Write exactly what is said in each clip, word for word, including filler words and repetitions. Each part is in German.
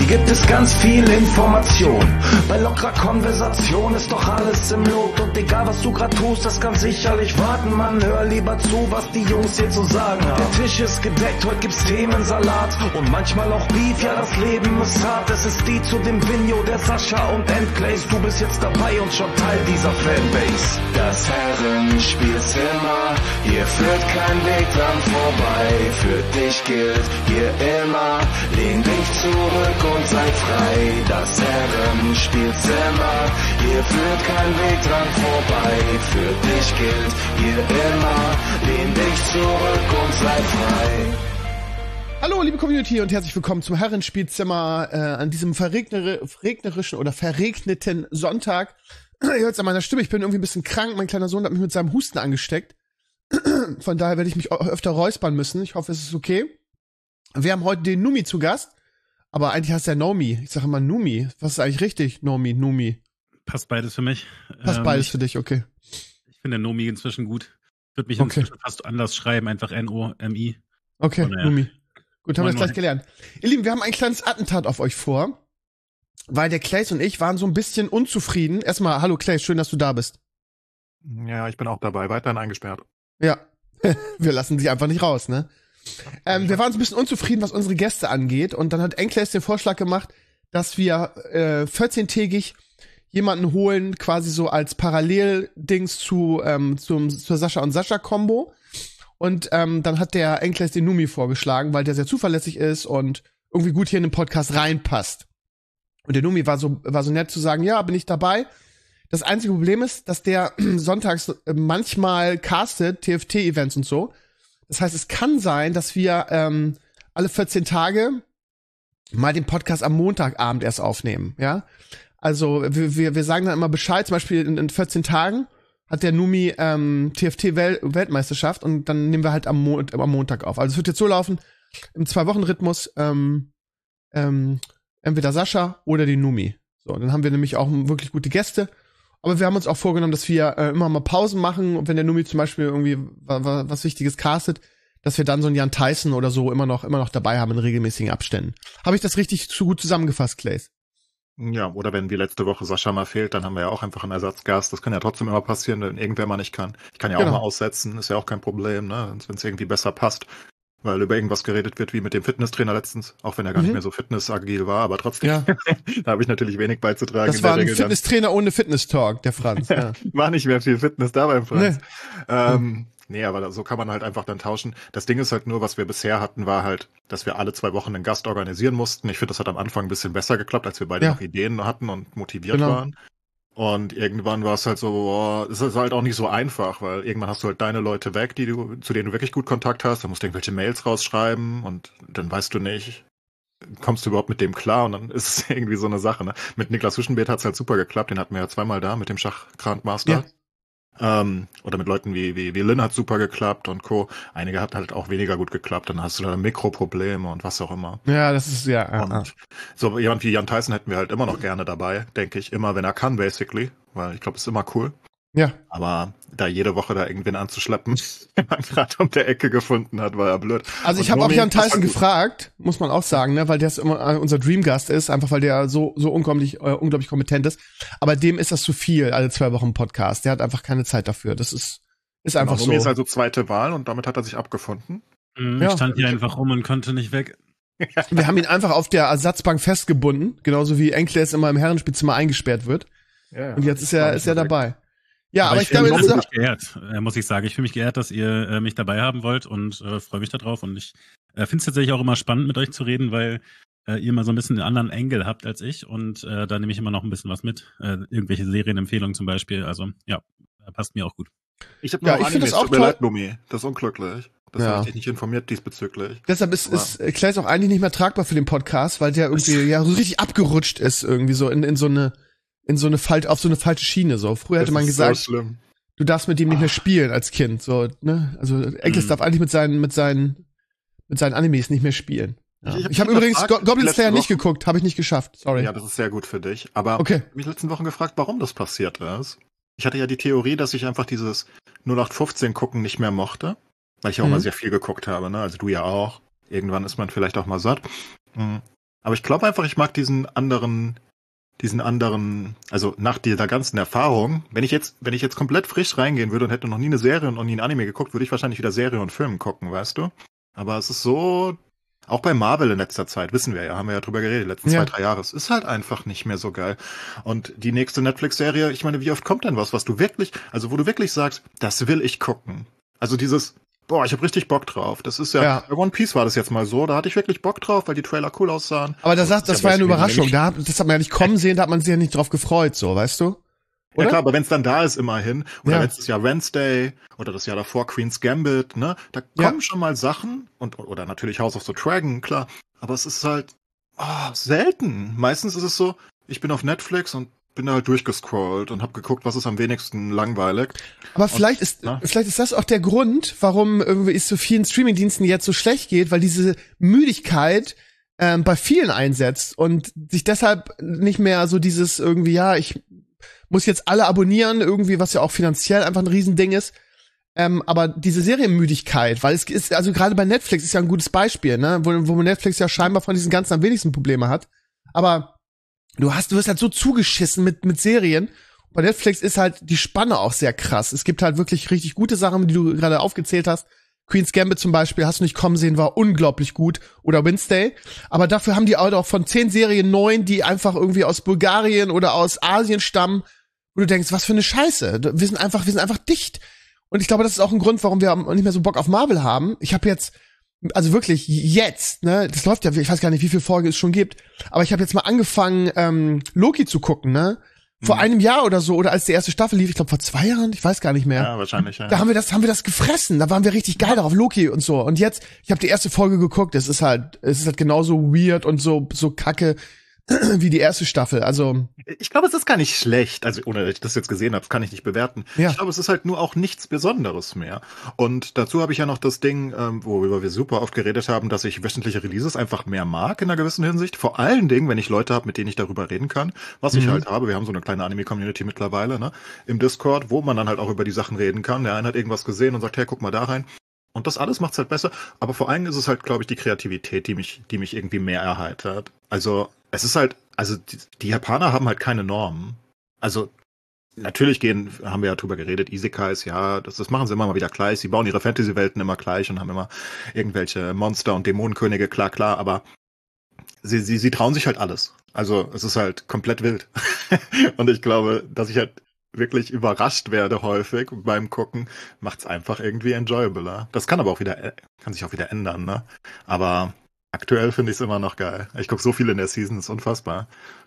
gibt es ganz viel Information. Bei lockerer Konversation ist doch alles im Lot. Und egal was du grad tust, das kann sicherlich warten. Man, hör lieber zu, was die Jungs hier zu sagen haben. Der Tisch ist gedeckt, heute gibt's Themensalat. Und manchmal auch Beef, ja das Leben ist hart. Es ist die zu dem Vinyo, der Sascha und Endplays. Du bist jetzt dabei und schon Teil dieser Fanbase. Das Herrenspielzimmer, hier führt kein Weg dran vorbei. Für dich gilt hier immer, lehn dich zurück und sei frei. Das Herrenspielzimmer, hier führt kein Weg dran vorbei. Für dich gilt hier immer, lehn dich zurück und sei frei. Hallo liebe Community und herzlich willkommen zum Herrenspielzimmer äh, an diesem verregner- regnerischen oder verregneten Sonntag. Ihr hört es an meiner Stimme, ich bin irgendwie ein bisschen krank. Mein kleiner Sohn hat mich mit seinem Husten angesteckt. Von daher werde ich mich öfter räuspern müssen. Ich hoffe, es ist okay. Wir haben heute den Numi zu Gast. Aber eigentlich heißt er Nomi. Ich sage immer Numi. Was ist eigentlich richtig? Nomi, Numi. Passt beides für mich. Passt ähm, beides ich, für dich, okay. Ich finde Nomi inzwischen gut. Würde mich okay. inzwischen fast anders schreiben, einfach N O M I. Okay, naja. Numi. Gut, haben wir das Moin, gleich gelernt. Ihr Lieben, wir haben ein kleines Attentat auf euch vor. Weil der Clays und ich waren so ein bisschen unzufrieden. Erstmal, hallo Clays, schön, dass du da bist. Ja, ich bin auch dabei, weiterhin eingesperrt. Ja, wir lassen dich einfach nicht raus, ne? Ähm, wir waren so ein bisschen unzufrieden, was unsere Gäste angeht. Und dann hat Enclays den Vorschlag gemacht, dass wir äh, vierzehntägig jemanden holen, quasi so als Paralleldings zu ähm, zum, zur Sascha und Sascha-Kombo. Und ähm, dann hat der Enclays den Numi vorgeschlagen, weil der sehr zuverlässig ist und irgendwie gut hier in den Podcast reinpasst. Und der Numi war so, war so nett zu sagen, ja, bin ich dabei. Das einzige Problem ist, dass der sonntags manchmal castet, T F T-Events und so. Das heißt, es kann sein, dass wir ähm, alle vierzehn Tage mal den Podcast am Montagabend erst aufnehmen, ja. Also wir, wir, wir sagen dann immer Bescheid, zum Beispiel in, in vierzehn Tagen hat der Numi ähm, T F T-Weltmeisterschaft und dann nehmen wir halt am, Mo- am Montag auf. Also es wird jetzt so laufen, im Zwei-Wochen-Rhythmus, ähm, ähm, entweder Sascha oder die Numi. So, dann haben wir nämlich auch wirklich gute Gäste. Aber wir haben uns auch vorgenommen, dass wir äh, immer mal Pausen machen und wenn der Numi zum Beispiel irgendwie wa- wa- was Wichtiges castet, dass wir dann so einen Jan Tyson oder so immer noch immer noch dabei haben in regelmäßigen Abständen. Habe ich das richtig zu gut zusammengefasst, Clays? Ja, oder wenn wie letzte Woche Sascha mal fehlt, dann haben wir ja auch einfach einen Ersatzgast. Das kann ja trotzdem immer passieren, wenn irgendwer mal nicht kann. Ich kann ja Genau. auch mal aussetzen, ist ja auch kein Problem, ne, wenn es irgendwie besser passt. Weil über irgendwas geredet wird, wie mit dem Fitnesstrainer letztens, auch wenn er gar Mhm. nicht mehr so fitnessagil war, aber trotzdem, Ja. da habe ich natürlich wenig beizutragen. Das in war der ein Regel dann. Fitnesstrainer ohne Fitness-Talk, der Franz. Ja. War nicht mehr viel Fitness da beim Franz. Nee. Ähm, nee, aber so kann man halt einfach dann tauschen. Das Ding ist halt nur, was wir bisher hatten, war halt, dass wir alle zwei Wochen einen Gast organisieren mussten. Ich finde, das hat am Anfang ein bisschen besser geklappt, als wir beide Ja. noch Ideen hatten und motiviert Genau. waren. Und irgendwann war es halt so, boah, es ist halt auch nicht so einfach, weil irgendwann hast du halt deine Leute weg, die du, zu denen du wirklich gut Kontakt hast, dann musst du irgendwelche Mails rausschreiben und dann weißt du nicht, kommst du überhaupt mit dem klar und dann ist es irgendwie so eine Sache, ne? Mit Niklas Huschenbeet hat es halt super geklappt, den hatten wir ja zweimal da mit dem Schach-Grandmaster. Ja. Ähm, oder mit Leuten wie, wie, wie Lynn hat super geklappt und Co. Einige hat halt auch weniger gut geklappt, dann hast du da Mikroprobleme und was auch immer. Ja, das ist ja. ja, ja. Und so jemand wie Jan Tyson hätten wir halt immer noch gerne dabei, denke ich, immer wenn er kann, basically, weil ich glaube, es ist immer cool. Ja. Aber da jede Woche da irgendwen anzuschleppen, wenn man gerade um der Ecke gefunden hat, war ja blöd. Also ich Und habe auch Nomi, Jan das war Tyson gut. gefragt, muss man auch sagen, ne, weil der ist immer äh, unser Dreamgast ist, einfach weil der so so unglaublich äh, unglaublich kompetent ist. Aber dem ist das zu viel, alle zwei Wochen Podcast. Der hat einfach keine Zeit dafür. Das ist ist einfach Genau, Nomi ist so. also zweite Wahl und damit hat er sich abgefunden. Mhm, Ja. Ich stand hier einfach rum und konnte nicht weg. Wir haben ihn einfach auf der Ersatzbank festgebunden, genauso wie Enclays immer im Herrenspielzimmer eingesperrt wird. Ja, Und jetzt ist er ist er dabei. Ja, aber, Aber ich fühle glaube, mich das ist wirklich geehrt, äh, muss ich sagen. Ich fühle mich geehrt, dass ihr äh, mich dabei haben wollt und äh, freue mich darauf. Und ich äh, finde es tatsächlich auch immer spannend, mit euch zu reden, weil äh, ihr mal so ein bisschen einen anderen Angle habt als ich. Und äh, da nehme ich immer noch ein bisschen was mit. Äh, irgendwelche Serienempfehlungen zum Beispiel. Also ja, passt mir auch gut. Ich habe Ja, noch ich finde Animes, das auch tut mir toll. leid, Nomi. Das ist unglücklich. Das Ja. habe ich dich nicht informiert diesbezüglich. deshalb ist ist Clays auch eigentlich nicht mehr tragbar für den Podcast, weil der irgendwie ja so richtig abgerutscht ist irgendwie so in in so eine in so eine Falt auf so eine falsche Schiene so. Früher hätte Das man ist gesagt, so schlimm. du darfst mit ihm nicht mehr spielen als Kind, so, ne? Also Enclays Mhm. darf eigentlich mit seinen mit seinen mit seinen Animes nicht mehr spielen. Ja. Ich- ich Ich habe hab übrigens gefragt, Go Goblin letzte Slayer nicht Woche. geguckt, habe ich nicht geschafft. Sorry. Ja, das ist sehr gut für dich. Aber Okay. ich habe mich letzten Wochen gefragt, warum das passiert ist. Ich hatte ja die Theorie, dass ich einfach dieses null acht fünfzehn gucken nicht mehr mochte, weil ich ja auch Mhm. mal sehr viel geguckt habe, ne? Also du ja auch. Irgendwann ist man vielleicht auch mal satt. Mhm. Aber ich glaube einfach, ich mag diesen anderen, diesen anderen, also nach dieser ganzen Erfahrung, wenn ich jetzt, wenn ich jetzt komplett frisch reingehen würde und hätte noch nie eine Serie und noch nie ein Anime geguckt, würde ich wahrscheinlich wieder Serie und Film gucken, weißt du? Aber es ist so, auch bei Marvel in letzter Zeit, wissen wir ja, haben wir ja drüber geredet, die letzten Ja. zwei, drei Jahre, es ist halt einfach nicht mehr so geil. Und die nächste Netflix-Serie, ich meine, wie oft kommt denn was, was du wirklich, also wo du wirklich sagst, das will ich gucken. Also dieses, boah, ich habe richtig Bock drauf. Das ist ja, Ja. bei One Piece war das jetzt mal so, da hatte ich wirklich Bock drauf, weil die Trailer cool aussahen. Aber das, das, das Ja, war ja eine deswegen Überraschung. nämlich- Da, das hat man ja nicht kommen sehen, da hat man sich ja nicht drauf gefreut, so, weißt du? Ja Oder? klar, aber wenn es dann da ist, immerhin. Oder Ja. letztes Jahr Wednesday oder das Jahr davor Queen's Gambit, ne? Da Ja. kommen schon mal Sachen und oder natürlich House of the Dragon, klar. Aber es ist halt oh, selten. Meistens ist es so, ich bin auf Netflix und bin da halt durchgescrollt und habe geguckt, was ist am wenigsten langweilig. Aber vielleicht ist, ne? vielleicht ist das auch der Grund, warum irgendwie es so vielen Streamingdiensten jetzt so schlecht geht, weil diese Müdigkeit ähm, bei vielen einsetzt und sich deshalb nicht mehr so dieses irgendwie, ja, ich muss jetzt alle abonnieren, irgendwie, was ja auch finanziell einfach ein Riesending ist. Ähm, aber diese Serienmüdigkeit, weil es ist, also gerade bei Netflix ist ja ein gutes Beispiel, ne, wo, wo Netflix ja scheinbar von diesen ganzen am wenigsten Probleme hat. Aber du hast, du wirst halt so zugeschissen mit, mit Serien. Bei Netflix ist halt die Spanne auch sehr krass. Es gibt halt wirklich richtig gute Sachen, die du gerade aufgezählt hast. Queen's Gambit zum Beispiel, hast du nicht kommen sehen, war unglaublich gut. Oder Wednesday. Aber dafür haben die auch von zehn Serien neun, die einfach irgendwie aus Bulgarien oder aus Asien stammen. Wo du denkst, was für eine Scheiße. Wir sind einfach, wir sind einfach dicht. Und ich glaube, das ist auch ein Grund, warum wir nicht mehr so Bock auf Marvel haben. Ich habe jetzt, also wirklich jetzt, ne, das läuft ja, ich weiß gar nicht, wie viele Folgen es schon gibt, aber ich habe jetzt mal angefangen, ähm, Loki zu gucken, ne? Vor Mhm. einem Jahr oder so, oder als die erste Staffel lief, ich glaube vor zwei Jahren, ich weiß gar nicht mehr. Ja, wahrscheinlich, ja. Da haben wir das, haben wir das gefressen. Da waren wir richtig geil darauf, Loki und so. Und jetzt, ich habe die erste Folge geguckt. Es ist halt, es ist halt genauso weird und so so kacke wie die erste Staffel. Also Ich glaube, es ist gar nicht schlecht. Also, ohne dass ich das jetzt gesehen habe, kann ich nicht bewerten. Ja. Ich glaube, es ist halt nur auch nichts Besonderes mehr. Und dazu habe ich ja noch das Ding, ähm, worüber wir super oft geredet haben, dass ich wöchentliche Releases einfach mehr mag in einer gewissen Hinsicht. Vor allen Dingen, wenn ich Leute habe, mit denen ich darüber reden kann. Was ich Mhm. halt habe. Wir haben so eine kleine Anime-Community mittlerweile, ne? Im Discord, wo man dann halt auch über die Sachen reden kann. Der eine hat irgendwas gesehen und sagt, hey, guck mal da rein. Und das alles macht's halt besser. Aber vor allem ist es halt, glaube ich, die Kreativität, die mich, die mich irgendwie mehr erheitert. Also, es ist halt, also die, die Japaner haben halt keine Normen. Also, natürlich gehen, haben wir ja drüber geredet, Isekais, ja, das, das machen sie immer mal wieder gleich. Sie bauen ihre Fantasy-Welten immer gleich und haben immer irgendwelche Monster und Dämonenkönige, klar, klar, aber sie, sie, sie trauen sich halt alles. Also, es ist halt komplett wild. Und ich glaube, dass ich halt wirklich überrascht werde häufig beim Gucken, macht's einfach irgendwie enjoyabler. Das kann aber auch wieder, kann sich auch wieder ändern, ne? Aber aktuell finde ich es immer noch geil. Ich gucke so viel in der Season, ist unfassbar.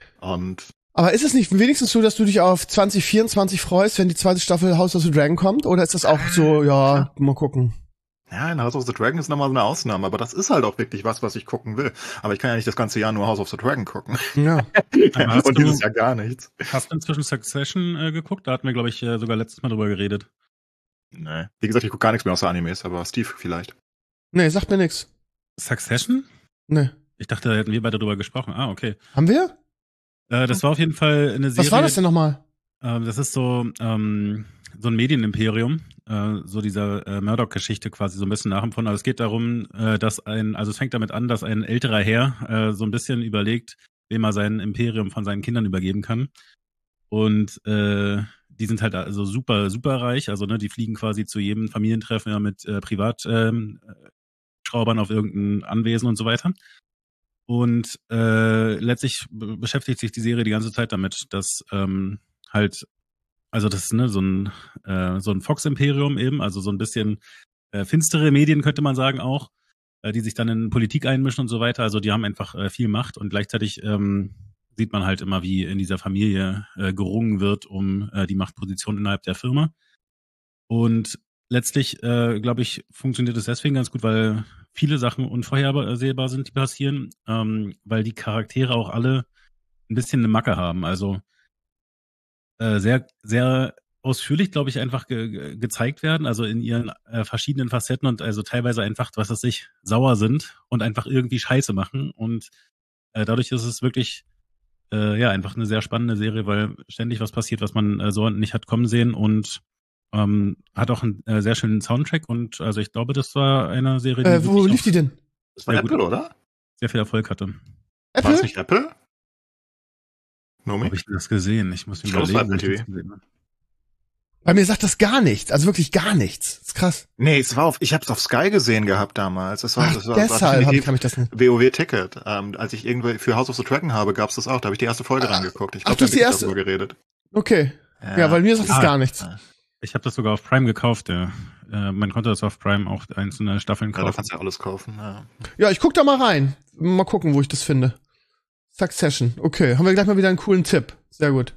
Und aber ist es nicht wenigstens so, dass du dich auf zwanzig vierundzwanzig freust, wenn die zweite Staffel House of the Dragon kommt? Oder ist das auch so, ja, mal gucken? ja, in House of the Dragon ist nochmal so eine Ausnahme, aber das ist halt auch wirklich was, was ich gucken will. Aber ich kann ja nicht das ganze Jahr nur House of the Dragon gucken. Ja. Aber hast Und du- dieses Jahr gar nichts. Hast du inzwischen Succession äh, geguckt? Da hatten wir, glaube ich, äh, sogar letztes Mal drüber geredet. Nee. Wie gesagt, ich gucke gar nichts mehr außer Animes, aber Steve vielleicht. Nee, sagt mir nix. Succession? Nee. Ich dachte, da hätten wir beide drüber gesprochen. Ah, okay. Haben wir? Äh, das war auf jeden Fall eine Serie. Was war das denn nochmal? Ähm, das ist so, ähm, so ein Medienimperium, äh, so dieser äh, Murdoch-Geschichte quasi so ein bisschen nachempfunden. Also es geht darum, äh, dass ein, also es fängt damit an, dass ein älterer Herr äh, so ein bisschen überlegt, wem er sein Imperium von seinen Kindern übergeben kann. Und äh, die sind halt also super, super reich. Also ne, die fliegen quasi zu jedem Familientreffen ja, mit äh, Privatschraubern ähm, Schraubern auf irgendein Anwesen und so weiter. Und äh, letztlich be- beschäftigt sich die Serie die ganze Zeit damit, dass ähm, halt, also das ist ne, so ein äh, so ein Fox-Imperium eben, also so ein bisschen äh, finstere Medien könnte man sagen auch, äh, die sich dann in Politik einmischen und so weiter. Also die haben einfach äh, viel Macht und gleichzeitig ähm, sieht man halt immer, wie in dieser Familie äh, gerungen wird um äh, die Machtposition innerhalb der Firma. Und letztlich, äh, glaube ich, funktioniert es deswegen ganz gut, weil viele Sachen unvorhersehbar sind, die passieren, ähm, weil die Charaktere auch alle ein bisschen eine Macke haben. Also äh, sehr, sehr ausführlich, glaube ich, einfach ge ge gezeigt werden, also in ihren äh, verschiedenen Facetten und also teilweise einfach, was weiß ich, sauer sind und einfach irgendwie Scheiße machen. Und äh, dadurch ist es wirklich äh, ja einfach eine sehr spannende Serie, weil ständig was passiert, was man äh, so nicht hat kommen sehen und ähm, hat auch einen äh, sehr schönen Soundtrack und also ich glaube, das war eine Serie, die Äh, wo wirklich lief auch die denn? Das war Sehr Apple, gut. oder? sehr viel Erfolg hatte. War Apple? es nicht Apple? Nomi? Habe ich denn das gesehen? Ich muss mir Ich glaub, es war überlegen, wo ich Apple das gesehen habe. Bei mir sagt das gar nichts, also wirklich gar nichts. Das ist krass. Nee, es war auf, ich habe es auf Sky gesehen gehabt damals. Das war, Ach, das war, deshalb war hab ich, kann ich das nicht. WoW-Ticket. Ähm, als ich irgendwie für House of the Dragon habe, gab's das auch. Da habe ich die erste Folge reingeguckt. Ich Ach, glaube, du hast die da erste- darüber geredet. Okay. Ja, bei mir sagt das Ah. gar nichts. Ich habe das sogar auf Prime gekauft, ja. Äh, man konnte das auf Prime auch einzelne Staffeln Ja, da kaufen. kannst du ja alles kaufen. Ja. Ja, ich guck da mal rein. Mal gucken, wo ich das finde. Succession. Okay, haben wir gleich mal wieder einen coolen Tipp. Sehr gut.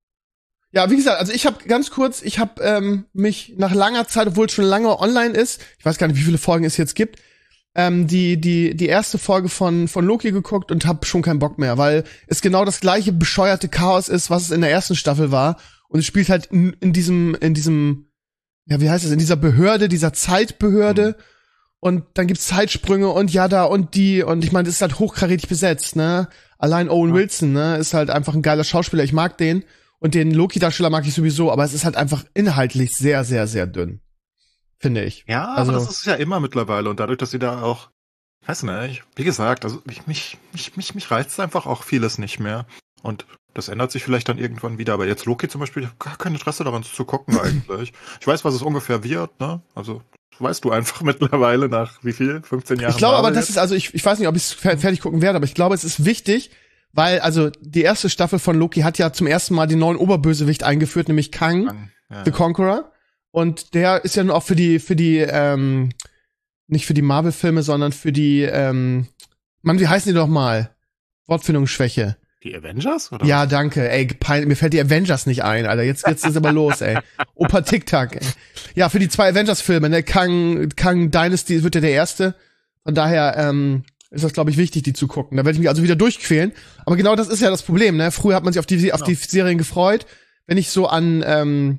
Ja, wie gesagt, also ich habe ganz kurz, ich habe ähm, mich nach langer Zeit, obwohl es schon lange online ist, ich weiß gar nicht, wie viele Folgen es jetzt gibt, ähm, die die die erste Folge von von Loki geguckt und habe schon keinen Bock mehr, weil es genau das gleiche bescheuerte Chaos ist, was es in der ersten Staffel war, und es spielt halt in, in diesem in diesem ja, wie heißt es, in dieser Behörde, dieser Zeitbehörde. Mhm. Und dann gibt's Zeitsprünge und ja da und die, und ich meine, das ist halt hochkarätig besetzt, ne? Allein Owen ja. Wilson, ne, ist halt einfach ein geiler Schauspieler, ich mag den. Und den Loki-Darsteller mag ich sowieso, aber es ist halt einfach inhaltlich sehr, sehr, sehr dünn. Finde ich. Ja, also, aber das ist ja immer mittlerweile. Und dadurch, dass sie da auch, ich weiß nicht, wie gesagt, also mich, mich, mich, mich, mich reizt einfach auch vieles nicht mehr. Und das ändert sich vielleicht dann irgendwann wieder. Aber jetzt Loki zum Beispiel, ich habe gar kein Interesse daran zu gucken eigentlich. Ich weiß, was es ungefähr wird, ne? Also weißt du einfach mittlerweile nach wie viel? fünfzehn Jahren? Ich glaube aber, das jetzt? ist, also ich, ich weiß nicht, ob ich es fertig gucken werde, aber ich glaube, es ist wichtig, weil, also, die erste Staffel von Loki hat ja zum ersten Mal den neuen Oberbösewicht eingeführt, nämlich Kang, Kang ja. the Conqueror. Und der ist ja nun auch für die, für die, ähm, nicht für die Marvel-Filme, sondern für die, ähm, Mann, wie heißen die doch mal? Wortfindungsschwäche. Die Avengers? Oder Ja, was? danke. Ey, pein, mir fällt die Avengers nicht ein, Alter. Jetzt geht's jetzt aber los, ey. Opa Tic-Tac, ey. Ja, für die zwei Avengers-Filme, ne? Kang, Kang Dynasty wird ja der erste. Von daher, ähm, ist das, glaube ich, wichtig, die zu gucken. Da werde ich mich also wieder durchquälen. Aber genau das ist ja das Problem, ne? Früher hat man sich auf die, auf die Serien gefreut. Wenn ich so an, ähm,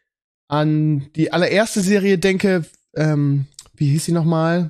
an die allererste Serie denke, ähm, wie hieß sie nochmal?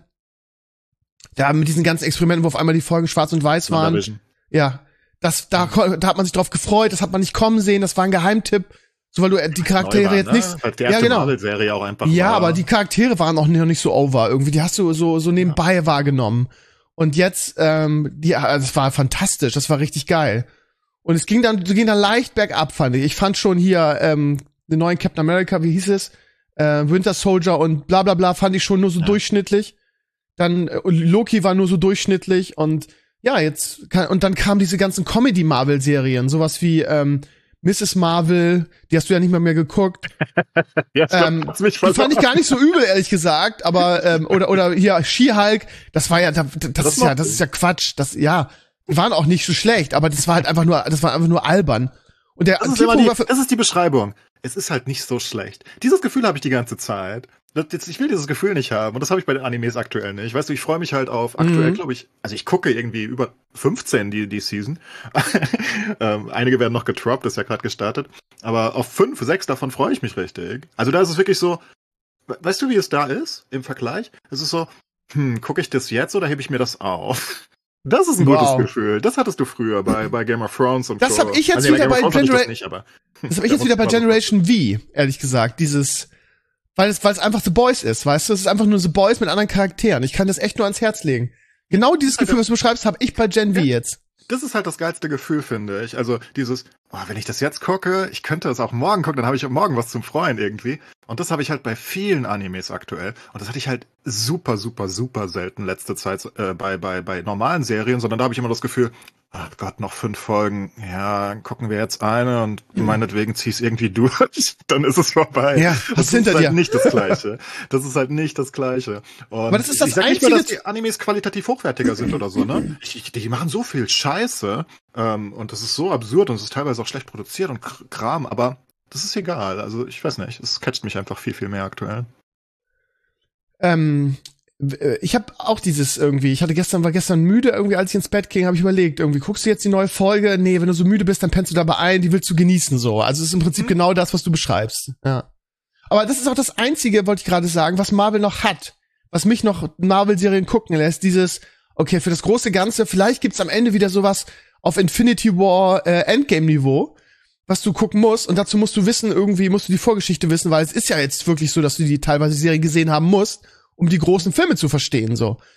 Ja, mit diesen ganzen Experimenten, wo auf einmal die Folgen schwarz und weiß waren. WandaVision. Ja. Das, da, da hat man sich drauf gefreut, das hat man nicht kommen sehen, das war ein Geheimtipp. So, weil du die Charaktere Neu jetzt war, nicht. ne? Halt die erste ja, genau. Marvel-Serie auch einfach Ja, war. aber die Charaktere waren auch noch nicht so over irgendwie. Die hast du so, so nebenbei ja. wahrgenommen. Und jetzt, ähm, die, also das war fantastisch, das war richtig geil. Und es ging dann, ging dann leicht bergab, fand ich. Ich fand schon hier, ähm, den neuen Captain America, wie hieß es? Äh, Winter Soldier und bla bla bla, fand ich schon nur so ja. durchschnittlich. Dann, äh, Loki war nur so durchschnittlich und ja, jetzt, kann, und dann kamen diese ganzen Comedy-Marvel-Serien, sowas wie, ähm, Misses Marvel, die hast du ja nicht mal mehr geguckt. ja, ähm, die fand ich gar nicht so übel, ehrlich gesagt, aber ähm, oder oder hier She-Hulk, das war ja das, das, das ist ja das ist ja Quatsch, das ja, die waren auch nicht so schlecht, aber das war halt einfach nur das war einfach nur albern. Und der das ist, immer die, das ist die Beschreibung. Es ist halt nicht so schlecht. Dieses Gefühl habe ich die ganze Zeit. Das, ich will dieses Gefühl nicht haben und das habe ich bei den Animes aktuell nicht. Weißt du, ich freue mich halt auf aktuell, mhm. glaube ich, also ich gucke irgendwie über fünfzehn die die Season. ähm, einige werden noch getroppt, das ist ja gerade gestartet, aber auf fünf, sechs davon freue ich mich richtig. Also da ist es wirklich so, weißt du, wie es da ist im Vergleich? Es ist so, hm, gucke ich das jetzt oder hebe ich mir das auf? Das ist ein wow. gutes Gefühl. Das hattest du früher bei bei Game of Thrones und das so. Das habe ich jetzt also, wieder bei Generation Genera- Das habe ich jetzt wieder bei Generation V, ehrlich gesagt, dieses Weil es, weil es einfach The Boys ist, weißt du? Es ist einfach nur The Boys mit anderen Charakteren. Ich kann das echt nur ans Herz legen. Genau dieses Gefühl, was du beschreibst, habe ich bei Gen V jetzt. Das ist halt das geilste Gefühl, finde ich. Also dieses, oh, wenn ich das jetzt gucke, ich könnte es auch morgen gucken, dann habe ich morgen was zum Freuen irgendwie. Und das habe ich halt bei vielen Animes aktuell. Und das hatte ich halt super, super, super selten letzte Zeit äh, bei bei bei normalen Serien, sondern da habe ich immer das Gefühl, ach Gott, noch fünf Folgen. Ja, gucken wir jetzt eine und mhm. meinetwegen zieh's irgendwie durch. Dann ist es vorbei. Ja, was das hinter ist dir? halt nicht das Gleiche. Das ist halt nicht das Gleiche. Und aber das ist das ich sag einzige, nicht mal, dass die Animes qualitativ hochwertiger sind oder so, ne? Ich, die machen so viel Scheiße ähm, und das ist so absurd und es ist teilweise auch schlecht produziert und Kram, aber das ist egal. Also ich weiß nicht, es catcht mich einfach viel, viel mehr aktuell. Ähm, ich habe auch dieses irgendwie, ich hatte gestern, war gestern müde, irgendwie als ich ins Bett ging, habe ich überlegt, irgendwie, guckst du jetzt die neue Folge? Nee, wenn du so müde bist, dann pennst du dabei ein, die willst du genießen so. Also es ist im Prinzip mhm. genau das, was du beschreibst. Ja. Aber das ist auch das Einzige, wollte ich gerade sagen, was Marvel noch hat, was mich noch Marvel-Serien gucken lässt, dieses, okay, für das große Ganze, vielleicht gibt's am Ende wieder sowas auf Infinity War äh, Endgame-Niveau, was du gucken musst, und dazu musst du wissen, irgendwie musst du die Vorgeschichte wissen, weil es ist ja jetzt wirklich so, dass du die teilweise Serie gesehen haben musst, um die großen Filme zu verstehen, so.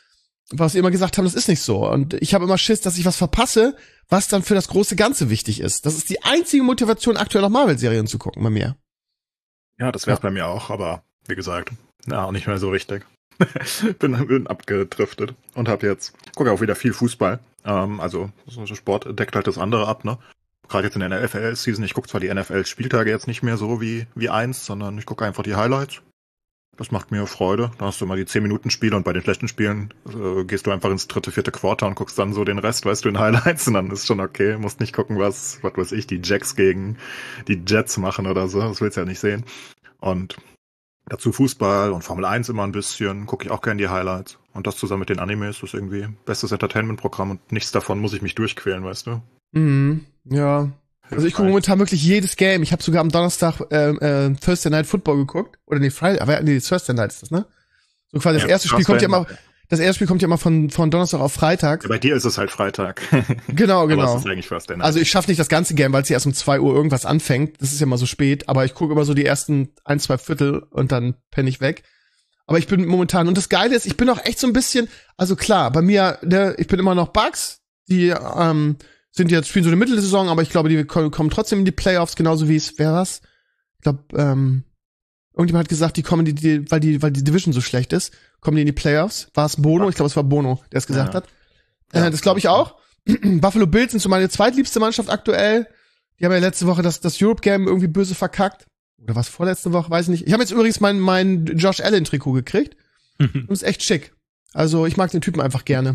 was wir immer gesagt haben, das ist nicht so. Und ich habe immer Schiss, dass ich was verpasse, was dann für das große Ganze wichtig ist. Das ist die einzige Motivation, aktuell noch Marvel-Serien zu gucken bei mir. Ja, das wäre ja. bei mir auch, aber wie gesagt, na, auch nicht mehr so richtig. bin, bin abgedriftet und habe jetzt, gucke auch wieder viel Fußball. Ähm, also so Sport deckt halt das andere ab, ne? Gerade jetzt in der N F L-Season, ich gucke zwar die N F L-Spieltage jetzt nicht mehr so wie, wie eins, sondern ich gucke einfach die Highlights. Das macht mir Freude. Da hast du immer die zehn Minuten Spiele und bei den schlechten Spielen äh, gehst du einfach ins dritte, vierte Quarter und guckst dann so den Rest, weißt du, in Highlights und dann ist schon okay. Musst nicht gucken, was, was weiß ich, die Jacks gegen die Jets machen oder so. Das willst du ja nicht sehen. Und dazu Fußball und Formel eins immer ein bisschen, gucke ich auch gerne die Highlights. Und das zusammen mit den Animes ist irgendwie bestes Entertainment-Programm und nichts davon muss ich mich durchquälen, weißt du? Mhm, ja. Also ich gucke momentan wirklich jedes Game. Ich habe sogar am Donnerstag äh, äh, Thursday Night Football geguckt. Oder nee, Friday, aber nee, Thursday Night ist das, ne? So quasi das ja, erste Spiel kommt ja immer, das erste Spiel kommt ja immer von, von Donnerstag auf Freitag. Ja, bei dir ist es halt Freitag. Genau, genau. Aber es ist eigentlich Thursday Night. Also ich schaffe nicht das ganze Game, weil es ja erst um zwei Uhr irgendwas anfängt. Das ist ja immer so spät. Aber ich gucke immer so die ersten ein, zwei Viertel und dann penne ich weg. Aber ich bin momentan, und das Geile ist, ich bin auch echt so ein bisschen, also klar, bei mir, ne, ich bin immer noch Bugs, die, ähm, sind jetzt, spielen so eine Mittelsaison, aber ich glaube, die kommen trotzdem in die Playoffs, genauso wie es, wer was? Ich glaube, ähm, irgendjemand hat gesagt, die kommen, die, die, weil die, weil die Division so schlecht ist, kommen die in die Playoffs. War es Bono? Ich glaube, es war Bono, der es gesagt ja. hat. Äh, ja, das glaube ich auch. Buffalo Bills sind so meine zweitliebste Mannschaft aktuell. Die haben ja letzte Woche das, das Europe-Game irgendwie böse verkackt. Oder was vorletzte Woche, weiß ich nicht. Ich habe jetzt übrigens mein, mein Josh Allen-Trikot gekriegt. Und ist echt schick. Also, ich mag den Typen einfach gerne.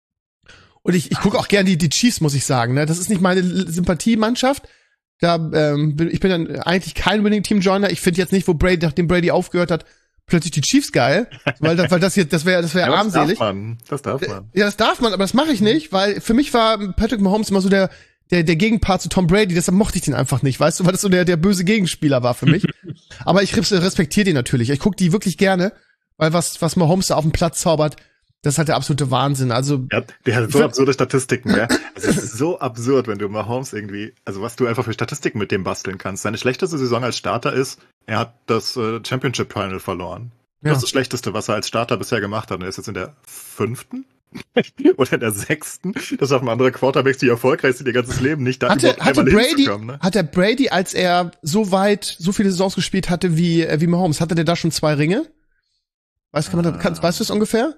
Und ich, ich gucke auch gerne die, die Chiefs, muss ich sagen. Ne? Das ist nicht meine Sympathiemannschaft. Da, ähm, bin, ich bin dann eigentlich kein unbedingt Teamjoiner. Ich finde jetzt nicht, wo Brady, nachdem Brady aufgehört hat, plötzlich die Chiefs geil. Weil, das, weil das hier, das wäre das wäre ja, armselig. Das darf man. Das darf man. Ja, das darf man, aber das mache ich nicht, weil für mich war Patrick Mahomes immer so der, der, der Gegenpart zu Tom Brady. Deshalb mochte ich den einfach nicht, weißt du, weil das so der, der böse Gegenspieler war für mich. Aber ich respektiere den natürlich. Ich gucke die wirklich gerne, weil was, was Mahomes da auf dem Platz zaubert, das ist halt der absolute Wahnsinn. Also der hat, der hat so absurde Statistiken, ja. Es ist so absurd, wenn du Mahomes irgendwie, also was du einfach für Statistiken mit dem basteln kannst. Seine schlechteste Saison als Starter ist, er hat das äh, Championship Final verloren. Ja. Das ist das Schlechteste, was er als Starter bisher gemacht hat. Und er ist jetzt in der fünften oder in der sechsten. Das schaffen andere Quarterbacks, die erfolgreich sind, ihr ganzes Leben nicht da hatte, hatte Brady, ne? Hat der Brady, als er so weit, so viele Saisons gespielt hatte wie, wie Mahomes, hatte der da schon zwei Ringe? Weißt, kann man da, kann, weißt du das ungefähr?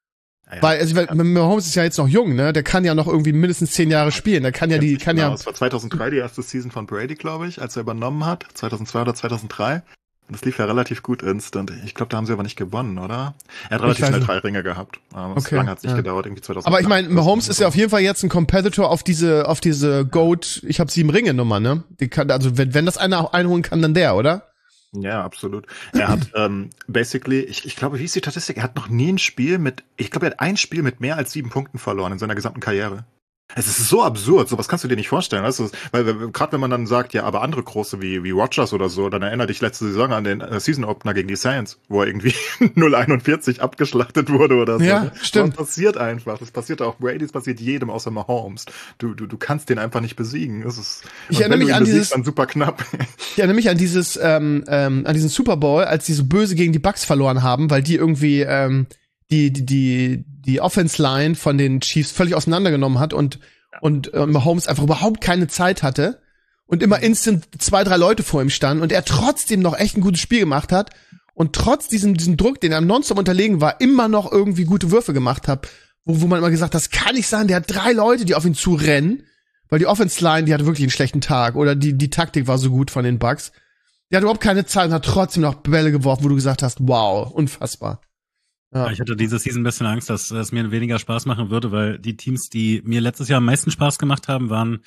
Ja, weil, also, weil ja. Mahomes ist ja jetzt noch jung, ne? Der kann ja noch irgendwie mindestens zehn Jahre spielen. Der kann ja die, kann genau. ja. Es war zweitausenddrei die erste Season von Brady, glaube ich, als er übernommen hat. zweitausendzwei oder zweitausenddrei. Und das lief ja relativ gut instant. Ich glaube, da haben sie aber nicht gewonnen, oder? Er hat relativ schnell drei Ringe gehabt. Aber okay. So lange hat es nicht ja. gedauert, irgendwie zweitausend. Aber ich meine, Mahomes ist ja auf jeden Fall jetzt ein Competitor auf diese, auf diese Goat, ich habe sieben Ringe Nummer, ne? Die kann, also wenn, wenn das einer einholen kann, dann der, oder? Ja, absolut. Er hat ähm, basically, ich, ich glaube, wie ist die Statistik? Er hat noch nie ein Spiel mit, ich glaube, er hat ein Spiel mit mehr als sieben Punkten verloren in seiner gesamten Karriere. Es ist so absurd, sowas kannst du dir nicht vorstellen, weißt du? Weil gerade wenn man dann sagt, ja, aber andere große wie wie Rodgers oder so, dann erinnert dich letzte Saison an den äh, Season Opener gegen die Saints, wo er irgendwie null einundvierzig abgeschlachtet wurde oder so. Ja, stimmt. Das passiert einfach. Das passiert auch Brady, das passiert jedem außer Mahomes. Du du du kannst den einfach nicht besiegen. Das ist, ich erinnere mich an besiegst, dieses dann super knapp. Ich erinnere mich an dieses ähm, ähm, an diesen Super Bowl, als die so böse gegen die Bucks verloren haben, weil die irgendwie ähm, die die die die Offense Line von den Chiefs völlig auseinandergenommen hat und und äh, Mahomes einfach überhaupt keine Zeit hatte und immer instant zwei, drei Leute vor ihm standen und er trotzdem noch echt ein gutes Spiel gemacht hat und trotz diesem, diesem Druck, den er nonstop unterlegen war, immer noch irgendwie gute Würfe gemacht hat, wo, wo man immer gesagt hat, das kann nicht sein, der hat drei Leute, die auf ihn zurennen, weil die Offense Line, die hatte wirklich einen schlechten Tag oder die, die Taktik war so gut von den Bucks. Der hat überhaupt keine Zeit und hat trotzdem noch Bälle geworfen, wo du gesagt hast, wow, unfassbar. Ja. Ich hatte diese Season ein bisschen Angst, dass es mir weniger Spaß machen würde, weil die Teams, die mir letztes Jahr am meisten Spaß gemacht haben, waren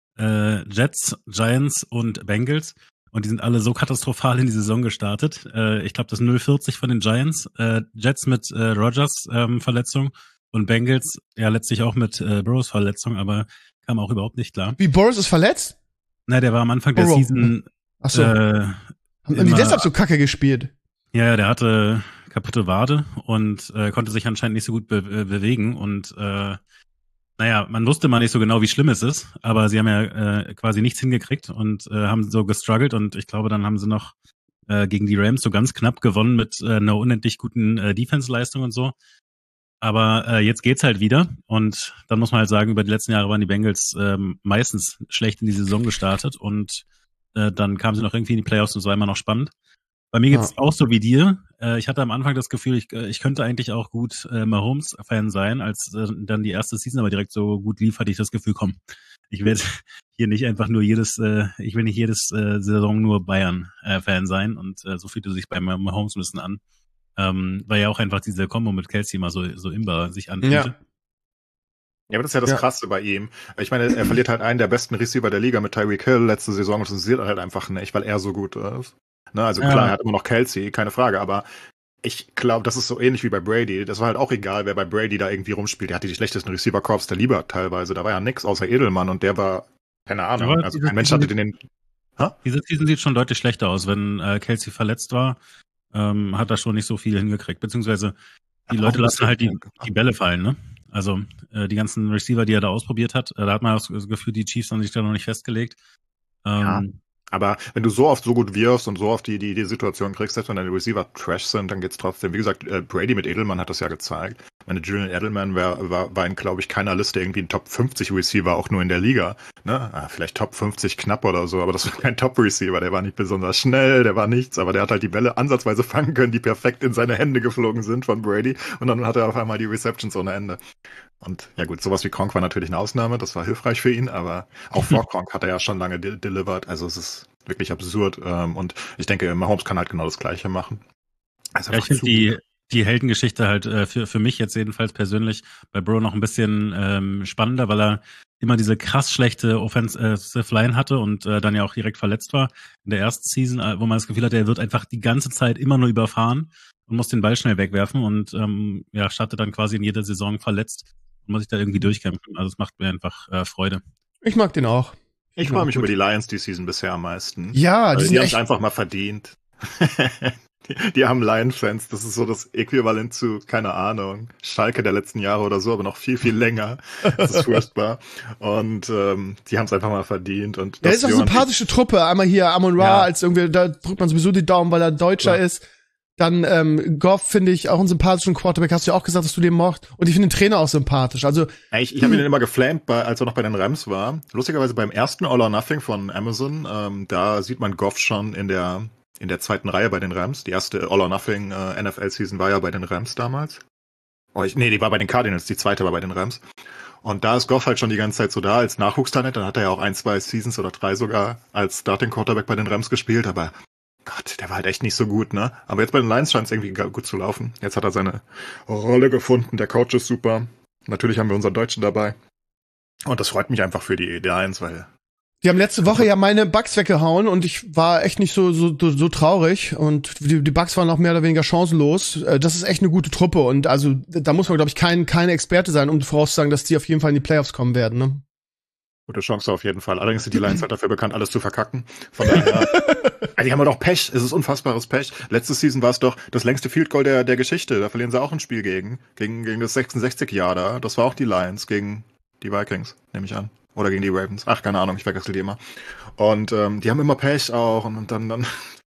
äh, Jets, Giants und Bengals. Und die sind alle so katastrophal in die Saison gestartet. Äh, ich glaube, das null vierzig von den Giants, äh, Jets mit äh, Rodgers ähm, Verletzung und Bengals ja letztlich auch mit äh, Burrows Verletzung, aber kam auch überhaupt nicht klar. Wie, Burrows ist verletzt? Nein, der war am Anfang der Burrow. Season. Ach so. Äh, Haben die deshalb so kacke gespielt? Ja, der hatte kaputte Wade und äh, konnte sich anscheinend nicht so gut be- be- bewegen und äh, naja, man wusste mal nicht so genau, wie schlimm es ist, aber sie haben ja äh, quasi nichts hingekriegt und äh, haben so gestruggelt und ich glaube, dann haben sie noch äh, gegen die Rams so ganz knapp gewonnen mit äh, einer unendlich guten äh, Defense-Leistung und so. Aber äh, jetzt geht's halt wieder und dann muss man halt sagen, über die letzten Jahre waren die Bengals ähm, meistens schlecht in die Saison gestartet und äh, dann kamen sie noch irgendwie in die Playoffs und es war immer noch spannend. Bei mir geht's ja. auch so wie dir. Äh, ich hatte am Anfang das Gefühl, ich, ich könnte eigentlich auch gut äh, Mahomes-Fan sein, als äh, dann die erste Season aber direkt so gut lief, hatte ich das Gefühl, komm, ich werde hier nicht einfach nur jedes, äh, ich will nicht jedes äh, Saison nur Bayern-Fan äh, sein und äh, so fühlte sich bei Mahomes ein bisschen an. Ähm, weil ja auch einfach diese Kombo mit Kelsey mal so, so imbar sich anfühlte. Ja. Ja, aber das ist ja das ja. Krasse bei ihm. Ich meine, er verliert halt einen der besten Receiver der Liga mit Tyreek Hill letzte Saison und das interessiert halt einfach nicht, weil er so gut ist. Ne, also klar, ja. er hat immer noch Kelsey, keine Frage, aber ich glaube, das ist so ähnlich wie bei Brady. Das war halt auch egal, wer bei Brady da irgendwie rumspielt. Der hatte die schlechtesten Receiver-Corps der Liga teilweise. Da war ja nix außer Edelmann und der war, keine Ahnung, aber also kein Mensch hatte den... den ha? Diese Season sieht schon deutlich schlechter aus. Wenn äh, Kelsey verletzt war, ähm, hat er schon nicht so viel hingekriegt. Beziehungsweise die Leute lassen halt die, die Bälle fallen, ne? Also äh, die ganzen Receiver, die er da ausprobiert hat, äh, da hat man das Gefühl, die Chiefs haben sich da noch nicht festgelegt. Ähm, ja. Aber wenn du so oft so gut wirfst und so oft die, die, die Situation kriegst, selbst wenn deine Receiver Trash sind, dann geht's trotzdem. Wie gesagt, Brady mit Edelman hat das ja gezeigt. Meine Julian Edelman war, war, war in, glaube ich, keiner Liste irgendwie ein Top fünfzig Receiver, auch nur in der Liga. Ne? Ah, vielleicht Top fünfzig knapp oder so, aber das war kein Top Receiver. Der war nicht besonders schnell, der war nichts, aber der hat halt die Bälle ansatzweise fangen können, die perfekt in seine Hände geflogen sind von Brady. Und dann hat er auf einmal die Receptions ohne Ende. Und ja gut, sowas wie Gronk war natürlich eine Ausnahme, das war hilfreich für ihn, aber auch vor Gronk hat er ja schon lange de- delivered, also es ist wirklich absurd und ich denke, Mahomes kann halt genau das Gleiche machen. Also ja, ich finde die, die Heldengeschichte halt äh, für, für mich jetzt jedenfalls persönlich bei Burrow noch ein bisschen ähm, spannender, weil er immer diese krass schlechte Offensive Line hatte und äh, dann ja auch direkt verletzt war in der ersten Season, äh, wo man das Gefühl hatte, er wird einfach die ganze Zeit immer nur überfahren und muss den Ball schnell wegwerfen und ähm, ja, startet dann quasi in jeder Saison verletzt und muss sich da irgendwie durchkämpfen. Also es macht mir einfach äh, Freude. Ich mag den auch. Ich freue mich gut. über die Lions die Season bisher am meisten. Ja, die, also, sind die haben echt... es einfach mal verdient. die, die haben Lion-Fans, das ist so das Äquivalent zu, keine Ahnung, Schalke der letzten Jahre oder so, aber noch viel, viel länger. Das ist furchtbar. Und ähm, die haben es einfach mal verdient. Und das ja, ist auch eine sympathische Truppe. Einmal hier Amon Ra, ja. als irgendwie, da drückt man sowieso die Daumen, weil er Deutscher ja. ist. Dann ähm, Goff finde ich auch einen sympathischen Quarterback. Hast du ja auch gesagt, dass du den mocht. Und ich finde den Trainer auch sympathisch. Also ich, ich habe ihn immer geflamed, bei, als er noch bei den Rams war. Lustigerweise beim ersten All or Nothing von Amazon, ähm, da sieht man Goff schon in der in der zweiten Reihe bei den Rams. Die erste All or Nothing äh, N F L-Season war ja bei den Rams damals. Oh, ich, nee, die war bei den Cardinals. Die zweite war bei den Rams. Und da ist Goff halt schon die ganze Zeit so da als Nachwuchstalent. Dann hat er ja auch ein, zwei Seasons oder drei sogar als Starting Quarterback bei den Rams gespielt. Aber Gott, der war halt echt nicht so gut, ne? Aber jetzt bei den Lions scheint es irgendwie gut zu laufen. Jetzt hat er seine Rolle gefunden. Der Coach ist super. Natürlich haben wir unseren Deutschen dabei. Und das freut mich einfach für die Lions, weil... Die haben letzte Woche ja meine Bucks weggehauen und ich war echt nicht so so so traurig und die, die Bucks waren auch mehr oder weniger chancenlos. Das ist echt eine gute Truppe und also da muss man, glaube ich, kein keine Experte sein, um vorauszusagen, dass die auf jeden Fall in die Playoffs kommen werden, ne? Gute Chance auf jeden Fall. Allerdings sind die Lions halt dafür bekannt, alles zu verkacken. Von daher, die haben ja doch Pech. Es ist unfassbares Pech. Letzte Season war es doch das längste Field Goal der, der Geschichte. Da verlieren sie auch ein Spiel gegen. Gegen, gegen das sechsundsechzig Jahr da. Das war auch die Lions gegen die Vikings, nehme ich an. Oder gegen die Ravens. Ach, keine Ahnung, ich verwechsel die immer. Und ähm, die haben immer Pech auch. Und, und dann, dann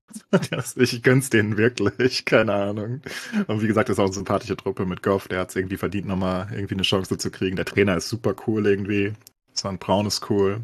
ich gönn's denen wirklich. Keine Ahnung. Und wie gesagt, das ist auch eine sympathische Truppe mit Goff. Der hat es irgendwie verdient, nochmal irgendwie eine Chance zu kriegen. Der Trainer ist super cool irgendwie. Sven Braun ist cool.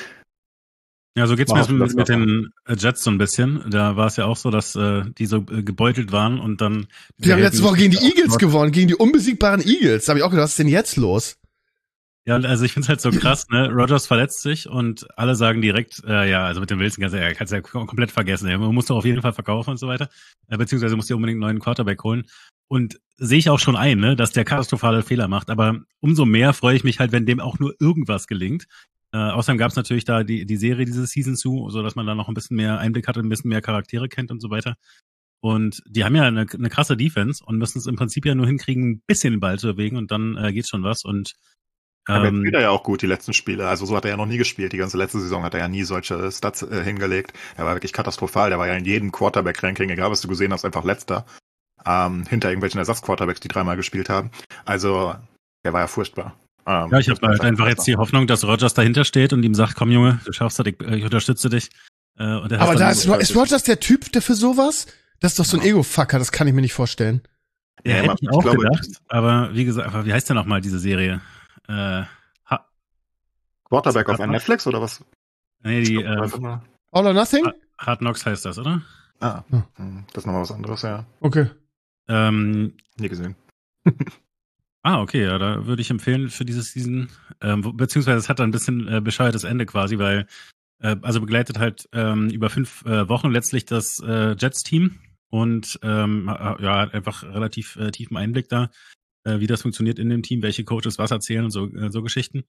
Ja, so geht's mir mit, mit den Jets so ein bisschen. Da war es ja auch so, dass äh, die so äh, gebeutelt waren und dann... Die haben letzte Woche gegen die Eagles gewonnen, gegen die unbesiegbaren Eagles. Da habe ich auch gedacht, was ist denn jetzt los? Ja, also ich find's halt so krass, ne? Rodgers verletzt sich und alle sagen direkt, äh, ja, also mit dem Wilson kannst du ja, kannst ja komplett vergessen. Ja. Man muss doch auf jeden Fall verkaufen und so weiter. Äh, beziehungsweise muss dir unbedingt einen neuen Quarterback holen. Und sehe ich auch schon ein, ne, dass der katastrophale Fehler macht. Aber umso mehr freue ich mich halt, wenn dem auch nur irgendwas gelingt. Äh, außerdem gab es natürlich da die, die Serie diese Season zu, so dass man da noch ein bisschen mehr Einblick hat und ein bisschen mehr Charaktere kennt und so weiter. Und die haben ja eine, eine krasse Defense und müssen es im Prinzip ja nur hinkriegen, ein bisschen den Ball zu bewegen und dann äh, geht schon was. Und aber jetzt spielt er ja auch gut, die letzten Spiele. Also so hat er ja noch nie gespielt. Die ganze letzte Saison hat er ja nie solche Stats äh, hingelegt. Er war wirklich katastrophal. Der war ja in jedem Quarterback-Ranking, egal was du gesehen hast, einfach letzter. Ähm, hinter irgendwelchen Ersatzquarterbacks, die dreimal gespielt haben. Also, der war ja furchtbar. Ähm, ja, ich habe halt einfach jetzt die Hoffnung, dass Rodgers dahinter steht und ihm sagt, komm Junge, du schaffst das, ich, ich unterstütze dich. Äh, und aber da ist, ist Rodgers der Typ, der für sowas? Das ist doch so ein Ego-Fucker, das kann ich mir nicht vorstellen. Ja, Ja, hätte aber ich ich auch glaube- gedacht, aber wie gesagt, aber wie heißt denn nochmal diese Serie? Äh, ha, Quarterback auf Hard Knocks? Netflix oder was? nee, die Ich glaub, äh, einfach mal. All or Nothing? Hard- Hard Knocks heißt das, oder? Ah, Hm. hm, das ist nochmal was anderes, ja. Okay. Ähm, Nie gesehen. ah, okay, ja, da würde ich empfehlen für diese Season, ähm, wo- beziehungsweise es hat ein bisschen äh, bescheuertes Ende quasi, weil, äh, also begleitet halt ähm, über fünf äh, Wochen letztlich das äh, Jets-Team und ähm, ha- ja, hat einfach relativ äh, tiefen Einblick da, äh, wie das funktioniert in dem Team, welche Coaches was erzählen und so, äh, so Geschichten.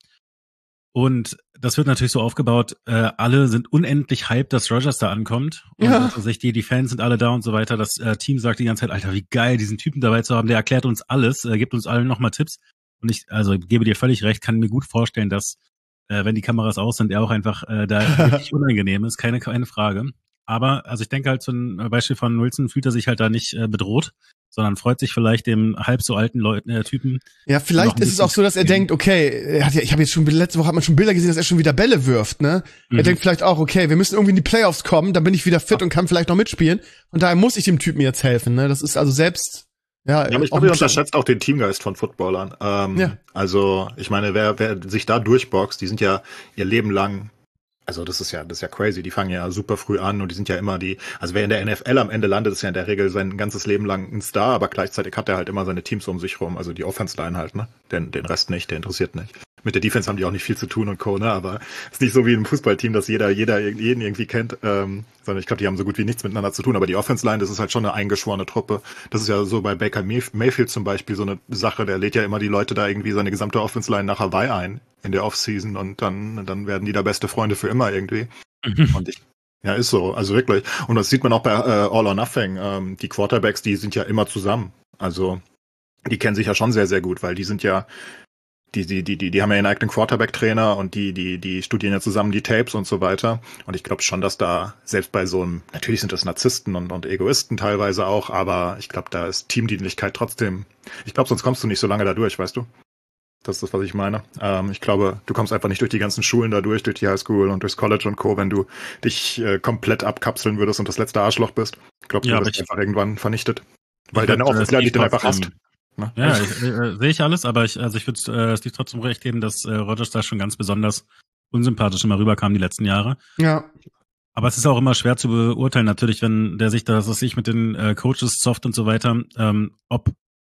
Und das wird natürlich so aufgebaut, äh, alle sind unendlich hyped, dass Rodgers da ankommt. Und Ja. was weiß ich, die, die Fans sind alle da und so weiter. Das äh, Team sagt die ganze Zeit, Alter, wie geil, diesen Typen dabei zu haben, der erklärt uns alles, äh, gibt uns allen nochmal Tipps. Und ich, also gebe dir völlig recht, kann mir gut vorstellen, dass, äh, wenn die Kameras aus sind, er auch einfach äh, da wirklich unangenehm ist, keine, keine Frage. Aber, also ich denke halt, so ein Beispiel von Wilson fühlt er sich halt da nicht äh, bedroht, sondern freut sich vielleicht dem halb so alten Leuten, äh, Typen. Ja, Noch vielleicht ein ist es auch so, dass er bisschen denkt, okay, er hat ja, ich habe jetzt schon letzte Woche hat man schon Bilder gesehen, dass er schon wieder Bälle wirft, ne? Mhm. Er denkt vielleicht auch, okay, wir müssen irgendwie in die Playoffs kommen, dann bin ich wieder fit und kann vielleicht noch mitspielen. Und daher muss ich dem Typen jetzt helfen, ne? Das ist also selbst, ja. Ja, aber ich auch glaube, ihr ein Plan- unterschätzt auch den Teamgeist von Footballern. Ähm, Ja. Also, ich meine, wer, wer sich da durchboxt, die sind ja ihr Leben lang, also das ist ja, das ist ja crazy, die fangen ja super früh an und die sind ja immer die, also wer in der N F L am Ende landet, ist ja in der Regel sein ganzes Leben lang ein Star, aber gleichzeitig hat er halt immer seine Teams um sich rum, also die Offense-Line halt, ne? Den, den Rest nicht, der interessiert nicht. Mit der Defense haben die auch nicht viel zu tun und Co., ne? Aber ist nicht so wie ein Fußballteam, dass jeder, jeder jeden irgendwie kennt, ähm, sondern ich glaube, die haben so gut wie nichts miteinander zu tun. Aber die Offense-Line, das ist halt schon eine eingeschworene Truppe. Das ist ja so bei Baker Mayf- Mayfield zum Beispiel so eine Sache, der lädt ja immer die Leute da irgendwie seine gesamte Offense-Line nach Hawaii ein in der Offseason und dann, dann werden die da beste Freunde für immer irgendwie. Und ich, ja, ist so, also wirklich. Und das sieht man auch bei äh, All or Nothing. Ähm, die Quarterbacks, die sind ja immer zusammen. Also, die kennen sich ja schon sehr, sehr gut, weil die sind ja, die, die, die, die, die haben ja ihren eigenen Quarterback-Trainer und die, die, die studieren ja zusammen die Tapes und so weiter. Und ich glaube schon, dass da, selbst bei so einem, natürlich sind das Narzissten und, und Egoisten teilweise auch, aber ich glaube, da ist Teamdienlichkeit trotzdem, ich glaube, sonst kommst du nicht so lange da durch, weißt du? Das ist das, was ich meine. Ähm, ich glaube, du kommst einfach nicht durch die ganzen Schulen da durch, durch die Highschool und durchs College und Co., wenn du dich äh, komplett abkapseln würdest und das letzte Arschloch bist. Ich glaube, du Ja, aber wirst ich- einfach irgendwann vernichtet. Weil Ich deine würd, äh, Offense dich Steve dann einfach hasst. trotzdem- Ne? Ja, ich, äh, sehe ich alles, aber ich, also ich würde äh, Steve trotzdem recht geben, dass äh, Rodgers da schon ganz besonders unsympathisch immer rüberkam die letzten Jahre. Ja. Aber es ist auch immer schwer zu beurteilen, natürlich, wenn der sich da, was ich mit den äh, Coaches soft und so weiter, ähm, ob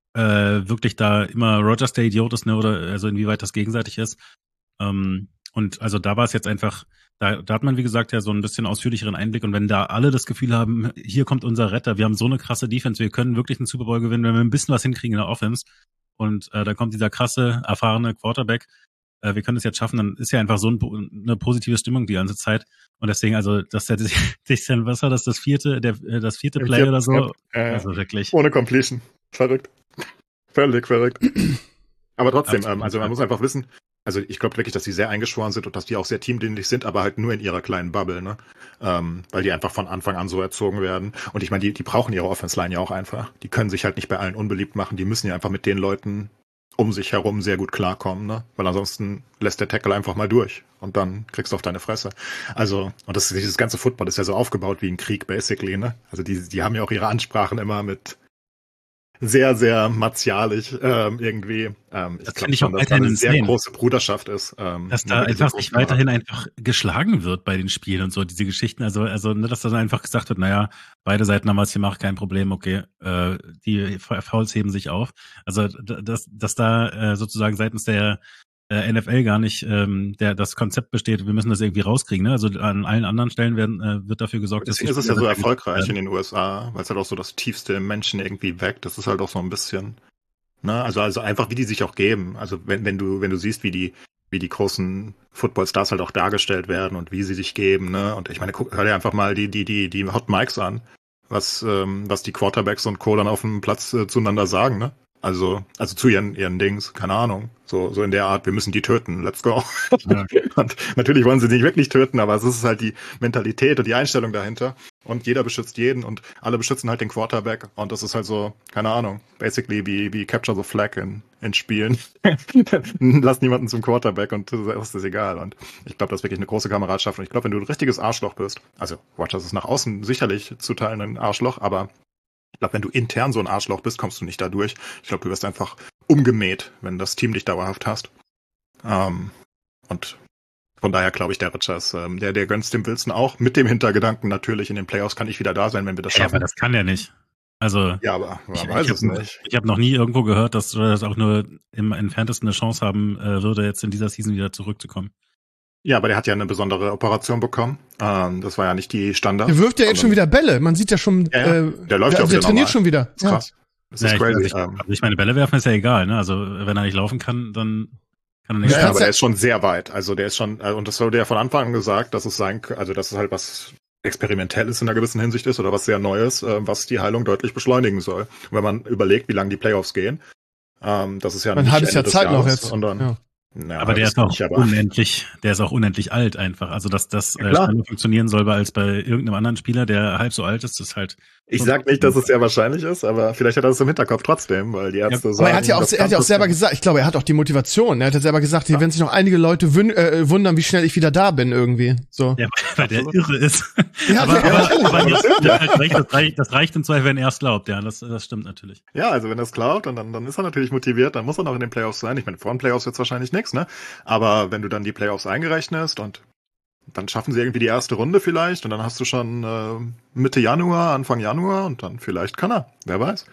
äh, wirklich da immer Rodgers der Idiot ist, ne, oder also inwieweit das gegenseitig ist. Ähm, und also da war es jetzt einfach, da, da hat man, wie gesagt, ja so ein bisschen ausführlicheren Einblick. Und wenn da alle das Gefühl haben, hier kommt unser Retter, wir haben so eine krasse Defense, wir können wirklich einen Super Bowl gewinnen, wenn wir ein bisschen was hinkriegen in der Offense. Und äh, da kommt dieser krasse, erfahrene Quarterback, äh, wir können es jetzt schaffen, dann ist ja einfach so ein, eine positive Stimmung die ganze Zeit. Und deswegen, also, dass der sich dann, was war das, das vierte, der, das vierte Im Play vierten oder so? Snap, äh, Also wirklich. Ohne Completion. Verrückt. Völlig verrückt. Aber trotzdem, Absolut. ähm, also man muss einfach wissen, also ich glaube wirklich, dass die sehr eingeschworen sind und dass die auch sehr teamdienlich sind, aber halt nur in ihrer kleinen Bubble, ne? Ähm, weil die einfach von Anfang an so erzogen werden. Und ich meine, die, die brauchen ihre Offense-Line ja auch einfach. Die können sich halt nicht bei allen unbeliebt machen. Die müssen ja einfach mit den Leuten um sich herum sehr gut klarkommen, ne? Weil ansonsten lässt der Tackle einfach mal durch und dann kriegst du auf deine Fresse. Also, und das, dieses ganze Football ist ja so aufgebaut wie ein Krieg, basically, ne? Also die, die haben ja auch ihre Ansprachen immer mit sehr, sehr martialisch ähm, irgendwie. Ähm, Das ich glaube finde ich schon, auch dass da eine weiterhin sehr insane. große Bruderschaft ist. Ähm, Dass nur da mit dieser einfach sich großen weiterhin einfach geschlagen wird bei den Spielen und so, diese Geschichten. Also, also, ne, dass dann einfach gesagt wird, naja, beide Seiten haben was gemacht, kein Problem, okay, äh, die Fouls heben sich auf. Also, d- dass, dass da äh, sozusagen seitens der äh, N F L gar nicht ähm, der das Konzept besteht, wir müssen das irgendwie rauskriegen. Ne? Also an allen anderen Stellen werden, äh, wird dafür gesorgt, dass die Deswegen ist es ja Spieler so dafür erfolgreich geschützt in werden. den U S A, weil es halt auch so das tiefste im Menschen irgendwie weckt. Das ist halt auch so ein bisschen, ne, also, also einfach wie die sich auch geben. Also wenn, wenn du, wenn du siehst, wie die, wie die großen Footballstars halt auch dargestellt werden und wie sie sich geben, ne. Und ich meine, guck, hör dir einfach mal die, die, die, die Hot Mics an, was, ähm, was die Quarterbacks und Co. dann auf dem Platz äh, zueinander sagen, ne. Also, also zu ihren, ihren Dings, keine Ahnung. So, so in der Art, wir müssen die töten, let's go. Ja. Und natürlich wollen sie nicht wirklich töten, aber es ist halt die Mentalität und die Einstellung dahinter. Und jeder beschützt jeden und alle beschützen halt den Quarterback. Und das ist halt so, keine Ahnung, basically wie, wie Capture the Flag in, in Spielen. Lass niemanden zum Quarterback und das ist egal. Und ich glaube, das ist wirklich eine große Kameradschaft. Und ich glaube, wenn du ein richtiges Arschloch bist, also Rogers ist nach außen sicherlich zu Teilen ein Arschloch, aber Ich glaube, wenn du intern so ein Arschloch bist, kommst du nicht da durch. Ich glaube, du wirst einfach umgemäht, wenn das Team dich dauerhaft hast. Ähm, und von daher glaube ich, der Rodgers, ähm, der, der gönnt's dem Wilson auch. Mit dem Hintergedanken natürlich, in den Playoffs kann ich wieder da sein, wenn wir das Ja, schaffen. aber das kann er nicht. Also, Ja, aber man ich, weiß ich es hab, nicht. Ich habe noch nie irgendwo gehört, dass das auch nur im entferntesten eine Chance haben äh, würde, jetzt in dieser Season wieder zurückzukommen. Ja, aber der hat ja eine besondere Operation bekommen. Ähm, das war ja nicht die Standard. Der wirft ja jetzt schon wieder Bälle. Man sieht ja schon, Ja, ja. äh, Der läuft ja der, auch der wieder trainiert normal. schon wieder. Das ist krass. Das ist Ja, ich, crazy. also ich, ähm, also ich meine, Bälle werfen ist ja egal, ne? Also wenn er nicht laufen kann, dann kann er nicht Ja, Ja, spielen. aber der ist schon sehr weit. Also der ist schon, äh, und das wurde ja von Anfang an gesagt, dass es sein, also dass es halt was Experimentelles in einer gewissen Hinsicht ist oder was sehr Neues, äh, was die Heilung deutlich beschleunigen soll. Und wenn man überlegt, wie lange die Playoffs gehen, ähm, das ist ja Ein nicht halbes Ende Jahr des Zeit noch Jahres, jetzt. sondern, Ja. na, Aber der das ist auch nicht, aber- unendlich, der ist auch unendlich alt einfach. Also dass das Ja, äh, klar. schneller funktionieren soll als bei irgendeinem anderen Spieler, der halb so alt ist, ist halt. Ich sag nicht, dass es sehr wahrscheinlich ist, aber vielleicht hat er das im Hinterkopf trotzdem, weil die Ärzte Aber sagen, er hat ja auch, das er hat ja auch kann selber passieren. gesagt, ich glaube, er hat auch die Motivation. Er hat ja selber gesagt, hier, wenn sich noch einige Leute wün- äh, wundern, wie schnell ich wieder da bin irgendwie. So. Ja, weil der irre ist. Ja, aber, ja, aber, natürlich. aber ja, ja, halt recht, das, reicht, das reicht im Zweifel, wenn er es glaubt. Ja, das, das stimmt natürlich. Ja, also wenn er es glaubt, und dann, dann ist er natürlich motiviert, dann muss er noch in den Playoffs sein. Ich meine, vor den Playoffs wird's wahrscheinlich nichts, ne? Aber wenn du dann die Playoffs eingerechnest und dann schaffen sie irgendwie die erste Runde vielleicht und dann hast du schon äh, Mitte Januar, Anfang Januar und dann vielleicht kann er. Wer weiß.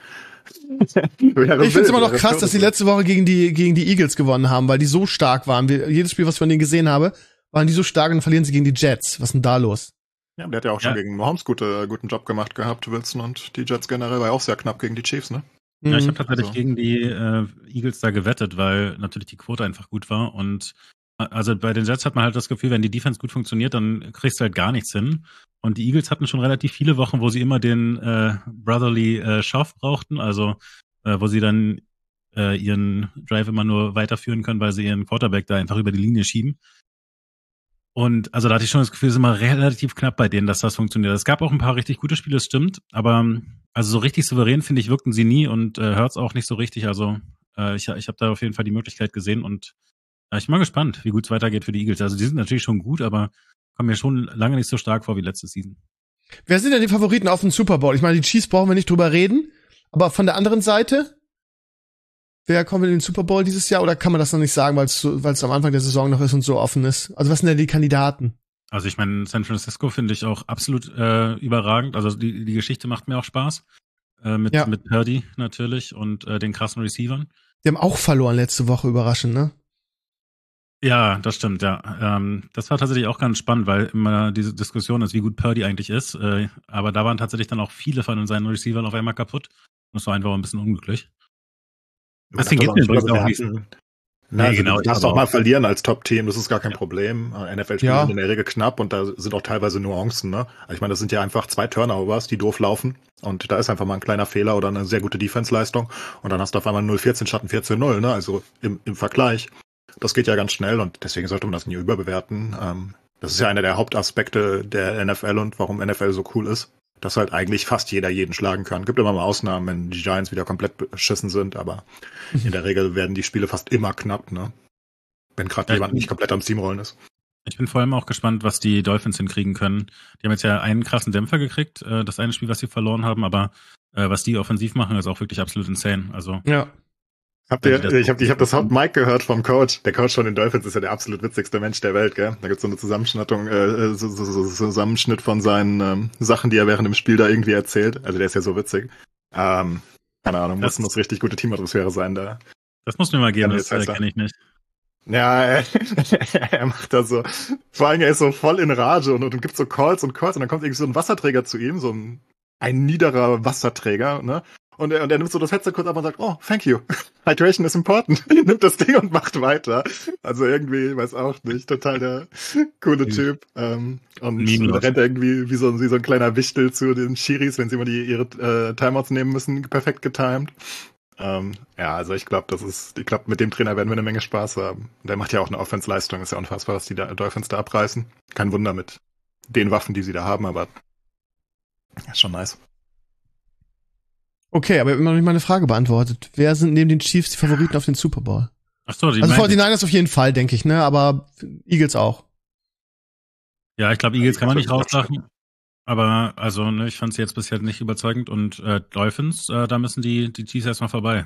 Wäre Ich finde es wild, immer noch wäre krass, dass die irre. letzte Woche gegen die, gegen die Eagles gewonnen haben, weil die so stark waren. Wir, jedes Spiel, was ich von denen gesehen habe, waren die so stark und dann verlieren sie gegen die Jets. Was ist denn da los? Ja, der hat ja auch schon Ja. gegen Mahomes gute, guten Job gemacht gehabt, Wilson, und die Jets generell war ja auch sehr knapp gegen die Chiefs, ne? Ja, ich Mhm. habe tatsächlich Also- gegen die äh, Eagles da gewettet, weil natürlich die Quote einfach gut war. Und äh, also bei den Jets hat man halt das Gefühl, wenn die Defense gut funktioniert, dann kriegst du halt gar nichts hin. Und die Eagles hatten schon relativ viele Wochen, wo sie immer den äh, Brotherly äh, Schaff brauchten, also äh, wo sie dann äh, ihren Drive immer nur weiterführen können, weil sie ihren Quarterback da einfach über die Linie schieben. Und also da hatte ich schon das Gefühl, es ist immer relativ knapp bei denen, dass das funktioniert. Es gab auch ein paar richtig gute Spiele, das stimmt, aber also so richtig souverän, finde ich, wirkten sie nie und äh, hört's auch nicht so richtig. Also äh, ich, ich habe da auf jeden Fall die Möglichkeit gesehen und äh, ich bin mal gespannt, wie gut es weitergeht für die Eagles. Also die sind natürlich schon gut, aber kommen mir schon lange nicht so stark vor wie letzte Season. Wer sind denn die Favoriten auf den Super Bowl? Ich meine, die Chiefs brauchen wir nicht drüber reden, aber von der anderen Seite, wer kommt in den Super Bowl dieses Jahr oder kann man das noch nicht sagen, weil es so, weil es am Anfang der Saison noch ist und so offen ist? Also was sind denn die Kandidaten? Also ich meine, San Francisco finde ich auch absolut äh, überragend. Also die, die Geschichte macht mir auch Spaß. Äh, mit, Ja. mit Purdy natürlich und äh, den krassen Receivern. Die haben auch verloren letzte Woche, überraschend, ne? Ja, das stimmt, ja. Ähm, das war tatsächlich auch ganz spannend, weil immer diese Diskussion ist, wie gut Purdy eigentlich ist. Äh, aber da waren tatsächlich dann auch viele von seinen Receivern auf einmal kaputt. Das war einfach ein bisschen unglücklich. Deswegen Das geht's war mir auch übrigens auch wir nicht. hatten- Nee, Na, also genau, du darfst aber auch mal auch- verlieren als Top-Team, das ist gar kein Problem. Äh, N F L-Spiele Ja. sind in der Regel knapp und da sind auch teilweise Nuancen. Ne? Also ich meine, das sind ja einfach zwei Turnovers, die doof laufen und da ist einfach mal ein kleiner Fehler oder eine sehr gute Defense-Leistung und dann hast du auf einmal null vierzehn statt ein vierzehn null, ne? Also im, im Vergleich. Das geht ja ganz schnell und deswegen sollte man das nie überbewerten. Ähm, das ist ja einer der Hauptaspekte der N F L und warum N F L so cool ist, dass halt eigentlich fast jeder jeden schlagen kann. Gibt immer mal Ausnahmen, wenn die Giants wieder komplett beschissen sind, aber in der Regel werden die Spiele fast immer knapp, ne? Wenn gerade Ja, jemand nicht komplett am Steamrollen ist. Ich bin vor allem auch gespannt, was die Dolphins hinkriegen können. Die haben jetzt ja einen krassen Dämpfer gekriegt, äh, das eine Spiel, was sie verloren haben, aber äh, was die offensiv machen, ist auch wirklich absolut insane. Also Ja. Habt Wenn ihr, die das- ich habe ich hab das Hot Mike gehört vom Coach. Der Coach von den Dolphins ist ja der absolut witzigste Mensch der Welt, gell? Da gibt's so eine Zusammenschnittung, äh, so, so, so, so Zusammenschnitt von seinen ähm, Sachen, die er während dem Spiel da irgendwie erzählt. Also der ist ja so witzig. Ähm, keine Ahnung, muss, Das- muss richtig gute Teamatmosphäre sein da. das muss mir mal geben, Ja, das jetzt heißt äh, er. kenne ich nicht. Ja, er, er macht da so, vor allem er ist so voll in Rage und, und gibt so Calls und Calls und dann kommt irgendwie so ein Wasserträger zu ihm, so ein, ein niederer Wasserträger, ne? Und er, und er nimmt so das Headset kurz ab und sagt, oh, thank you. Hydration is important. Nimmt das Ding und macht weiter. Also irgendwie, weiß auch nicht, total der coole Typ. Ähm, und Meme, dann rennt er irgendwie wie so, wie so ein kleiner Wichtel zu den Schiris, wenn sie immer die, ihre äh, Timeouts nehmen müssen, perfekt getimed. Ähm, ja, also ich glaube, das ist, ich glaube, mit dem Trainer werden wir eine Menge Spaß haben. Der macht ja auch eine Offense-Leistung, ist ja unfassbar, was die da, Dolphins da abreißen. Kein Wunder mit den Waffen, die sie da haben, aber ja, schon nice. Okay, aber immer noch nicht meine Frage beantwortet. Wer sind neben den Chiefs die Favoriten auf den Super Bowl? Ach so, die Also meinte ich. forty-niners auf jeden Fall, denke ich, ne? Aber Eagles auch. Ja, ich glaube, Eagles die kann man kannst nicht du nicht rauslachen. Aber also, ne, ich fand sie jetzt bisher nicht überzeugend und äh, Dolphins, äh, da müssen die, die Chiefs erstmal vorbei.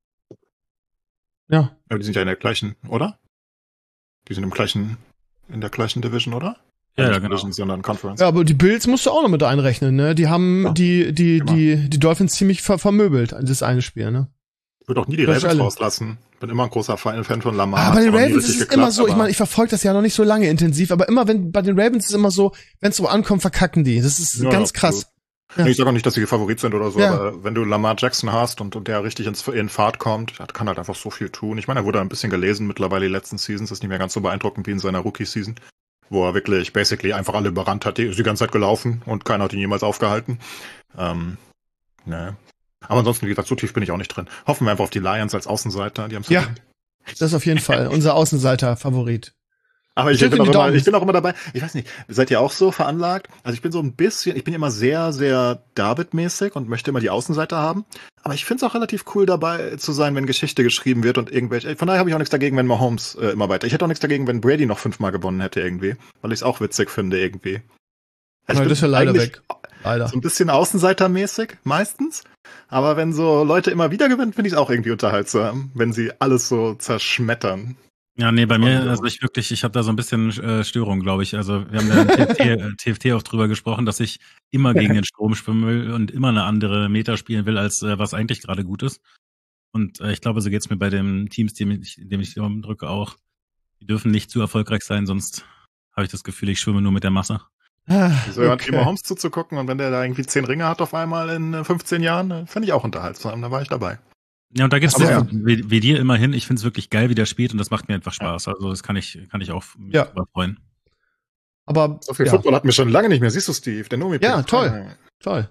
Ja. Aber die sind ja in der gleichen, oder? Die sind im gleichen, in der gleichen Division, oder? Ja, Nicht ja, genau. Division, sondern Conference. Ja, aber die Bills musst du auch noch mit einrechnen, ne? Die haben Ja, die, die, immer. die, die Dolphins ziemlich ver vermöbelt, das eine Spiel, ne? Ich würde auch nie die Das ist Ravens alle. rauslassen. Bin immer ein großer Fan Fan von Lamar. Aber bei den Hat auch nie Ravens richtig ist es geklappt, immer so, ich aber- meine, ich verfolge das ja noch nicht so lange intensiv, aber immer wenn, bei den Ravens ist es immer so, wenn es so ankommt, verkacken die. Das ist Ja, ganz absolut. krass. Ja. Nee, ich sage auch nicht, dass sie Favorit sind oder so, Ja. aber wenn du Lamar Jackson hast und, und der richtig ins, in Fahrt kommt, der kann halt einfach so viel tun. Ich meine, er wurde ein bisschen gelesen mittlerweile die letzten Seasons, ist nicht mehr ganz so beeindruckend wie in seiner Rookie-Season, wo er wirklich basically einfach alle überrannt hat, die ist die ganze Zeit gelaufen und keiner hat ihn jemals aufgehalten. Ähm, ne. Aber ansonsten, wie gesagt, so tief bin ich auch nicht drin. Hoffen wir einfach auf die Lions als Außenseiter, die haben Ja. Das ist auf jeden Fall unser Außenseiter-Favorit. Aber ich Drück bin, ihm auch die immer, Daumen. ich bin auch immer dabei. Ich weiß nicht, seid ihr auch so veranlagt? Also ich bin so ein bisschen, ich bin immer sehr, sehr David-mäßig und möchte immer die Außenseiter haben. Aber ich finde es auch relativ cool dabei zu sein, wenn Geschichte geschrieben wird und irgendwelche. Von daher habe ich auch nichts dagegen, wenn Mahomes äh, immer weiter. Ich hätte auch nichts dagegen, wenn Brady noch fünfmal gewonnen hätte irgendwie, weil ich es auch witzig finde irgendwie. Also Aber ich das ist bin ja leider eigentlich weg. Leider. so ein bisschen Außenseitermäßig meistens. Aber wenn so Leute immer wieder gewinnen, finde ich es auch irgendwie unterhaltsam, wenn sie alles so zerschmettern. Ja, nee, bei Und, mir, äh, also ich wirklich, ich habe da so ein bisschen äh, Störung, glaube ich. Also wir haben ja im T F T, äh, T F T auch drüber gesprochen, dass ich immer gegen den Strom schwimmen will und immer eine andere Meta spielen will, als äh, was eigentlich gerade gut ist. Und äh, ich glaube, so geht's mir bei den Teams, dem ich, dem ich die Daumen drücke, auch. Die dürfen nicht zu erfolgreich sein, sonst habe ich das Gefühl, ich schwimme nur mit der Masse. Ah, So jemand okay. wie Mahomes zuzugucken und wenn der da irgendwie zehn Ringe hat auf einmal in äh, fünfzehn Jahren, äh, finde ich auch unterhaltsam. Da war ich dabei. Ja, und da geht's Aber mir ja. wie, wie dir immerhin. Ich finde es wirklich geil, wie der spielt und das macht mir einfach Spaß. Also das kann ich, kann ich auch mich Ja. drüber freuen. Aber, So viel ja, Football hatten wir schon lange nicht mehr. Siehst du, Steve? Der Nomi. Ja, toll. toll.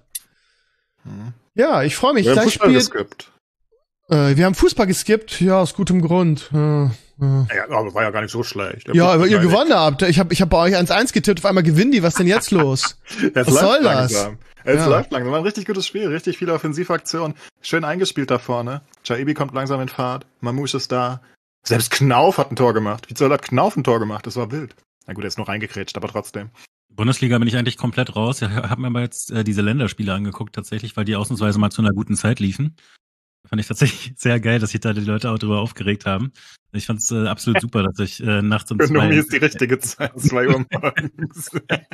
Hm. Ja, ich freue mich. Wir haben Gleich Fußball spielt, geskippt. äh, wir haben Fußball geskippt, ja, aus gutem Grund. Äh, äh. Ja, aber war ja gar nicht so schlecht. Der Ja, Fußball aber ihr war gewonnen habt. Ich habe ich hab bei euch eins eins getippt, auf einmal gewinnen die. Was denn jetzt los? Es Was läuft soll das? langsam. Es Ja. läuft langsam. War ein richtig gutes Spiel. Richtig viele Offensivaktionen. Schön eingespielt da vorne. Jaibi kommt langsam in Fahrt. Mamouche ist da. Selbst Knauf hat ein Tor gemacht. Wie soll hat Knauf ein Tor gemacht? Das war wild. Na gut, er ist noch reingekrätscht, aber trotzdem. Bundesliga bin ich eigentlich komplett raus. Ich habe mir aber jetzt äh, diese Länderspiele angeguckt tatsächlich, weil die ausnahmsweise mal zu einer guten Zeit liefen. Fand ich tatsächlich sehr geil, dass sich da die Leute auch drüber aufgeregt haben. Ich fand es äh, absolut super, dass ich äh, nachts um Für Nomi zwei... ist die richtige Zeit. zwei Uhr morgens.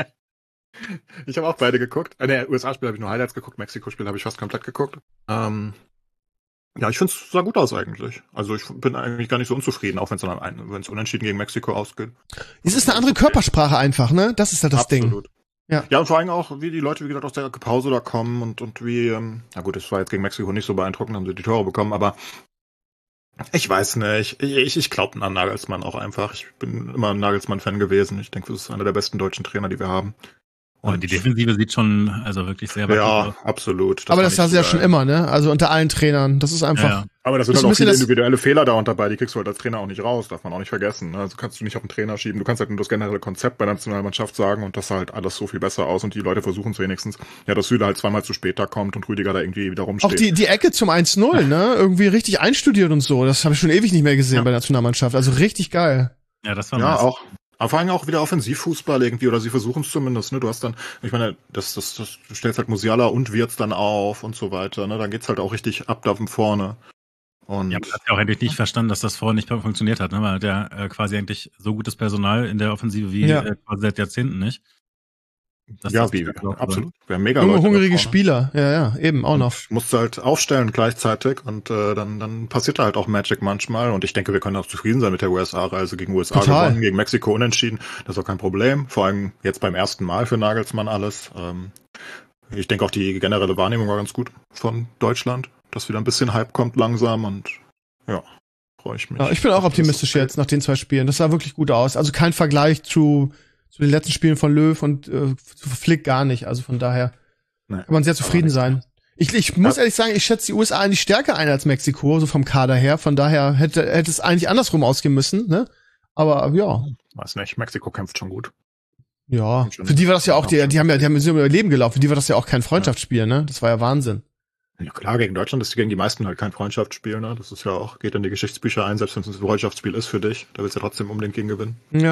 Ich habe auch beide geguckt. Äh, ne, U S A-Spiel habe ich nur Highlights geguckt. Mexiko-Spiel habe ich fast komplett geguckt. Ähm, ja, ich finde es sah gut aus eigentlich. Also ich bin eigentlich gar nicht so unzufrieden, auch wenn es unentschieden gegen Mexiko ausgeht. Es ist eine andere Körpersprache einfach, ne? Das ist halt das Ding. Absolut. Ja. Ja, und vor allem auch, wie die Leute, wie gesagt, aus der Pause da kommen und, und wie, ähm, na gut, das war jetzt gegen Mexiko nicht so beeindruckend, haben sie die Tore bekommen, aber ich weiß nicht. Ich, ich glaube an Nagelsmann auch einfach. Ich bin immer ein Nagelsmann-Fan gewesen. Ich denke, das ist einer der besten deutschen Trainer, die wir haben. Und die Defensive sieht schon also wirklich sehr weit Ja, aus. absolut. Aber war das war nicht ja so schon geil. immer, ne? Also unter allen Trainern. Das ist einfach. Ja, ja. Aber das sind Ist halt ein auch bisschen viele das- individuelle Fehler da und dabei, die kriegst du halt als Trainer auch nicht raus, darf man auch nicht vergessen. Ne? Also kannst du nicht auf den Trainer schieben, du kannst halt nur das generelle Konzept bei der Nationalmannschaft sagen und das sah halt alles so viel besser aus und die Leute versuchen es wenigstens. Ja, dass Süle halt zweimal zu spät da kommt und Rüdiger da irgendwie wieder rumsteht. Auch die, die Ecke zum eins null, ne? Irgendwie richtig einstudiert und so. Das habe ich schon ewig nicht mehr gesehen Ja. bei der Nationalmannschaft. Also richtig geil. ja, das war Ja, nice. auch. Aber vor allem auch wieder Offensivfußball irgendwie, oder sie versuchen es zumindest, ne? Du hast dann, ich meine, das, das, das, du stellst halt Musiala und Wirtz dann auf und so weiter, ne? Dann geht's halt auch richtig ab da von vorne. Und Ja, man hat ja auch eigentlich nicht verstanden, dass das vorher nicht funktioniert hat, ne? Weil der äh, quasi eigentlich so gutes Personal in der Offensive wie Ja. äh, quasi seit Jahrzehnten nicht. Dass ja, das wie, nicht glaubt, absolut. Wir haben mega Junge, Leute da hungrige vorne. Spieler. Ja, ja, eben auch noch. Und musst du halt aufstellen gleichzeitig und äh, dann, dann passiert da halt auch Magic manchmal und ich denke, wir können auch zufrieden sein mit der U S A-Reise gegen U S A Total. gewonnen, gegen Mexiko unentschieden, das ist auch kein Problem, vor allem jetzt beim ersten Mal für Nagelsmann alles. Ähm, ich denke auch die generelle Wahrnehmung war ganz gut von Deutschland, dass wieder ein bisschen Hype kommt langsam und ja, freue ich mich. Ja, ich bin auch Das optimistisch ist- jetzt nach den zwei Spielen. Das sah wirklich gut aus. Also kein Vergleich zu, zu den letzten Spielen von Löw und äh, zu Flick gar nicht. Also von daher Nee, kann man sehr zufrieden aber sein. Ich, ich muss Ja. ehrlich sagen, ich schätze die U S A eigentlich stärker ein als Mexiko, so vom Kader her. Von daher hätte, hätte es eigentlich andersrum ausgehen müssen, ne? Aber ja, Weiß nicht, Mexiko kämpft schon gut. ja. Schon. Für die war das ja auch, die, die haben ja, die haben so ihr Leben gelaufen. Für die war das ja auch kein Freundschaftsspiel, ne? Das war ja Wahnsinn. Ja klar, gegen Deutschland ist gegen die meisten halt kein Freundschaftsspiel, ne? Das ist ja auch, geht in die Geschichtsbücher ein, selbst wenn es ein Freundschaftsspiel ist für dich, da willst du ja trotzdem unbedingt gegen gewinnen. Ja.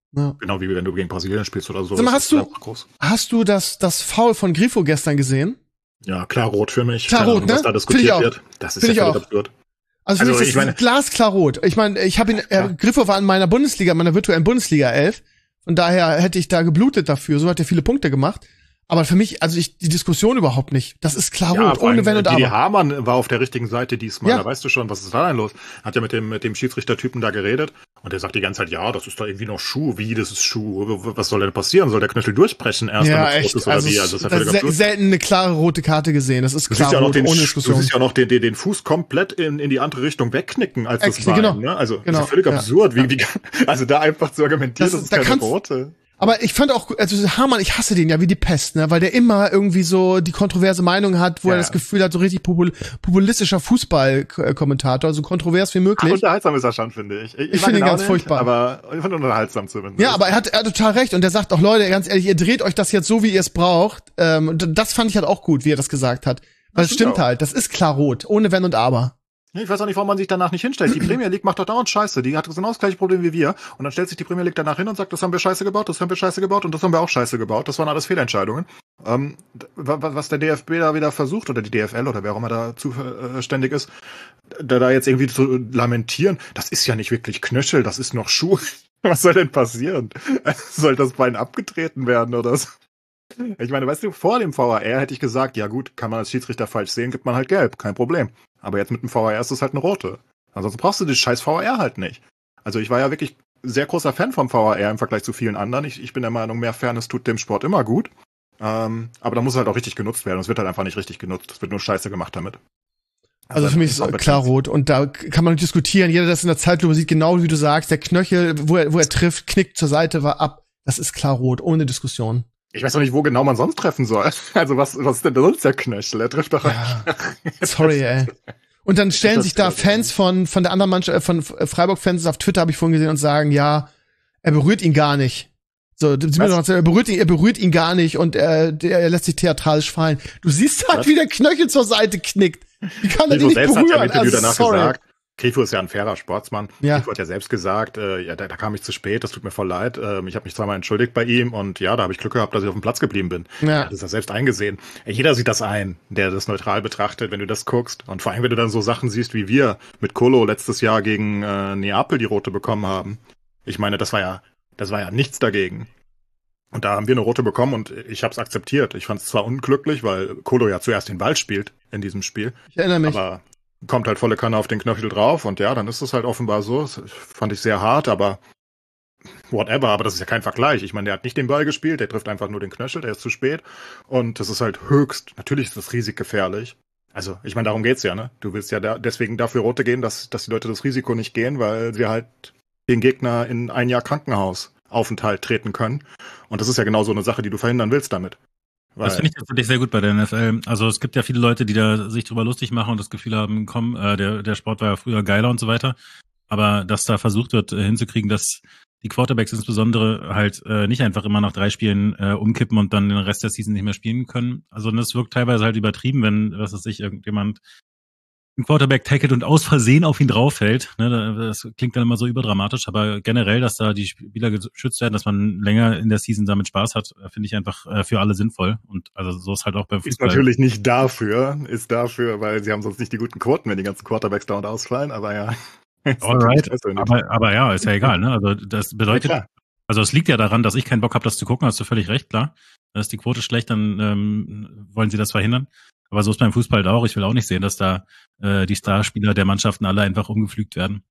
Ja. Genau wie wenn du gegen Brasilien spielst oder so. Sag mal, Das hast ist du, einfach groß. hast du das, das Foul von Grifo gestern gesehen? Ja, klar rot für mich. Klar Keine rot, Ahnung, ne? was da Find diskutiert ich auch. wird. Das ist Find ja ich völlig auch. absurd. Also, Also, also ich ich meine- glasklar rot. Ich meine, ich habe ihn, äh, Ja. Grifo war in meiner Bundesliga, meiner virtuellen Bundesliga elf. Von daher hätte ich da geblutet dafür. So hat er viele Punkte gemacht. Aber für mich, also ich, die Diskussion überhaupt nicht. Das ist klar Ja, rot, vor allem, ohne Wenn und Didi Aber. Hamann war auf der richtigen Seite diesmal. Ja. Da weißt du schon, was ist da denn los? Hat ja mit dem, mit dem Schiedsrichtertypen da geredet. Und der sagt die ganze Zeit, ja, das ist da irgendwie noch Schuh. Wie, das ist Schuh? Was soll denn passieren? Soll der Knöchel durchbrechen erst, Ja, damit es rot echt. ist oder Also, wie? Also, das ist ja da völlig se absurd. selten eine klare rote Karte gesehen. Das ist Du klar siehst ja auch noch rot, den, ohne du Diskussion. siehst ja auch noch den, den, den Fuß komplett in, in die andere Richtung wegknicken als das Ex- Bein. genau. Ne? Also, Genau. das ist völlig Ja. absurd. Wie, wie, also da einfach zu argumentieren, Das- das, ist da keine kannst- rote. Aber ich fand auch, also Hamann, ich hasse den ja wie die Pest, ne, weil der immer irgendwie so die kontroverse Meinung hat, wo Ja. er das Gefühl hat, so richtig popul populistischer Fußballkommentator, so kontrovers wie Ach, möglich. unterhaltsam ist er schon, finde ich. Ich, Ich mag finde ihn auch ganz nicht, furchtbar. Aber ich finde ihn unterhaltsam zumindest. Ja, aber er hat, er hat total recht und der sagt auch, Leute, ganz ehrlich, ihr dreht euch das jetzt so, wie ihr es braucht. Ähm, und das fand ich halt auch gut, wie er das gesagt hat. Weil es Das stimmt stimmt auch. halt, das ist klar rot, ohne Wenn und Aber. Ich weiß auch nicht, warum man sich danach nicht hinstellt. Die Premier League macht doch dauernd Scheiße. Die hat genau das gleiche Problem wie wir. Und dann stellt sich die Premier League danach hin und sagt, das haben wir Scheiße gebaut, das haben wir Scheiße gebaut und das haben wir auch Scheiße gebaut. Das waren alles Fehlentscheidungen. Ähm, was der D F B da wieder versucht, oder die D F L oder wer auch immer da zuständig ist, da, da jetzt irgendwie zu lamentieren, das ist ja nicht wirklich Knöchel, das ist noch Schuh. Was soll denn passieren? Soll das Bein abgetreten werden oder so? Ich meine, weißt du, vor dem V A R hätte ich gesagt, ja gut, kann man als Schiedsrichter falsch sehen, gibt man halt gelb, kein Problem. Aber jetzt mit dem V A R ist es halt eine rote. Ansonsten brauchst du das scheiß V A R halt nicht. Also ich war ja wirklich sehr großer Fan vom V A R im Vergleich zu vielen anderen. Ich, ich bin der Meinung, mehr Fairness tut dem Sport immer gut. Ähm, aber da muss es halt auch richtig genutzt werden. Es wird halt einfach nicht richtig genutzt. Es wird nur Scheiße gemacht damit. Also für mich ist es klar rot und da kann man diskutieren. Jeder, der das in der Zeitlupe sieht, genau wie du sagst, der Knöchel, wo er, wo er trifft, knickt zur Seite, war ab. Das ist klar rot, ohne Diskussion. Ich weiß auch nicht, wo genau man sonst treffen soll. Also was, was ist denn sonst der Knöchel? Er trifft doch... Ja. Sorry, ey. Und dann stellen Das sich da ist Fans von, von der anderen Mannschaft, äh, von Freiburg-Fans auf Twitter, habe ich vorhin gesehen, und sagen, ja, er berührt ihn gar nicht. So, Was? er berührt ihn, er berührt ihn gar nicht und er, der, er lässt sich theatralisch fallen. Du siehst halt, Was? wie der Knöchel zur Seite knickt. Wie kann er den Grifo nicht selbst hat ja berühren? im Interview Also, danach sorry. gesagt, Grifo ist ja ein fairer Sportsmann. Ja. Grifo hat ja selbst gesagt, äh, ja, da, da kam ich zu spät, das tut mir voll leid. Ähm, ich habe mich zweimal entschuldigt bei ihm und ja, da habe ich Glück gehabt, dass ich auf dem Platz geblieben bin. Ja. Das ist ja selbst eingesehen. Ey, jeder sieht das ein, der das neutral betrachtet, wenn du das guckst. Und vor allem, wenn du dann so Sachen siehst, wie wir mit Colo letztes Jahr gegen äh, Neapel die rote bekommen haben. Ich meine, das war ja, das war ja nichts dagegen. Und da haben wir eine rote bekommen und ich habe es akzeptiert. Ich fand es zwar unglücklich, weil Colo ja zuerst den Ball spielt in diesem Spiel. Ich erinnere mich. Aber kommt halt volle Kanne auf den Knöchel drauf und ja, dann ist es halt offenbar so. Das fand ich sehr hart, aber whatever, aber das ist ja kein Vergleich. Ich meine, der hat nicht den Ball gespielt, der trifft einfach nur den Knöchel, der ist zu spät und das ist halt höchst, natürlich ist das Risiko gefährlich. Also, ich meine, darum geht's ja, ne? Du willst ja da deswegen dafür rote gehen, dass, dass die Leute das Risiko nicht gehen, weil sie halt den Gegner in ein Jahr Krankenhausaufenthalt treten können. Und das ist ja genau so eine Sache, die du verhindern willst damit. Weil, Das finde ich tatsächlich sehr gut bei der N F L. Also es gibt ja viele Leute, die da sich drüber lustig machen und das Gefühl haben, komm, äh, der, der Sport war ja früher geiler und so weiter. Aber dass da versucht wird, äh, hinzukriegen, dass die Quarterbacks insbesondere halt äh, nicht einfach immer nach drei Spielen äh, umkippen und dann den Rest der Season nicht mehr spielen können. Also das wirkt teilweise halt übertrieben, wenn, was weiß ich, irgendjemand einen Quarterback tackelt und aus Versehen auf ihn drauffällt. Ne, das klingt dann immer so überdramatisch, aber generell, dass da die Spieler geschützt werden, dass man länger in der Season damit Spaß hat, finde ich einfach äh, für alle sinnvoll. Und also so ist halt auch beim Fußball. ist natürlich nicht dafür, ist dafür, weil sie haben sonst nicht die guten Quoten, wenn die ganzen Quarterbacks dauernd ausfallen, aber ja. Alright, aber, aber ja, ist ja egal, ne? Also das bedeutet, Ja, also es liegt ja daran, dass ich keinen Bock habe, das zu gucken, hast du völlig recht, klar. Da ist die Quote schlecht, dann ähm, wollen sie das verhindern. Aber so ist beim Fußball auch. Ich will auch nicht sehen, dass da äh, die Starspieler der Mannschaften alle einfach umgepflügt werden.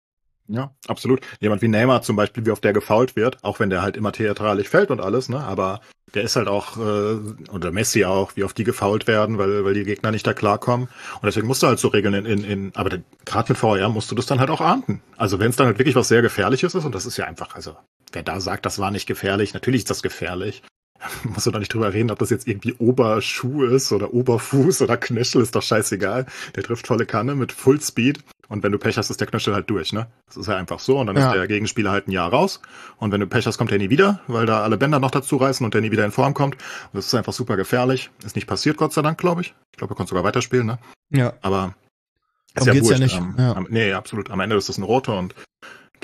Ja, absolut. Jemand wie Neymar zum Beispiel, wie oft der gefoult wird, auch wenn der halt immer theatralisch fällt und alles, ne? Aber der ist halt auch, äh, oder Messi auch, wie oft die gefoult werden, weil weil die Gegner nicht da klarkommen. Und deswegen musst du halt so Regeln in, in, in aber gerade mit V A R musst du das dann halt auch ahnden. Also wenn es dann halt wirklich was sehr Gefährliches ist, und das ist ja einfach, also wer da sagt, das war nicht gefährlich, natürlich ist das gefährlich. Musst du da nicht drüber reden, ob das jetzt irgendwie Oberschuh ist oder Oberfuß oder Knöchel, ist doch scheißegal. Der trifft volle Kanne mit Full Speed und wenn du Pech hast, ist der Knöchel halt durch, ne? Das ist ja einfach so und dann Ja. ist der Gegenspieler halt ein Jahr raus und wenn du Pech hast, kommt der nie wieder, weil da alle Bänder noch dazu reißen und der nie wieder in Form kommt. Und das ist einfach super gefährlich. Ist nicht passiert, Gott sei Dank, glaube ich. Ich glaube, er konnte sogar weiterspielen, ne? Ja. Aber Darum geht's ja wurscht. nicht. Ähm, Ja. am, nee, absolut. Am Ende ist das eine rote und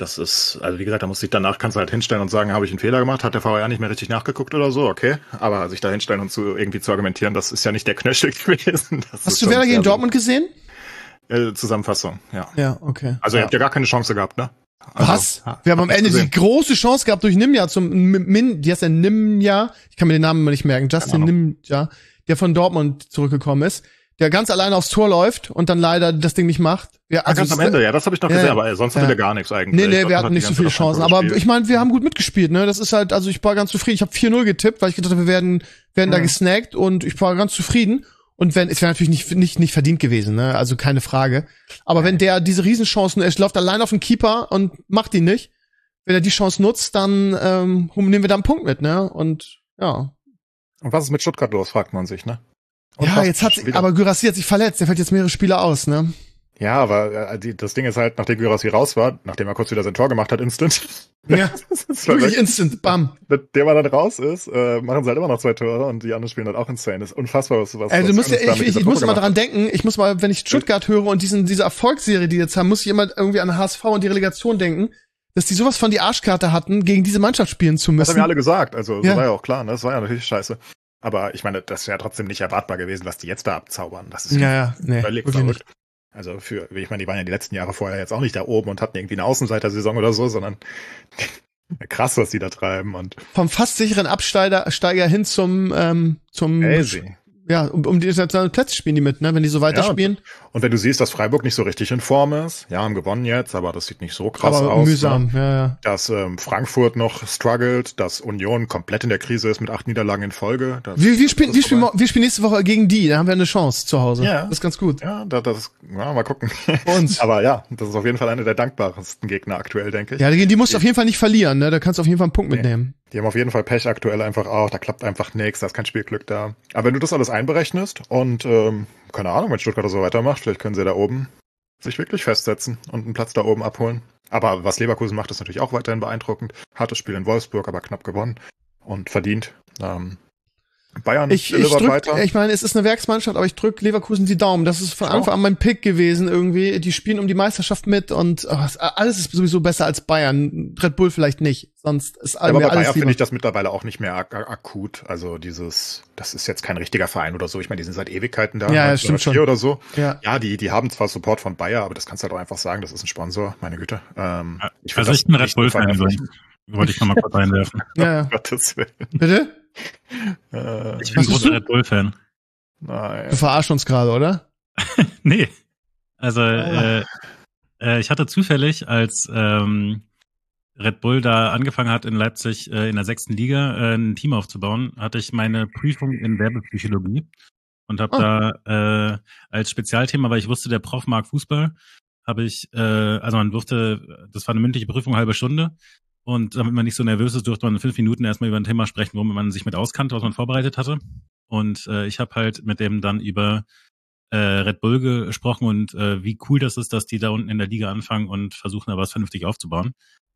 das ist, also wie gesagt, da musst du dich danach, kannst du halt hinstellen und sagen, habe ich einen Fehler gemacht, hat der V A R nicht mehr richtig nachgeguckt oder so, okay. Aber sich da hinstellen und zu, irgendwie zu argumentieren, das ist ja nicht der Knöchel gewesen. Das Hast du Werder gegen Dortmund gesehen? Äh, Zusammenfassung, ja. Ja, okay. Also ja. ihr habt ja gar keine Chance gehabt, ne? Also, Was? Wir haben am Ende die große Chance gehabt durch Nimja zum Min, die heißt ja Nimja, ich kann mir den Namen immer nicht merken, Justin Nimja, der von Dortmund zurückgekommen ist, der ganz alleine aufs Tor läuft und dann leider das Ding nicht macht. Ja, also ah, ganz am Ende, ja, das habe ich noch ja, gesehen, aber sonst ja. hatten wir gar nichts eigentlich. Nee, nee, wir hatten nicht so viele Chancen, aber ich meine, wir haben gut mitgespielt, ne? Das ist halt, also ich war ganz zufrieden. Ich habe vier null getippt, weil ich gedacht habe, wir werden werden mhm. da gesnackt und ich war ganz zufrieden. Und wenn, es wäre natürlich nicht, nicht, nicht verdient gewesen, ne? Also keine Frage. Aber wenn der diese Riesenchancen, er läuft allein auf den Keeper und macht ihn nicht, wenn er die Chance nutzt, dann ähm, nehmen wir da einen Punkt mit, ne? Und ja. Und was ist mit Stuttgart los, fragt man sich, ne? Und ja, jetzt hat aber Guirassy hat sich verletzt, der fällt jetzt mehrere Spiele aus, ne? Ja, aber äh, die, das Ding ist halt, nachdem Guirassy raus war, nachdem er kurz wieder sein Tor gemacht hat, instant. Ja, wirklich instant, bam. Der mal dann raus ist, äh, machen sie halt immer noch zwei Tore und die anderen spielen halt auch insane. Das ist unfassbar, was was. Also du musst ja, ich, ich, ich muss mal dran hat. denken, ich muss mal, wenn ich Stuttgart höre und diesen diese Erfolgsserie, die jetzt haben, muss ich immer irgendwie an H S V und die Relegation denken, dass die sowas von die Arschkarte hatten, gegen diese Mannschaft spielen zu müssen. Das haben ja alle gesagt, also ja. das war ja auch klar, ne? Das war ja natürlich scheiße. Aber ich meine, das wäre trotzdem nicht erwartbar gewesen, was die jetzt da abzaubern. Das ist ja, ja, nee, völlig verrückt. Also für, ich meine, die waren ja die letzten Jahre vorher jetzt auch nicht da oben und hatten irgendwie eine Außenseiter-Saison oder so, sondern krass, was die da treiben. Und vom fast sicheren Absteiger Steiger hin zum ähm, zum Crazy. Ja, um, um die internationalen Plätze spielen die mit, ne? Wenn die so weiterspielen. Ja, und, und wenn du siehst, dass Freiburg nicht so richtig in Form ist, ja, haben gewonnen jetzt, aber das sieht nicht so krass aber aus. Mühsam, ne? ja, ja. Dass ähm, Frankfurt noch struggelt, dass Union komplett in der Krise ist mit acht Niederlagen in Folge. Das, wir, wir, spielen, wir, spielen, wir spielen nächste Woche gegen die, da haben wir eine Chance zu Hause. Ja. Das ist ganz gut. Ja, das, das ja, mal gucken. Uns. Aber ja, das ist auf jeden Fall einer der dankbarsten Gegner aktuell, denke ich. Ja, die, die musst du auf jeden Fall nicht verlieren, ne? Da kannst du auf jeden Fall einen Punkt nee. mitnehmen. Die haben auf jeden Fall Pech aktuell einfach auch, da klappt einfach nichts, da ist kein Spielglück da. Aber wenn du das alles einberechnest und, ähm, keine Ahnung, wenn Stuttgart so weitermacht, vielleicht können sie da oben sich wirklich festsetzen und einen Platz da oben abholen. Aber was Leverkusen macht, ist natürlich auch weiterhin beeindruckend. Hartes Spiel in Wolfsburg, aber knapp gewonnen und verdient. Ähm, Bayern ich, ich drück, weiter. Ich meine, es ist eine Werksmannschaft, aber ich drück Leverkusen die Daumen. Das ist von oh. Anfang an mein Pick gewesen irgendwie. Die spielen um die Meisterschaft mit und oh, alles ist sowieso besser als Bayern. Red Bull vielleicht nicht, sonst ist ja, aber mir bei alles Bayern finde ich das mittlerweile auch nicht mehr ak- akut. Also dieses, das ist jetzt kein richtiger Verein oder so. Ich meine, die sind seit Ewigkeiten da. Ja, ja stimmt schon. Oder so. Ja, ja die, die haben zwar Support von Bayer, aber das kannst du halt auch einfach sagen, das ist ein Sponsor, meine Güte. Ähm, ich also ich bin Red Bull-Fan, wollte ich noch mal kurz einwerfen. Ja, ja. Gottes Willen. Bitte? Äh, ich bin großer Red Bull-Fan. Nein. Du verarschst uns gerade, oder? Nee. Also, äh, äh, ich hatte zufällig, als ähm, Red Bull da angefangen hat in Leipzig äh, in der sechsten Liga äh, ein Team aufzubauen, hatte ich meine Prüfung in Werbepsychologie und habe oh. da äh, als Spezialthema, weil ich wusste, der Prof mag Fußball, habe ich, äh, also man durfte, das war eine mündliche Prüfung, halbe Stunde. Und damit man nicht so nervös ist, durfte man in fünf Minuten erstmal über ein Thema sprechen, womit man sich mit auskannte, was man vorbereitet hatte. Und äh, ich habe halt mit dem dann über äh, Red Bull gesprochen und äh, wie cool das ist, dass die da unten in der Liga anfangen und versuchen, da was vernünftig aufzubauen.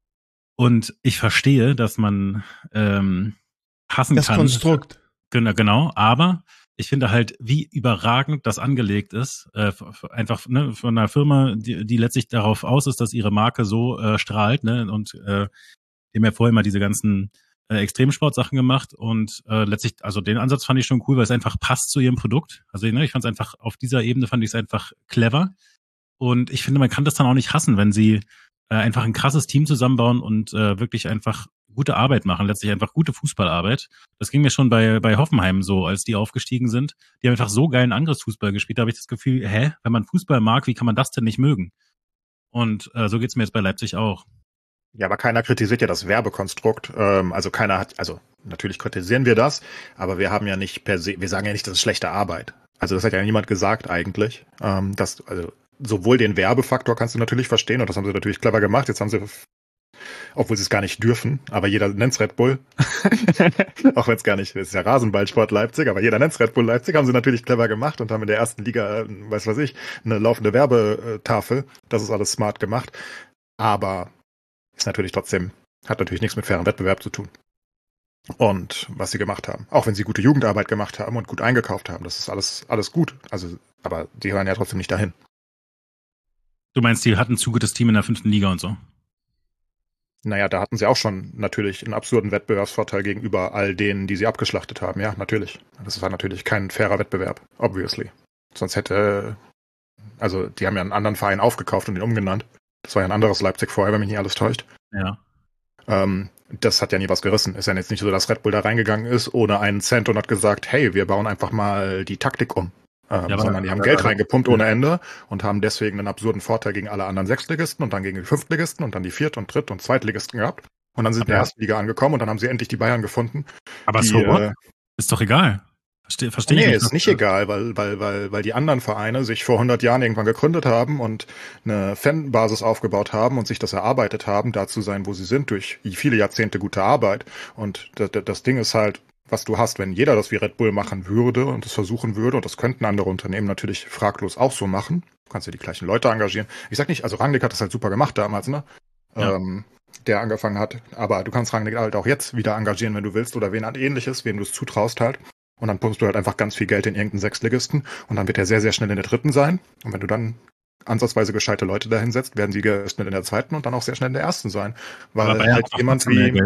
Und ich verstehe, dass man ähm, hassen das kann. Das Konstrukt. Genau, genau, aber ich finde halt, wie überragend das angelegt ist, äh, einfach ne, von einer Firma, die, die letztlich darauf aus ist, dass ihre Marke so äh, strahlt, ne, und äh, die haben ja vorher mal diese ganzen äh, Extremsportsachen gemacht und äh, letztlich, also den Ansatz fand ich schon cool, weil es einfach passt zu ihrem Produkt. Also ne, ich fand es einfach, auf dieser Ebene fand ich es einfach clever und ich finde, man kann das dann auch nicht hassen, wenn sie äh, einfach ein krasses Team zusammenbauen und äh, wirklich einfach gute Arbeit machen, letztlich einfach gute Fußballarbeit. Das ging mir schon bei bei Hoffenheim so, als die aufgestiegen sind. Die haben einfach so geilen Angriffsfußball gespielt, da habe ich das Gefühl, hä, wenn man Fußball mag, wie kann man das denn nicht mögen? Und äh, so geht's mir jetzt bei Leipzig auch. Ja, aber keiner kritisiert ja das Werbekonstrukt. Ähm, also keiner hat, also natürlich kritisieren wir das, aber wir haben ja nicht per se, wir sagen ja nicht, das ist schlechte Arbeit. Also das hat ja niemand gesagt eigentlich. Ähm, dass, also sowohl den Werbefaktor kannst du natürlich verstehen und das haben sie natürlich clever gemacht. Jetzt haben sie, obwohl sie es gar nicht dürfen, aber jeder nennt's Red Bull. Auch wenn es gar nicht, es ist ja Rasenballsport Leipzig, aber jeder nennt's Red Bull Leipzig, haben sie natürlich clever gemacht und haben in der ersten Liga, äh, weiß was ich, eine laufende Werbetafel. Das ist alles smart gemacht. Aber ist natürlich trotzdem, hat natürlich nichts mit fairem Wettbewerb zu tun. Und was sie gemacht haben. Auch wenn sie gute Jugendarbeit gemacht haben und gut eingekauft haben, das ist alles, alles gut. Also, aber die hören ja trotzdem nicht dahin. Du meinst, die hatten zu gutes Team in der fünften Liga und so? Naja, da hatten sie auch schon natürlich einen absurden Wettbewerbsvorteil gegenüber all denen, die sie abgeschlachtet haben. Ja, natürlich. Das war natürlich kein fairer Wettbewerb, obviously. Sonst hätte, also die haben ja einen anderen Verein aufgekauft und ihn umgenannt. Das war ja ein anderes Leipzig vorher, wenn mich nicht alles täuscht. Ja. Ähm, das hat ja nie was gerissen. Ist ja jetzt nicht so, dass Red Bull da reingegangen ist ohne einen Cent und hat gesagt, hey, wir bauen einfach mal die Taktik um. Ähm, ja, sondern die haben Geld reingepumpt ohne Ende und haben deswegen einen absurden Vorteil gegen alle anderen Sechstligisten und dann gegen die Fünftligisten und dann die Viert- und Dritt- und Zweitligisten gehabt. Und dann sind sie in der ersten Liga angekommen und dann haben sie endlich die Bayern gefunden. Aber die, so what? Äh, ist doch egal. Verstehe versteh nee, ich nicht. ist nicht egal, weil, weil, weil, weil die anderen Vereine sich vor hundert Jahren irgendwann gegründet haben und eine Fanbasis aufgebaut haben und sich das erarbeitet haben, da zu sein, wo sie sind, durch viele Jahrzehnte gute Arbeit. Und das, das Ding ist halt, was du hast, wenn jeder das wie Red Bull machen würde und das versuchen würde, und das könnten andere Unternehmen natürlich fraglos auch so machen, du kannst ja die gleichen Leute engagieren. Ich sag nicht, also Rangnick hat das halt super gemacht damals, ne? Ja. Ähm, der angefangen hat, aber du kannst Rangnick halt auch jetzt wieder engagieren, wenn du willst, oder wen halt ähnliches, wem du es zutraust halt. Und dann pumpst du halt einfach ganz viel Geld in irgendeinen Sechstligisten und dann wird er sehr, sehr schnell in der dritten sein. Und wenn du dann ansatzweise gescheite Leute dahin setzt, werden sie schnell in der zweiten und dann auch sehr schnell in der ersten sein. Weil halt jemand wie,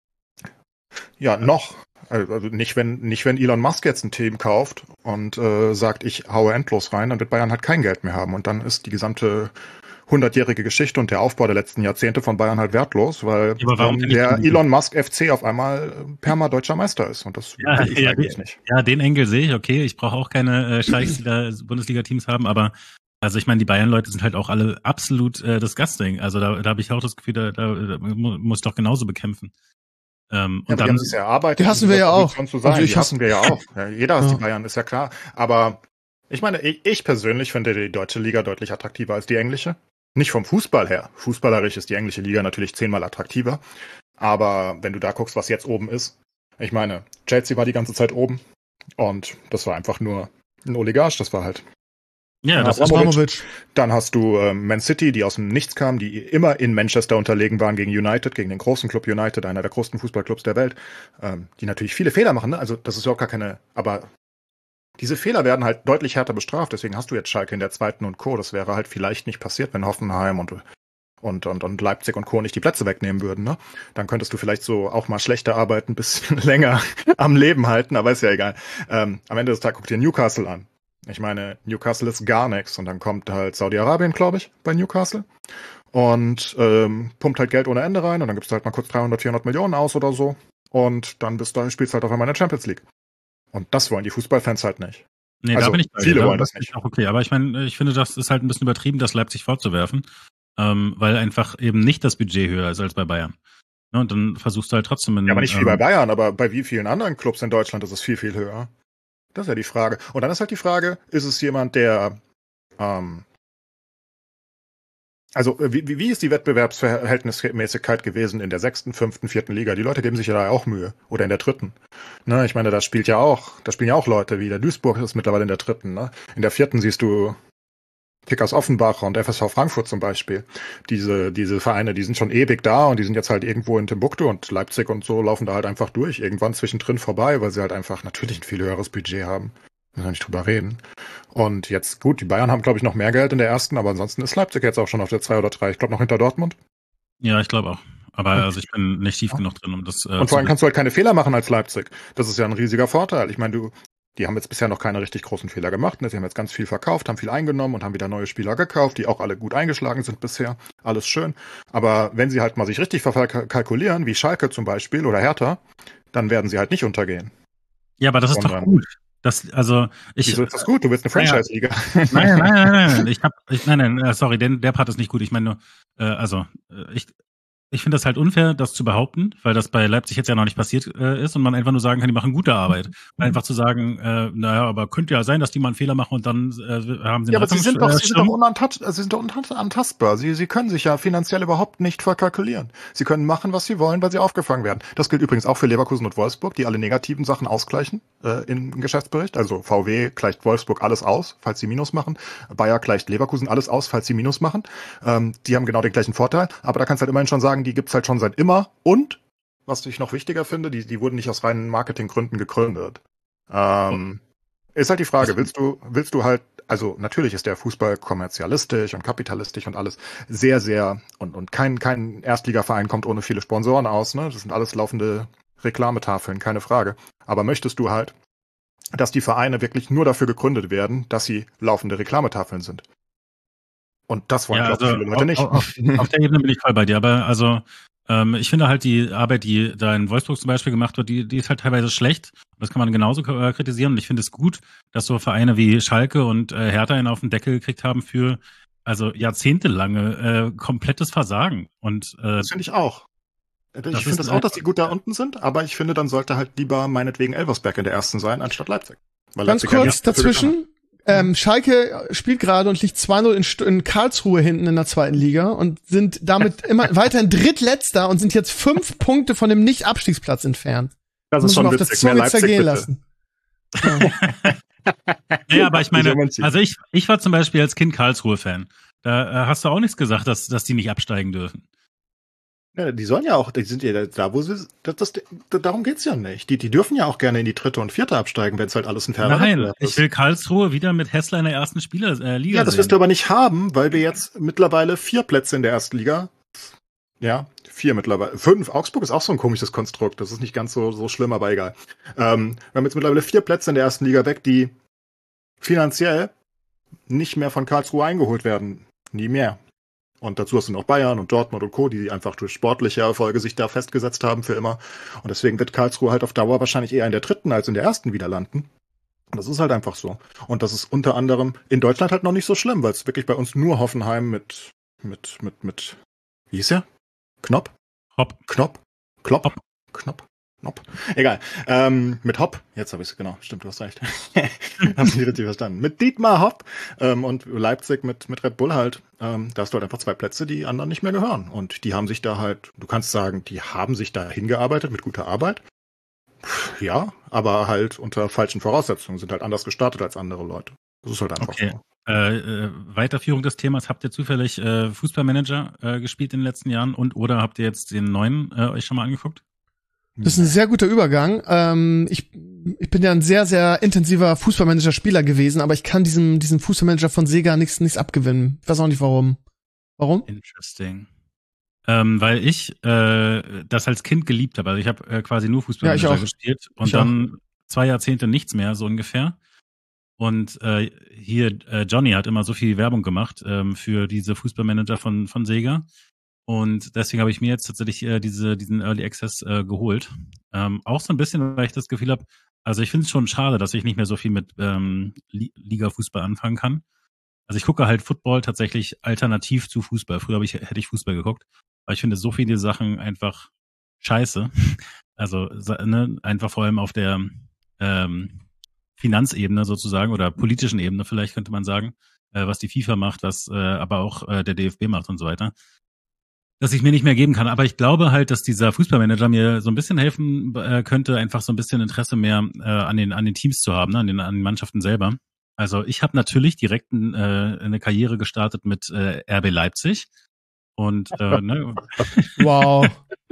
ja, noch, also nicht wenn, nicht wenn Elon Musk jetzt ein Team kauft und äh, sagt, ich haue endlos rein, dann wird Bayern halt kein Geld mehr haben. Und dann ist die gesamte hundertjährige Geschichte und der Aufbau der letzten Jahrzehnte von Bayern halt wertlos, weil ja, ähm, der Elon Musk F C auf einmal perma deutscher Meister ist. Und das ja, will ich ja, eigentlich den, nicht. Ja, den Engel sehe ich, okay. Ich brauche auch keine äh, Scheichs, die da Bundesliga-Teams haben, aber also ich meine, die Bayern-Leute sind halt auch alle absolut äh, disgusting. Also da, da habe ich auch das Gefühl, da, da, da muss ich doch genauso bekämpfen. Ähm, ja, und dann, die haben es ja erarbeitet. Die hassen wir ja auch. Zu sein. Also die hassen wir ja auch. Ja, jeder hasst ja. die Bayern, ist ja klar. Aber ich meine, ich, ich persönlich finde die deutsche Liga deutlich attraktiver als die englische. Nicht vom Fußball her. Fußballerisch ist die englische Liga natürlich zehnmal attraktiver. Aber wenn du da guckst, was jetzt oben ist. Ich meine, Chelsea war die ganze Zeit oben. Und das war einfach nur ein Oligarch. Das war halt ja, das ist Abramovich. Dann hast du ähm, Man City, die aus dem Nichts kamen, die immer in Manchester unterlegen waren gegen United, gegen den großen Club United, einer der größten Fußballclubs der Welt, ähm, die natürlich viele Fehler machen, ne? Also das ist ja auch gar keine, aber diese Fehler werden halt deutlich härter bestraft, deswegen hast du jetzt Schalke in der zweiten und Co. Das wäre halt vielleicht nicht passiert, wenn Hoffenheim und und und, und Leipzig und Co. nicht die Plätze wegnehmen würden, ne? Dann könntest du vielleicht so auch mal schlechter arbeiten, ein bisschen länger am Leben halten, aber ist ja egal. Ähm, am Ende des Tages guck dir Newcastle an. Ich meine, Newcastle ist gar nichts und dann kommt halt Saudi-Arabien, glaube ich, bei Newcastle und ähm, pumpt halt Geld ohne Ende rein und dann gibst du halt mal kurz dreihundert, vierhundert Millionen aus oder so und dann bist du, spielst du halt auf einmal in der Champions League. Und das wollen die Fußballfans halt nicht. Nee, also, da bin ich bei viele dir. wollen das nicht. Auch okay, aber ich meine, ich finde, das ist halt ein bisschen übertrieben, das Leipzig vorzuwerfen, ähm, weil einfach eben nicht das Budget höher ist als bei Bayern. Ja, und dann versuchst du halt trotzdem... In, ja, aber nicht wie ähm, bei Bayern, aber bei wie vielen anderen Clubs in Deutschland ist es viel, viel höher. Das ist ja die Frage. Und dann ist halt die Frage, ist es jemand, der, ähm, also wie, wie ist die Wettbewerbsverhältnismäßigkeit gewesen in der sechsten, fünften, vierten Liga? Die Leute geben sich ja da auch Mühe. Oder in der dritten. Ne, ich meine, da spielt ja auch, da spielen ja auch Leute wie der Duisburg ist mittlerweile in der dritten. Ne? In der vierten siehst du Kickers Offenbach und F S V Frankfurt zum Beispiel. Diese, diese Vereine, die sind schon ewig da und die sind jetzt halt irgendwo in Timbuktu und Leipzig und so laufen da halt einfach durch, irgendwann zwischendrin vorbei, weil sie halt einfach natürlich ein viel höheres Budget haben. Müssen wir nicht drüber reden. Und jetzt, gut, die Bayern haben, glaube ich, noch mehr Geld in der ersten, aber ansonsten ist Leipzig jetzt auch schon auf der zwei oder drei. Ich glaube noch hinter Dortmund. Ja, ich glaube auch. Aber also ich bin nicht tief genug drin, um das äh, Und vor allem kannst du halt keine Fehler machen als Leipzig. Das ist ja ein riesiger Vorteil. Ich meine, du Die haben jetzt bisher noch keine richtig großen Fehler gemacht. Sie haben jetzt ganz viel verkauft, haben viel eingenommen und haben wieder neue Spieler gekauft, die auch alle gut eingeschlagen sind bisher. Alles schön. Aber wenn sie halt mal sich richtig verkalkulieren, wie Schalke zum Beispiel oder Hertha, dann werden sie halt nicht untergehen. Ja, aber das ist Sondern, doch gut. Das, also ich, wieso ist das gut? Du willst eine Franchise-Liga. Nein, nein, nein, nein, nein. Ich hab, ich, nein, nein, sorry, den, der Part ist nicht gut. Ich meine nur, äh, also ich, ich finde das halt unfair, das zu behaupten, weil das bei Leipzig jetzt ja noch nicht passiert äh, ist und man einfach nur sagen kann, die machen gute Arbeit. Und einfach zu sagen, äh, naja, aber könnte ja sein, dass die mal einen Fehler machen und dann äh, haben sie Ja, aber sie sind doch, äh, sie sind doch unantast, sie sind doch unantastbar. Sie, sie können sich ja finanziell überhaupt nicht verkalkulieren. Sie können machen, was sie wollen, weil sie aufgefangen werden. Das gilt übrigens auch für Leverkusen und Wolfsburg, die alle negativen Sachen ausgleichen äh, im Geschäftsbericht. Also V W gleicht Wolfsburg alles aus, falls sie Minus machen. Bayer gleicht Leverkusen alles aus, falls sie Minus machen. Ähm, die haben genau den gleichen Vorteil. Aber da kannst du halt immerhin schon sagen, die gibt's halt schon seit immer. Und, was ich noch wichtiger finde, die, die wurden nicht aus reinen Marketinggründen gegründet. Ähm, ist halt die Frage, willst du, willst du halt also natürlich ist der Fußball kommerzialistisch und kapitalistisch und alles sehr, sehr, und, und kein, kein Erstligaverein kommt ohne viele Sponsoren aus, ne? Das sind alles laufende Reklametafeln, keine Frage. Aber möchtest du halt, dass die Vereine wirklich nur dafür gegründet werden, dass sie laufende Reklametafeln sind? Und das wollen, Ja, glaube ich, also viele Leute nicht. Auf, auf, auf der Ebene bin ich voll bei dir, aber also ähm, ich finde halt die Arbeit, die da in Wolfsburg zum Beispiel gemacht wird, die, die ist halt teilweise schlecht. Das kann man genauso äh, kritisieren. Und ich finde es gut, dass so Vereine wie Schalke und äh, Hertha einen auf den Deckel gekriegt haben für also jahrzehntelange äh, komplettes Versagen. Und äh, das finde ich auch. Ich das finde ist das auch, dass die gut da unten sind, aber ich finde, dann sollte halt lieber meinetwegen Elversberg in der ersten sein, anstatt Leipzig. Weil Ganz Leipzig kurz ja dazwischen. Ähm, Schalke spielt gerade und liegt zwei null in, St- in Karlsruhe hinten in der zweiten Liga und sind damit immer weiterhin Drittletzter und sind jetzt fünf Punkte von dem Nicht-Abstiegsplatz entfernt. Das Muss ist man schon auf der witzig. Mehr Zunge Leipzig, zergehen bitte. lassen. Ja. ja, aber ich meine, Wieso meinst du? also ich, ich war zum Beispiel als Kind Karlsruhe-Fan. Da äh, hast du auch nichts gesagt, dass, dass die nicht absteigen dürfen. Ja, die sollen ja auch, die sind ja da, wo sie, das, das, darum geht's ja nicht. Die, die dürfen ja auch gerne in die dritte und vierte absteigen, wenn es halt alles ein fairer Nein, Wettbewerb ich ist. will Karlsruhe wieder mit Hessler in der ersten Spieler, äh, Liga Ja, das sehen. wirst du aber nicht haben, weil wir jetzt mittlerweile vier Plätze in der ersten Liga, ja, vier mittlerweile, fünf. Augsburg ist auch so ein komisches Konstrukt. Das ist nicht ganz so, so schlimm, aber egal. Ähm, wir haben jetzt mittlerweile vier Plätze in der ersten Liga weg, die finanziell nicht mehr von Karlsruhe eingeholt werden. Nie mehr. Und dazu hast du noch Bayern und Dortmund und Co., die einfach durch sportliche Erfolge sich da festgesetzt haben für immer. Und deswegen wird Karlsruhe halt auf Dauer wahrscheinlich eher in der dritten als in der ersten wieder landen. Und das ist halt einfach so. Und das ist unter anderem in Deutschland halt noch nicht so schlimm, weil es wirklich bei uns nur Hoffenheim mit, mit, mit, mit, wie hieß er? Knopp? Hopp. Knopp? Klopp? Hopp. Knopp? Nopp. Egal. Ähm, mit Hopp, jetzt habe ich es, genau, stimmt, du hast recht. Hast du nicht richtig verstanden. Mit Dietmar Hopp ähm, und Leipzig mit, mit Red Bull halt. Ähm, da hast du halt einfach zwei Plätze, die anderen nicht mehr gehören. Und die haben sich da halt, du kannst sagen, die haben sich da hingearbeitet mit guter Arbeit. Ja, aber halt unter falschen Voraussetzungen, sind halt anders gestartet als andere Leute. Das ist halt einfach Okay. so. Äh, äh, Weiterführung des Themas, habt ihr zufällig äh, Fußballmanager äh, gespielt in den letzten Jahren und oder habt ihr jetzt den neuen äh, euch schon mal angeguckt? Das ist ein sehr guter Übergang. Ähm, ich, ich bin ja ein sehr, sehr intensiver Fußballmanager-Spieler gewesen, aber ich kann diesem, diesem Fußballmanager von Sega nichts, nichts abgewinnen. Ich weiß auch nicht warum. Warum? Interesting. Ähm, weil ich äh, das als Kind geliebt habe. Also ich habe äh, quasi nur Ja, Fußballmanager ich auch. gespielt und Ich dann zwei Jahrzehnte nichts mehr, so ungefähr. Und äh, hier, äh, Johnny hat immer so viel Werbung gemacht ähm, für diese Fußballmanager von, von Sega. Und deswegen habe ich mir jetzt tatsächlich äh, diese, diesen Early Access äh, geholt. Ähm, auch so ein bisschen, weil ich das Gefühl habe, also ich finde es schon schade, dass ich nicht mehr so viel mit ähm, Li- Liga-Fußball anfangen kann. Also ich gucke halt Football tatsächlich alternativ zu Fußball. Früher habe ich, hätte ich Fußball geguckt, aber ich finde so viele Sachen einfach scheiße. Also ne, einfach vor allem auf der ähm, Finanzebene sozusagen oder politischen Ebene vielleicht könnte man sagen, äh, was die FIFA macht, was äh, aber auch äh, der D F B macht und so weiter. Dass ich mir nicht mehr geben kann. Aber ich glaube halt, dass dieser Fußballmanager mir so ein bisschen helfen äh, könnte, einfach so ein bisschen Interesse mehr äh, an den an den Teams zu haben, ne? an den an den Mannschaften selber. Also ich habe natürlich direkt ein, äh, eine Karriere gestartet mit äh, R B Leipzig und äh, ne? Wow.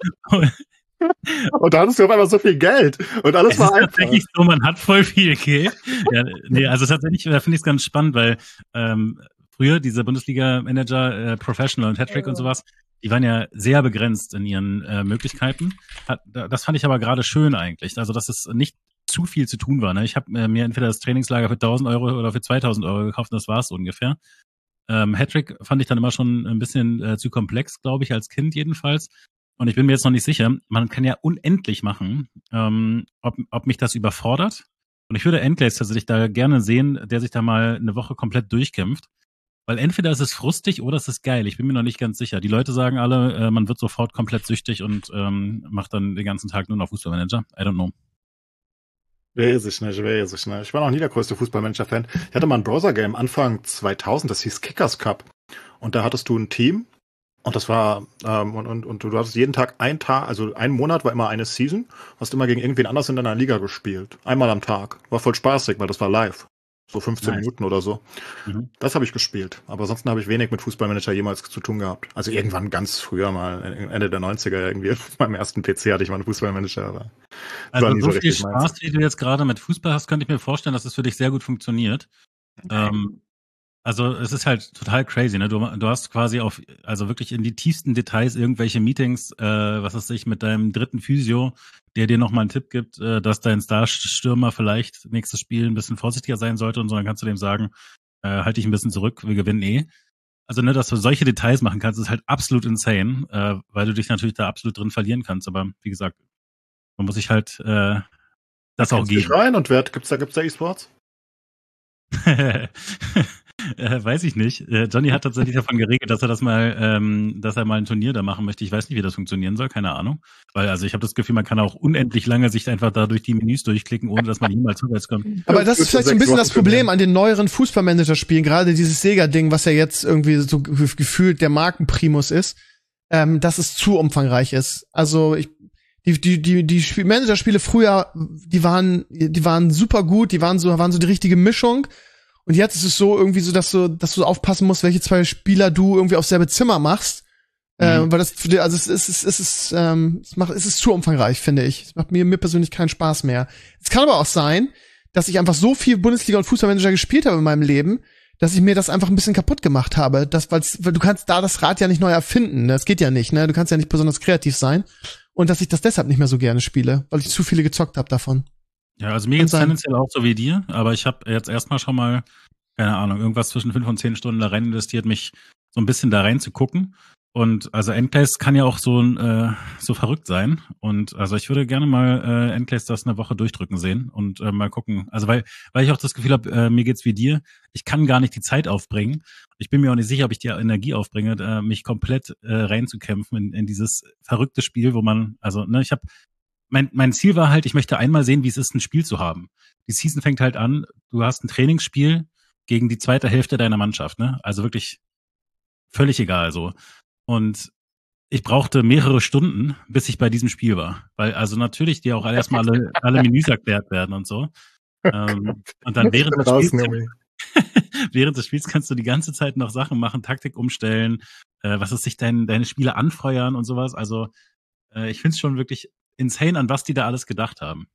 Und da hattest du auf einmal so viel Geld. Und alles Es war ist einfach. tatsächlich so, man hat voll viel Geld. Ja, nee, also tatsächlich da finde ich es ganz spannend, weil ähm, früher diese Bundesliga-Manager, äh, Professional und Hattrick und sowas, die waren ja sehr begrenzt in ihren äh, Möglichkeiten. Hat, das fand ich aber gerade schön eigentlich. Also, dass es nicht zu viel zu tun war. Ne? Ich habe äh, mir entweder das Trainingslager für tausend Euro oder für zweitausend Euro gekauft und das war es ungefähr. Ähm, Hattrick fand ich dann immer schon ein bisschen äh, zu komplex, glaube ich, als Kind jedenfalls. Und ich bin mir jetzt noch nicht sicher, man kann ja unendlich machen, ähm, ob, ob mich das überfordert. Und ich würde Endglaze tatsächlich da gerne sehen, der sich da mal eine Woche komplett durchkämpft. Weil entweder ist es frustig oder es ist geil. Ich bin mir noch nicht ganz sicher. Die Leute sagen alle, äh, man wird sofort komplett süchtig und ähm, macht dann den ganzen Tag nur noch Fußballmanager. I don't know. Weiß ich nicht, weiß ich nicht. Ich war noch nie der größte Fußballmanager-Fan. Ich hatte mal ein Browser-Game Anfang zweitausend, das hieß Kickers Cup. Und da hattest du ein Team. Und das war, ähm, und, und, und du hattest jeden Tag ein Tag, also ein Monat war immer eine Season, hast immer gegen irgendwen anders in deiner Liga gespielt. Einmal am Tag. War voll spaßig, weil das war live. So fünfzehn Nice. Minuten oder so. Mhm. Das habe ich gespielt. Aber ansonsten habe ich wenig mit Fußballmanager jemals zu tun gehabt. Also irgendwann ganz früher mal, Ende der neunziger irgendwie, auf meinem ersten P C hatte ich mal einen Fußballmanager. Aber das war Also nie so so viel richtig meins. Spaß, wie du jetzt gerade mit Fußball hast, könnte ich mir vorstellen, dass es für dich sehr gut funktioniert. Ähm, also es ist halt total crazy, ne? Du, du hast quasi auf, also wirklich in die tiefsten Details irgendwelche Meetings, äh, was weiß ich, mit deinem dritten Physio, der dir nochmal einen Tipp gibt, äh, dass dein Starstürmer vielleicht nächstes Spiel ein bisschen vorsichtiger sein sollte und so, dann kannst du dem sagen, äh, halt dich ein bisschen zurück, wir gewinnen eh. Also, ne, dass du solche Details machen kannst, ist halt absolut insane, äh, weil du dich natürlich da absolut drin verlieren kannst. Aber wie gesagt, man muss sich halt äh, das da auch geben. Dich rein und wer gibt's da gibt's da E-Sports? äh, weiß ich nicht. Äh, Johnny hat tatsächlich davon geregelt, dass er das mal, ähm, dass er mal ein Turnier da machen möchte. Ich weiß nicht, wie das funktionieren soll, keine Ahnung. Weil also ich habe das Gefühl, man kann auch unendlich lange sich einfach da durch die Menüs durchklicken, ohne dass man jemals vorwärts kommt. Aber das ist vielleicht so ein bisschen das Problem an den neueren Fußballmanager-Spielen, gerade dieses Sega-Ding, was ja jetzt irgendwie so gefühlt der Markenprimus ist, ähm, dass es zu umfangreich ist. Also ich Die, die, die, die Spiel- Manager-Spiele früher, die waren, die waren super gut, die waren so, waren so die richtige Mischung. Und jetzt ist es so irgendwie so, dass du, dass du aufpassen musst, welche zwei Spieler du irgendwie aufs selbe Zimmer machst. Mhm. Äh, weil das, also es ist, es ist, es ist, ähm, es macht, es ist zu umfangreich, finde ich. Es macht mir, mir persönlich keinen Spaß mehr. Es kann aber auch sein, dass ich einfach so viel Bundesliga und Fußballmanager gespielt habe in meinem Leben, dass ich mir das einfach ein bisschen kaputt gemacht habe. Das, weil's, weil du kannst da das Rad ja nicht neu erfinden. Das geht ja nicht, ne? Du kannst ja nicht besonders kreativ sein. Und dass ich das deshalb nicht mehr so gerne spiele, weil ich zu viele gezockt habe davon. Ja, also mir geht's tendenziell auch so wie dir, aber ich habe jetzt erstmal schon mal, keine Ahnung, irgendwas zwischen fünf und zehn Stunden da rein investiert, mich so ein bisschen da rein zu gucken. Und also Endclays kann ja auch so äh, so verrückt sein. Und also ich würde gerne mal äh, Endclays das eine Woche durchdrücken sehen und äh, mal gucken. Also weil weil ich auch das Gefühl habe, äh, mir geht's wie dir. Ich kann gar nicht die Zeit aufbringen. Ich bin mir auch nicht sicher, ob ich die Energie aufbringe, äh, mich komplett äh, reinzukämpfen in, in dieses verrückte Spiel, wo man, also ne, ich habe mein mein Ziel war halt, ich möchte einmal sehen, wie es ist, ein Spiel zu haben. Die Season fängt halt an. Du hast ein Trainingsspiel gegen die zweite Hälfte deiner Mannschaft, ne? Also wirklich völlig egal so. Und ich brauchte mehrere Stunden, bis ich bei diesem Spiel war. Weil also natürlich dir auch erstmal alle, alle Menüs erklärt werden und so. Ähm, und dann während des, Spiels, während des Spiels kannst du die ganze Zeit noch Sachen machen, Taktik umstellen, äh, was ist sich dein, deine Spiele anfeuern und sowas. Also äh, ich finde es schon wirklich insane, an was die da alles gedacht haben.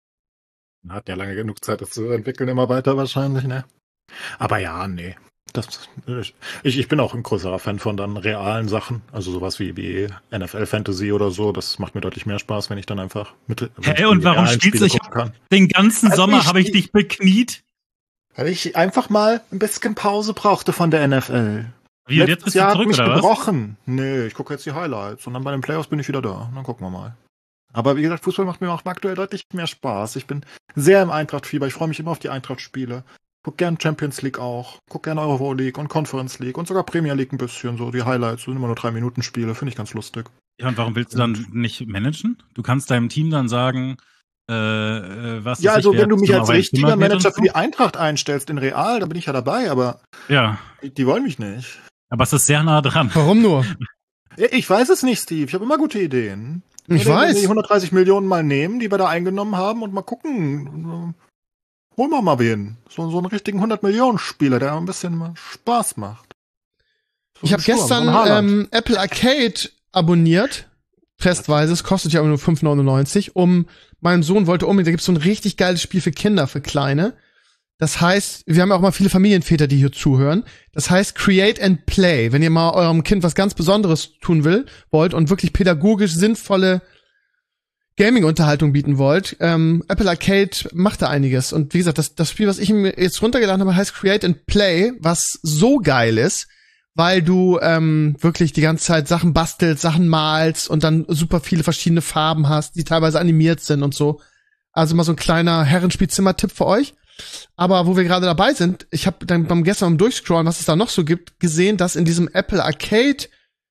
Man hat ja lange genug Zeit, das zu entwickeln, immer weiter wahrscheinlich, ne? Aber ja, nee. Das, ich, ich bin auch ein größerer Fan von dann realen Sachen, also sowas wie, wie N F L Fantasy oder so. Das macht mir deutlich mehr Spaß, wenn ich dann einfach mit. Hä, hey, und warum spielst du? Ich hab den ganzen also Sommer habe ich dich bekniet. Weil ich einfach mal ein bisschen Pause brauchte von der N F L. Wie, und jetzt bist du Jahr zurück, hat mich oder gebrochen. Was? Nee, ich gucke jetzt die Highlights und dann bei den Playoffs bin ich wieder da. Dann gucken wir mal. Aber wie gesagt, Fußball macht mir auch aktuell deutlich mehr Spaß. Ich bin sehr im Eintracht-Fieber. Ich freue mich immer auf die Eintracht-Spiele. Guck gern Champions League auch. Guck gern Euro League und Conference League und sogar Premier League ein bisschen. So die Highlights sind immer nur drei Minuten Spiele. Finde ich ganz lustig. Ja, und warum willst du dann nicht managen? Du kannst deinem Team dann sagen, äh, was ja, also ich, wenn du mich als richtiger Manager so? für die Eintracht einstellst in Real, dann bin ich ja dabei, aber ja. die, die wollen mich nicht. Aber es ist sehr nah dran. Warum nur? Ich weiß es nicht, Steve. Ich habe immer gute Ideen. Ich Oder weiß. Die hundertdreißig Millionen mal nehmen, die wir da eingenommen haben und mal gucken. Holen wir mal wen. So, so einen richtigen hundert-Millionen-Spieler, der ein bisschen Spaß macht. So ich habe gestern so ähm, Apple Arcade abonniert. Testweise. Es kostet ja aber nur fünf neunundneunzig. Um, mein Sohn wollte unbedingt, da gibt's so ein richtig geiles Spiel für Kinder, für Kleine. Das heißt, wir haben ja auch mal viele Familienväter, die hier zuhören. Das heißt Create and Play. Wenn ihr mal eurem Kind was ganz Besonderes tun will, wollt und wirklich pädagogisch sinnvolle Gaming-Unterhaltung bieten wollt, ähm, Apple Arcade macht da einiges. Und wie gesagt, das, das Spiel, was ich mir jetzt runtergeladen habe, heißt Create and Play, was so geil ist, weil du ähm, wirklich die ganze Zeit Sachen bastelst, Sachen malst und dann super viele verschiedene Farben hast, die teilweise animiert sind und so. Also mal so ein kleiner Herrenspielzimmer-Tipp für euch. Aber wo wir gerade dabei sind, ich habe dann beim gestern beim Durchscrollen, was es da noch so gibt, gesehen, dass in diesem Apple Arcade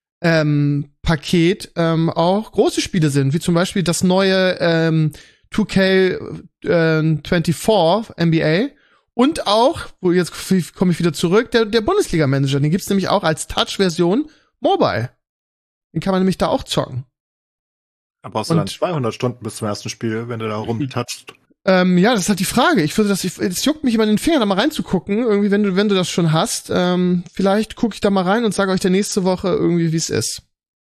ähm, Paket ähm, auch große Spiele sind, wie zum Beispiel das neue ähm, two K vierundzwanzig N B A und auch, wo jetzt komme ich wieder zurück, der, der Bundesliga-Manager, den gibt's nämlich auch als Touch-Version mobile. Den kann man nämlich da auch zocken. Da brauchst du dann zweihundert Stunden bis zum ersten Spiel, wenn du da rumtatschst. Ähm, ja, das ist halt die Frage. Ich würde das, ich, es juckt mich immer in den Finger, da mal reinzugucken. Irgendwie, wenn du, wenn du das schon hast, ähm, vielleicht gucke ich da mal rein und sage euch der nächste Woche irgendwie, wie es ist.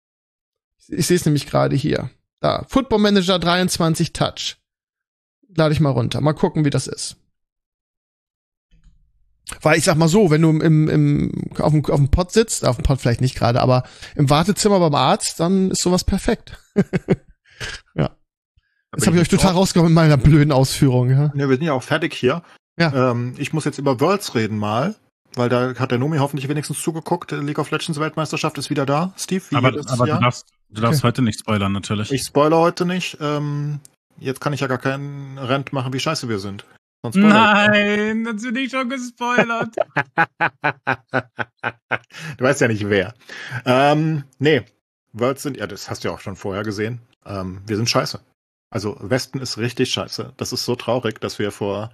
Ich, ich sehe es nämlich gerade hier. Da, Football Manager dreiundzwanzig Touch. Lade ich mal runter. Mal gucken, wie das ist. Weil ich sag mal so, wenn du im, im, auf dem, auf dem Pott sitzt, auf dem Pott vielleicht nicht gerade, aber im Wartezimmer beim Arzt, dann ist sowas perfekt. Ja. Jetzt habe ich euch total rausgenommen in meiner blöden Ausführung. Ja, Ne, wir sind ja auch fertig hier. Ja. Ähm, ich muss jetzt über Worlds reden mal, weil da hat der Nomi hoffentlich wenigstens zugeguckt. League of Legends Weltmeisterschaft ist wieder da. Steve, wie Aber, jedes aber du Jahr? darfst, du darfst Okay. heute nicht spoilern, natürlich. Ich spoilere heute nicht. Ähm, jetzt kann ich ja gar keinen Rant machen, wie scheiße wir sind. Sonst spoilere Nein, das bin ich schon gespoilert. Du weißt ja nicht wer. Ähm, nee, Worlds sind, ja, das hast du ja auch schon vorher gesehen. Ähm, wir sind scheiße. Also Westen ist richtig scheiße. Das ist so traurig, dass wir vor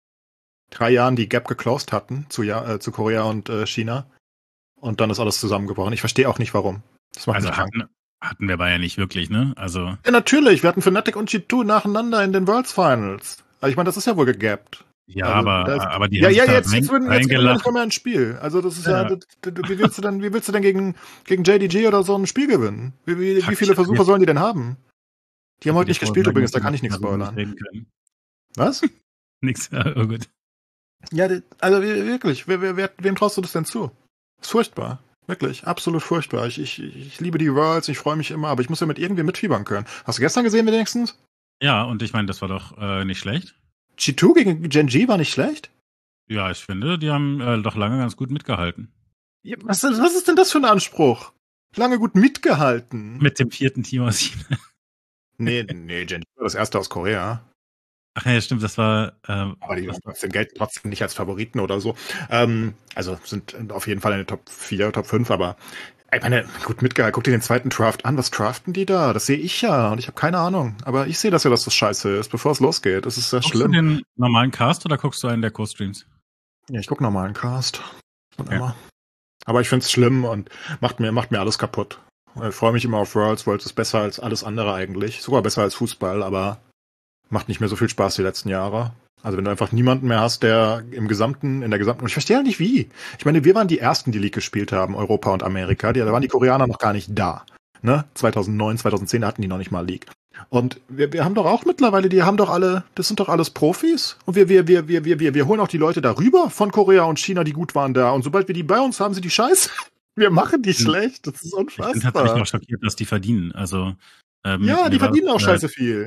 drei Jahren die Gap geclosed hatten zu, ja, äh, zu Korea und äh, China. Und dann ist alles zusammengebrochen. Ich verstehe auch nicht, warum. Das macht Also mich krank. hatten, hatten wir Bayern nicht wirklich, ne? Also, Ja, natürlich. Wir hatten Fnatic und G zwei nacheinander in den Worlds Finals. Also ich meine, das ist ja wohl gegappt. ja, Also, aber, das- aber die Ja, haben ja, sich da jetzt, jetzt, würden, jetzt gewinnen wir nicht reingelacht. mehr ein Spiel. Also das ist ja, Ja. das, das, wie willst du denn, wie willst du denn gegen, gegen J D G oder so ein Spiel gewinnen? Wie, wie, wie Fuck, viele ich- Versuche sollen die denn haben? Die haben heute nicht Die gespielt Vorsagen, übrigens, da kann ich nichts darüber spoilern. reden können. Was? Nix, ja, oh gut. Ja, die- also wir- wirklich, wer, wer, wer, wem traust du das denn zu? Ist furchtbar. Wirklich, absolut furchtbar. Ich, ich, ich liebe die Worlds, ich freue mich immer, aber ich muss ja mit irgendwie mitfiebern können. Hast du gestern gesehen wenigstens? Ja, und ich meine, das war doch äh, nicht schlecht. G zwei gegen Gen G war nicht schlecht? Ja, ich finde, die haben äh, doch lange ganz gut mitgehalten. Ja, was, was ist denn das für ein Anspruch? Lange gut mitgehalten. Mit dem vierten Team aus China. Nee, nee, Gen G war das erste aus Korea. Ach ja, stimmt, das war. Ähm, Aber die trotzdem gelten trotzdem nicht als Favoriten oder so. Ähm, also sind auf jeden Fall in der Top vier, Top fünf, aber ich meine, gut mitgehalten. Guck dir den zweiten Draft an. Was draften die da? Das sehe ich ja und ich habe keine Ahnung. Aber ich sehe das ja, dass das scheiße ist, bevor es losgeht. Das ist sehr guckst schlimm. du den normalen Cast oder guckst du einen der Co-Streams? Ja, ich gucke nochmal einen Cast. Und Ja. immer. Aber ich finde es schlimm und macht mir, macht mir alles kaputt. Ich freue mich immer auf Worlds. Worlds ist besser als alles andere eigentlich. Sogar besser als Fußball, aber macht nicht mehr so viel Spaß die letzten Jahre. Also wenn du einfach niemanden mehr hast, der im gesamten, in der gesamten, und ich verstehe halt nicht wie. Ich meine, wir waren die Ersten, die League gespielt haben, Europa und Amerika. Die, da waren die Koreaner noch gar nicht da. Ne? zweitausendneun, zweitausendzehn, da hatten die noch nicht mal League. Und wir, wir haben doch auch mittlerweile, die haben doch alle, das sind doch alles Profis. Und wir, wir, wir, wir, wir, wir, wir holen auch die Leute darüber von Korea und China, die gut waren da. Und sobald wir die bei uns haben, sind die scheiße. Wir machen die schlecht. Das ist Ich bin tatsächlich unfassbar. noch schockiert, dass die verdienen. Also ähm, Ja, mir die war verdienen das, auch scheiße viel.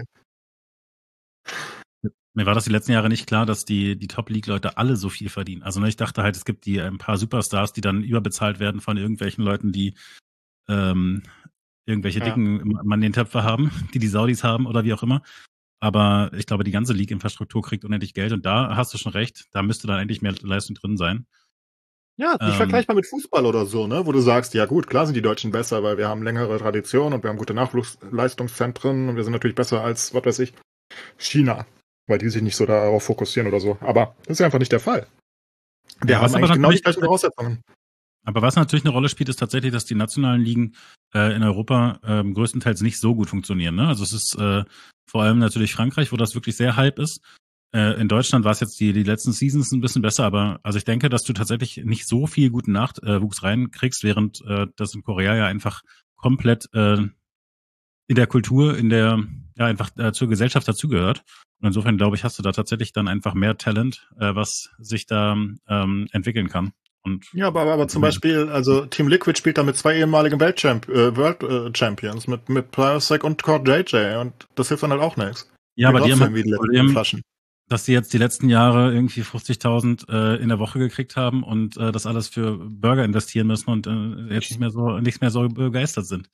Äh, mir war das die letzten Jahre nicht klar, dass die, die Top-League-Leute alle so viel verdienen. Also ne, ich dachte halt, es gibt die ein paar Superstars, die dann überbezahlt werden von irgendwelchen Leuten, die ähm, irgendwelche Ja. dicken Mann den Töpfe haben, die die Saudis haben oder wie auch immer. Aber ich glaube, die ganze League-Infrastruktur kriegt unendlich Geld und da hast du schon recht, da müsste dann endlich mehr Leistung drin sein. Ja, nicht Ähm, vergleichbar mit Fußball oder so, ne? Wo du sagst, ja gut, klar sind die Deutschen besser, weil wir haben längere Tradition und wir haben gute Nachwuchsleistungszentren und wir sind natürlich besser als, was weiß ich, China, weil die sich nicht so darauf fokussieren oder so. Aber das ist ja einfach nicht der Fall. Wir Ja, was haben aber eigentlich genau die natürlich- gleichen Voraussetzungen. Aber was natürlich eine Rolle spielt, ist tatsächlich, dass die nationalen Ligen äh, in Europa ähm, größtenteils nicht so gut funktionieren. Ne? Also es ist äh, vor allem natürlich Frankreich, wo das wirklich sehr hype ist. Äh, in Deutschland war es jetzt die, die letzten Seasons ein bisschen besser, aber also ich denke, dass du tatsächlich nicht so viel guten Nachwuchs reinkriegst, während äh, das in Korea ja einfach komplett äh, in der Kultur, in der, ja, einfach äh, zur Gesellschaft dazugehört. Und insofern, glaube ich, hast du da tatsächlich dann einfach mehr Talent, äh, was sich da ähm, entwickeln kann. Und Ja, aber, aber zum Beispiel, also Team Liquid spielt da mit zwei ehemaligen Weltchamp äh, World äh, Champions, mit, mit Plasek und Cord J J und das hilft dann halt auch nichts. ja, aber die haben halt wie die das letzten Problem, Flaschen. dass sie jetzt die letzten Jahre irgendwie fünfzigtausend äh, in der Woche gekriegt haben und äh, das alles für Burger investieren müssen und äh, jetzt nicht mehr so nicht mehr so begeistert sind.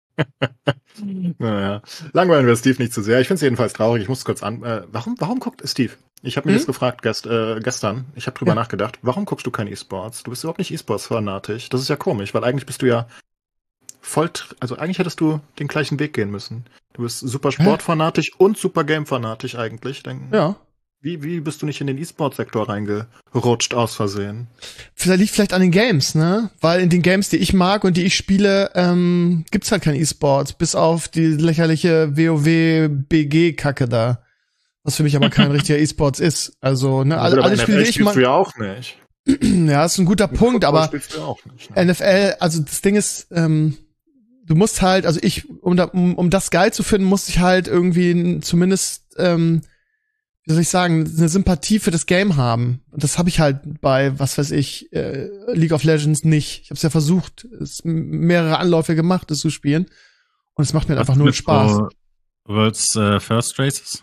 Naja, langweilen wir Steve nicht zu sehr. Ich finde es jedenfalls traurig. Ich muss kurz an. Äh, warum, warum guckt Steve? Ich habe mir Hm? das gefragt gest, äh, gestern. Ich habe drüber Ja. nachgedacht. Warum guckst du kein E-Sports? Du bist überhaupt nicht E-Sports-fanatisch. Das ist ja komisch, weil eigentlich bist du ja voll. tr- Also eigentlich hättest du den gleichen Weg gehen müssen. Du bist super Sportfanatisch und super Game-fanatisch eigentlich. Dann, Ja. wie, wie bist du nicht in den E-Sport-Sektor reingerutscht aus Versehen? Vielleicht liegt vielleicht an den Games, ne? Weil in den Games, die ich mag und die ich spiele, ähm, gibt's halt kein E-Sports, bis auf die lächerliche WoW B G-Kacke da. Was für mich aber kein richtiger E-Sports ist. Also, ne, alle, Gut, aber alle N F L Spiele, die ich spielst mag. du ja auch nicht. Ja, ist ein guter Punkt, Football aber spielst du auch nicht. Ne? N F L, also das Ding ist, ähm, du musst halt, also ich, um, da, um, um das geil zu finden, musste ich halt irgendwie n- zumindest, ähm, wie soll ich sagen, eine Sympathie für das Game haben. Und das habe ich halt bei, was weiß ich, äh, League of Legends nicht. Ich habe es ja versucht, es mehrere Anläufe gemacht, das zu spielen. Und es macht mir einfach nur Spaß. So World's uh, First Races?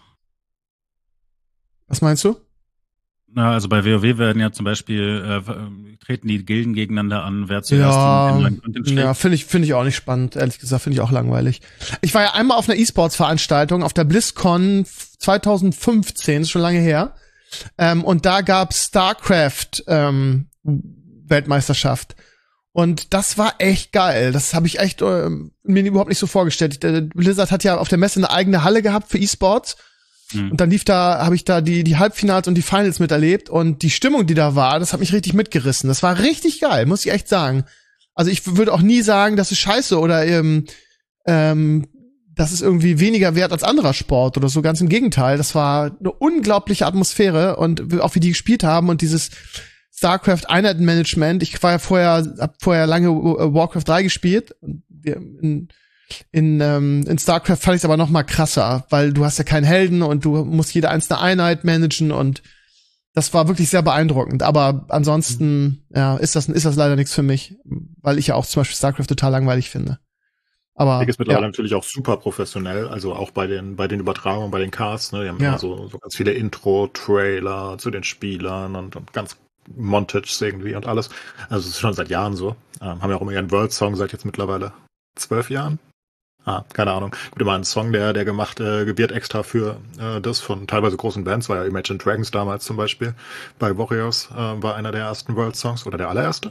Was meinst du? Na, also bei WoW werden ja zum Beispiel, äh, treten die Gilden gegeneinander an, wer zuerst Ja, in den Content steht. ja, finde ich, finde ich auch nicht spannend, ehrlich gesagt, finde ich auch langweilig. Ich war ja einmal auf einer E-Sports-Veranstaltung, auf der BlizzCon zwanzig fünfzehn, ist schon lange her. Ähm, und da gab's StarCraft ähm, Weltmeisterschaft. Und das war echt geil. Das habe ich echt äh, mir überhaupt nicht so vorgestellt. Der Blizzard hat ja auf der Messe eine eigene Halle gehabt für E-Sports. Mhm. Und dann lief da, habe ich da die die Halbfinals und die Finals miterlebt. Und die Stimmung, die da war, das hat mich richtig mitgerissen. Das war richtig geil, muss ich echt sagen. Also ich würde auch nie sagen, das ist scheiße oder ähm, ähm, das ist irgendwie weniger wert als anderer Sport oder so. Ganz im Gegenteil. Das war eine unglaubliche Atmosphäre und auch wie die gespielt haben und dieses StarCraft Einheitenmanagement. Ich war ja vorher, hab vorher lange Warcraft drei gespielt. In, in, ähm, in StarCraft fand ich es aber noch mal krasser, weil du hast ja keinen Helden und du musst jede einzelne Einheit managen und das war wirklich sehr beeindruckend. Aber ansonsten, mhm. ja, ist das, ist das leider nichts für mich, weil ich ja auch zum Beispiel StarCraft total langweilig finde. Aber League ist mittlerweile ja. natürlich auch super professionell, also auch bei den bei den Übertragungen, bei den Casts, ne, die haben Ja. immer so, so ganz viele Intro-Trailer zu den Spielern und, und ganz Montages irgendwie und alles. Also es ist schon seit Jahren so. Ähm, haben ja auch immer ihren World-Song seit jetzt mittlerweile zwölf Jahren. Ah, keine Ahnung. Gut, immer ein Song, der der gemacht äh, wird extra für äh, das von teilweise großen Bands, war ja Imagine Dragons damals zum Beispiel. Bei Warriors äh, war einer der ersten World-Songs oder der allererste.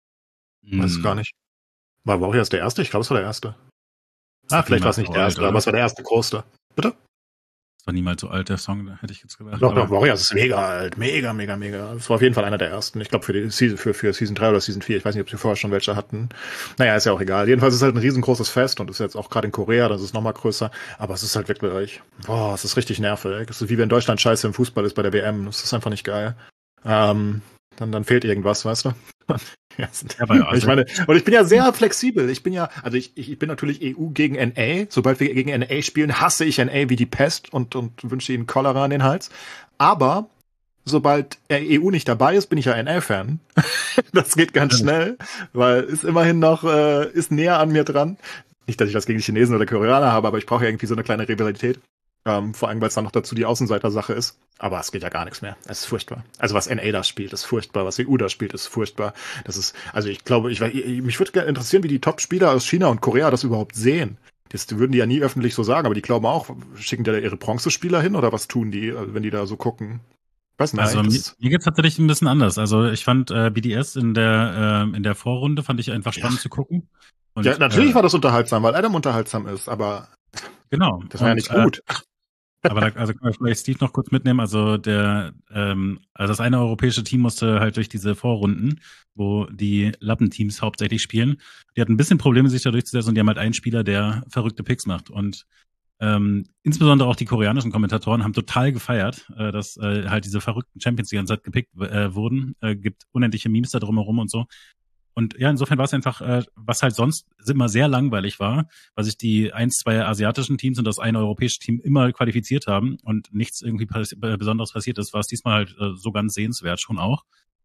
Hm. Weiß es gar nicht. War Warriors der erste? Ich glaube, es war der erste. Ah, vielleicht war es nicht der erste, aber es war der erste große. Bitte? Das war niemals so alt, der Song, hätte ich jetzt gedacht. Doch, doch, Warriors ist mega alt. Mega, mega, mega. Das war auf jeden Fall einer der ersten. Ich glaube, für die Season, für, für Season drei oder Season vier. Ich weiß nicht, ob sie vorher schon welche hatten. Naja, ist ja auch egal. Jedenfalls ist es halt ein riesengroßes Fest und ist jetzt auch gerade in Korea, das ist noch mal größer. Aber es ist halt wirklich, boah, es ist richtig nervig. Es ist wie wenn Deutschland scheiße im Fußball ist bei der W M. Das ist einfach nicht geil. Ähm, dann, dann fehlt irgendwas, weißt du? Ja, also ich meine, und ich bin ja sehr flexibel. Ich bin ja, also ich, ich bin natürlich E U gegen N A. Sobald wir gegen N A spielen, hasse ich N A wie die Pest und, und wünsche ihnen Cholera an den Hals. Aber sobald E U nicht dabei ist, bin ich ja N A-Fan. Das geht ganz schnell, weil ist immerhin noch, äh, ist näher an mir dran. Nicht, dass ich was gegen die Chinesen oder Koreaner habe, aber ich brauche ja irgendwie so eine kleine Rivalität. Ähm, vor allem, weil es dann noch dazu die Außenseiter-Sache ist. Aber es geht ja gar nichts mehr. Es ist furchtbar. Also was N A da spielt, ist furchtbar. Was E U da spielt, ist furchtbar. Das ist, also ich glaube, ich, ich mich würde gerne interessieren, wie die Top-Spieler aus China und Korea das überhaupt sehen. Das würden die ja nie öffentlich so sagen, aber die glauben auch, schicken die da ihre Bronzespieler hin oder was tun die, wenn die da so gucken? Weiß nicht. Also mir, mir geht's tatsächlich ein bisschen anders. Also ich fand äh, B D S in der äh, in der Vorrunde fand ich einfach spannend ja. zu gucken. Und, ja, natürlich äh, war das unterhaltsam, weil Adam unterhaltsam ist, aber genau. Das war und, ja nicht gut. Äh, aber da, also können wir vielleicht Steve noch kurz mitnehmen. Also der, ähm, also das eine europäische Team musste halt durch diese Vorrunden, wo die Lappenteams hauptsächlich spielen. Die hatten ein bisschen Probleme, sich da durchzusetzen und die haben halt einen Spieler, der verrückte Picks macht. Und ähm, insbesondere auch die koreanischen Kommentatoren haben total gefeiert, äh, dass äh, halt diese verrückten Champions die ganze Zeit gepickt äh, wurden. Äh, gibt unendliche Memes da drumherum und so. Und ja, insofern war es einfach, äh, was halt sonst immer sehr langweilig war, weil sich die ein, zwei asiatischen Teams und das eine europäische Team immer qualifiziert haben und nichts irgendwie pass- Besonderes passiert ist, war es diesmal halt äh, so ganz sehenswert schon auch.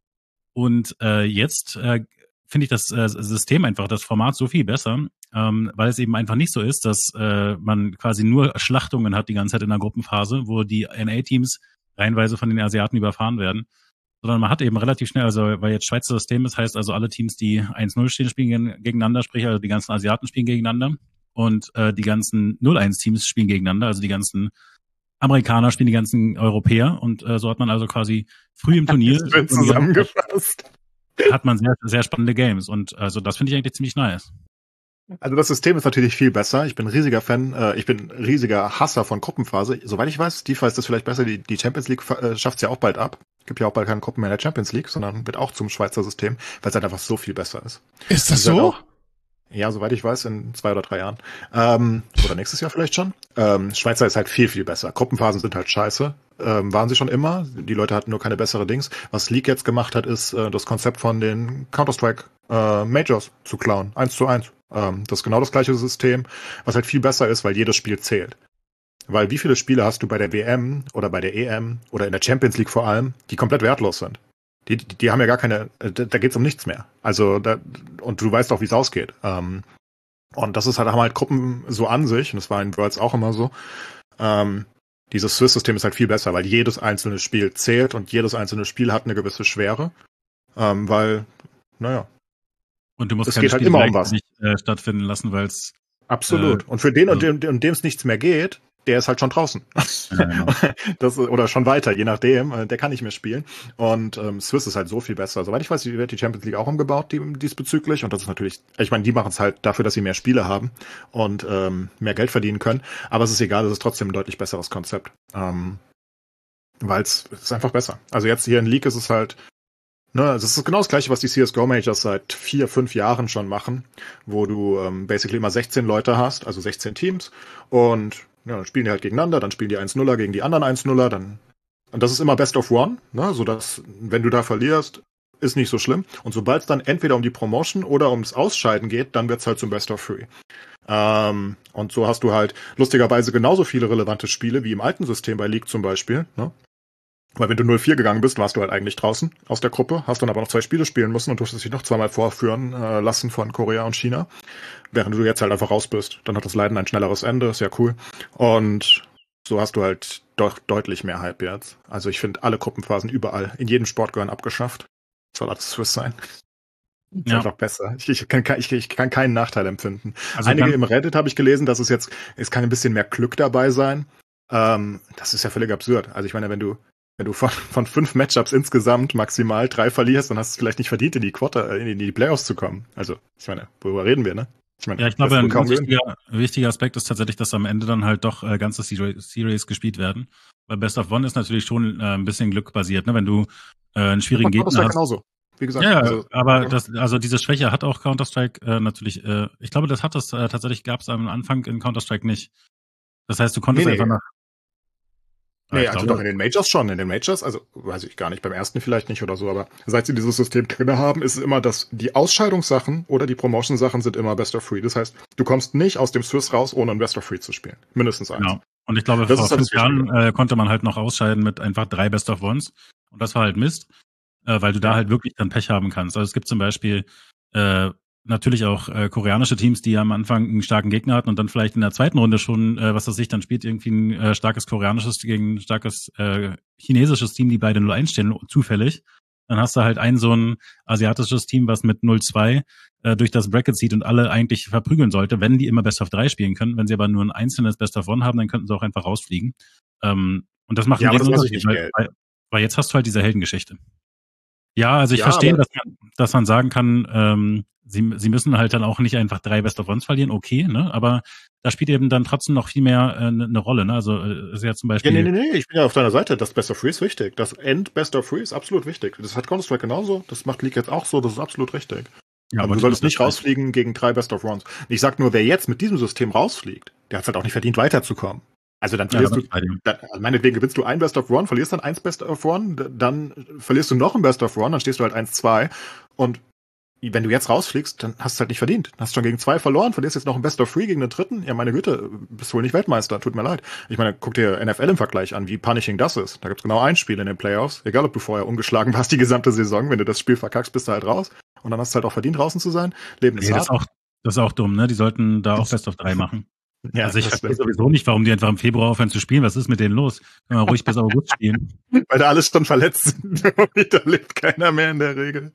Und äh, jetzt äh, finde ich das äh, System einfach, das Format so viel besser, ähm, weil es eben einfach nicht so ist, dass äh, man quasi nur Schlachtungen hat die ganze Zeit in der Gruppenphase, wo die N A-Teams reihenweise von den Asiaten überfahren werden. Sondern man hat eben relativ schnell, also weil jetzt Schweizer System ist, heißt also alle Teams, die eins null stehen, spielen gegeneinander, sprich also die ganzen Asiaten spielen gegeneinander und äh, die ganzen null eins Teams spielen gegeneinander, also die ganzen Amerikaner spielen die ganzen Europäer und äh, so hat man also quasi früh im Turnier zusammengefasst. Hat man sehr, sehr spannende Games und also das finde ich eigentlich ziemlich nice. Also das System ist natürlich viel besser. Ich bin riesiger Fan, äh, ich bin riesiger Hasser von Gruppenphase. Soweit ich weiß, Steve weiß das vielleicht besser, die, die Champions League äh, schafft es ja auch bald ab. Gibt ja auch bald keine Gruppen mehr in der Champions League, sondern wird auch zum Schweizer System, weil es halt einfach so viel besser ist. Ist das so? Auch, ja, soweit ich weiß, in zwei oder drei Jahren. Ähm, oder nächstes Jahr vielleicht schon. Ähm, Schweizer ist halt viel, viel besser. Gruppenphasen sind halt scheiße. Ähm, waren sie schon immer. Die Leute hatten nur keine bessere Dings. Was League jetzt gemacht hat, ist äh, das Konzept von den Counter-Strike äh, Majors zu klauen. Eins zu eins. Ähm, das ist genau das gleiche System, was halt viel besser ist, weil jedes Spiel zählt. Weil wie viele Spiele hast du bei der W M oder bei der E M oder in der Champions League vor allem, die komplett wertlos sind? Die, die, die haben ja gar keine, da, da geht's um nichts mehr. Also, da, und du weißt auch, wie es ausgeht. Ähm, und das ist halt, haben halt Gruppen so an sich, und das war in Worlds auch immer so, ähm, dieses Swiss-System ist halt viel besser, weil jedes einzelne Spiel zählt und jedes einzelne Spiel hat eine gewisse Schwere. Ähm, weil, naja. Und du musst es geht halt immer um was. Nicht äh, stattfinden lassen, weil es absolut. Äh, und für den, also, und dem, dem es nichts mehr geht, der ist halt schon draußen. Ja, genau. das, oder schon weiter, je nachdem. Der kann nicht mehr spielen. Und ähm, Swiss ist halt so viel besser. Soweit ich weiß, wird die Champions League auch umgebaut die, diesbezüglich. Und das ist natürlich, ich meine, die machen es halt dafür, dass sie mehr Spiele haben und ähm, mehr Geld verdienen können. Aber es ist egal, es ist trotzdem ein deutlich besseres Konzept. Ähm, weil es ist einfach besser. Also jetzt hier in League ist es halt, ne, das ist genau das Gleiche, was die C S G O Majors seit vier, fünf Jahren schon machen, wo du ähm, basically immer sechzehn Leute hast, also sechzehn Teams und ja, dann spielen die halt gegeneinander, dann spielen die eins nuller gegen die anderen eins nuller, dann und das ist immer Best of One, ne, sodass, wenn du da verlierst, ist nicht so schlimm. Und sobald es dann entweder um die Promotion oder ums Ausscheiden geht, dann wird's halt zum Best of Three. Ähm, und so hast du halt lustigerweise genauso viele relevante Spiele wie im alten System bei League zum Beispiel, ne? Weil wenn du null vier gegangen bist, warst du halt eigentlich draußen aus der Gruppe, hast dann aber noch zwei Spiele spielen müssen und durftest dich noch zweimal vorführen äh, lassen von Korea und China, während du jetzt halt einfach raus bist. Dann hat das Leiden ein schnelleres Ende, ist ja cool. Und so hast du halt doch deutlich mehr Hype jetzt. Also ich finde alle Gruppenphasen überall, in jedem Sport gehören abgeschafft. Soll alles Swiss sein. Ist ja einfach besser. Ich, ich, kann, ich, ich kann keinen Nachteil empfinden. Also Einige im Reddit habe ich gelesen, dass es jetzt, es kann ein bisschen mehr Glück dabei sein. Ähm, das ist ja völlig absurd. Also ich meine, wenn du Wenn du von, von fünf Matchups insgesamt maximal drei verlierst, dann hast du es vielleicht nicht verdient, in die Quarter, in die Playoffs zu kommen. Also, ich meine, worüber reden wir, ne? Ich meine, ja, ich glaube, ein ganz wichtiger, wichtiger Aspekt ist tatsächlich, dass am Ende dann halt doch äh, ganze Series gespielt werden. Weil Best of One ist natürlich schon äh, ein bisschen glückbasiert, ne? Wenn du äh, einen schwierigen Gegner hast. Das ist genauso. Wie gesagt. Ja, also, aber ja. das, also diese Schwäche hat auch Counter-Strike äh, natürlich, äh, ich glaube, das hat das äh, tatsächlich, gab es am Anfang in Counter-Strike nicht. Das heißt, du konntest nee, einfach nee. nach Nee, also doch in den Majors schon, in den Majors, also weiß ich gar nicht, beim ersten vielleicht nicht oder so, aber seit sie dieses System drin haben, ist es immer, dass die Ausscheidungssachen oder die Promotion-Sachen sind immer Best of Three. Das heißt, du kommst nicht aus dem Swiss raus, ohne ein Best of Three zu spielen. Mindestens eins. Genau. Und ich glaube, das vor fünf Jahren äh, konnte man halt noch ausscheiden mit einfach drei Best of Ones. Und das war halt Mist, äh, weil du ja. da halt wirklich dann Pech haben kannst. Also es gibt zum Beispiel äh, natürlich auch äh, koreanische Teams, die am Anfang einen starken Gegner hatten und dann vielleicht in der zweiten Runde schon, äh, was das sich dann spielt, irgendwie ein äh, starkes koreanisches gegen ein starkes äh, chinesisches Team, die beide null eins stehen, zufällig. Dann hast du halt ein so ein asiatisches Team, was mit null zwei äh, durch das Bracket zieht und alle eigentlich verprügeln sollte, wenn die immer Best of drei spielen können. Wenn sie aber nur ein einzelnes Best of One haben, dann könnten sie auch einfach rausfliegen. Ähm, und das macht ja, einen aber das Unterschied, weil, weil, weil jetzt hast du halt diese Heldengeschichte. Ja, also ich ja, verstehe, dass man, dass man sagen kann, ähm, sie, sie müssen halt dann auch nicht einfach drei Best of Ones verlieren, okay, ne? Aber da spielt eben dann trotzdem noch viel mehr äh, eine Rolle, ne? Also äh, ist ja zum Beispiel. Ja, nee, nee, nee, ich bin ja auf deiner Seite. Das Best of Three ist wichtig. Das End Best of Three ist absolut wichtig. Das hat Counter-Strike genauso. Das macht League jetzt auch so. Das ist absolut richtig. Ja, aber, aber du solltest nicht rausfliegen gegen drei Best of Ones. Ich sag nur, wer jetzt mit diesem System rausfliegt, der hat es halt auch nicht verdient, weiterzukommen. Also dann verlierst ja, du, dann, also meinetwegen gewinnst du ein Best of One, verlierst dann eins Best of One, dann verlierst du noch ein Best of One, dann stehst du halt eins zwei und wenn du jetzt rausfliegst, dann hast du es halt nicht verdient. Dann hast du schon gegen zwei verloren, verlierst jetzt noch ein Best of Three gegen den dritten. Ja, meine Güte, bist wohl nicht Weltmeister, tut mir leid. Ich meine, guck dir N F L im Vergleich an, wie punishing das ist. Da gibt's genau ein Spiel in den Playoffs, egal ob du vorher ungeschlagen warst die gesamte Saison, wenn du das Spiel verkackst, bist du halt raus. Und dann hast du halt auch verdient, draußen zu sein. Leben ist nee, hart. Das ist, auch, das ist auch dumm, ne? Die sollten da auch Best of drei machen. Ja, also ich verstehe sowieso nicht, warum die einfach im Februar aufhören zu spielen. Was ist mit denen los? Können wir ruhig bis August spielen. Weil da alles schon verletzt sind. Da lebt keiner mehr in der Regel.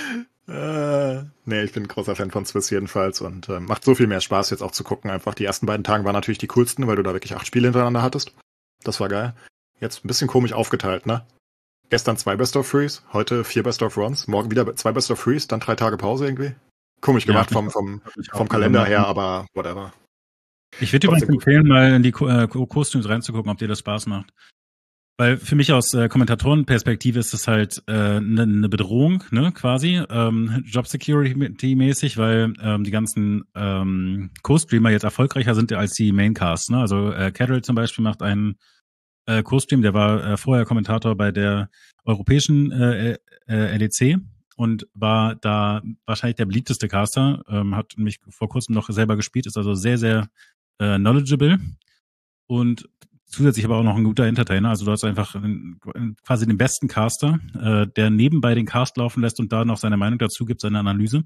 Äh, nee, ich bin ein großer Fan von Swiss jedenfalls und äh, macht so viel mehr Spaß jetzt auch zu gucken. Einfach die ersten beiden Tage waren natürlich die coolsten, weil du da wirklich acht Spiele hintereinander hattest. Das war geil. Jetzt ein bisschen komisch aufgeteilt, ne? Gestern zwei Best of Threes, heute vier Best of Runs, morgen wieder zwei Best of Threes, dann drei Tage Pause irgendwie. Komisch gemacht ja, vom, vom, vom Kalender her, aber whatever. Ich würde übrigens empfehlen, mal in die äh, Co-Streams reinzugucken, ob dir das Spaß macht. Weil für mich aus äh, Kommentatorenperspektive ist es halt eine äh, ne, ne Bedrohung, ne, quasi, ähm, Job-Security-mäßig, weil ähm, die ganzen ähm, Co-Streamer jetzt erfolgreicher sind als die Maincasts, ne? Also äh, Cadrell zum Beispiel macht einen äh, Co-Stream, der war äh, vorher Kommentator bei der europäischen äh, äh, L E C und war da wahrscheinlich der beliebteste Caster, ähm, hat mich vor kurzem noch selber gespielt, ist also sehr, sehr äh, knowledgeable. und zusätzlich aber auch noch ein guter Entertainer. Also du hast einfach einen, quasi den besten Caster, äh, der nebenbei den Cast laufen lässt und da noch seine Meinung dazu gibt, seine Analyse.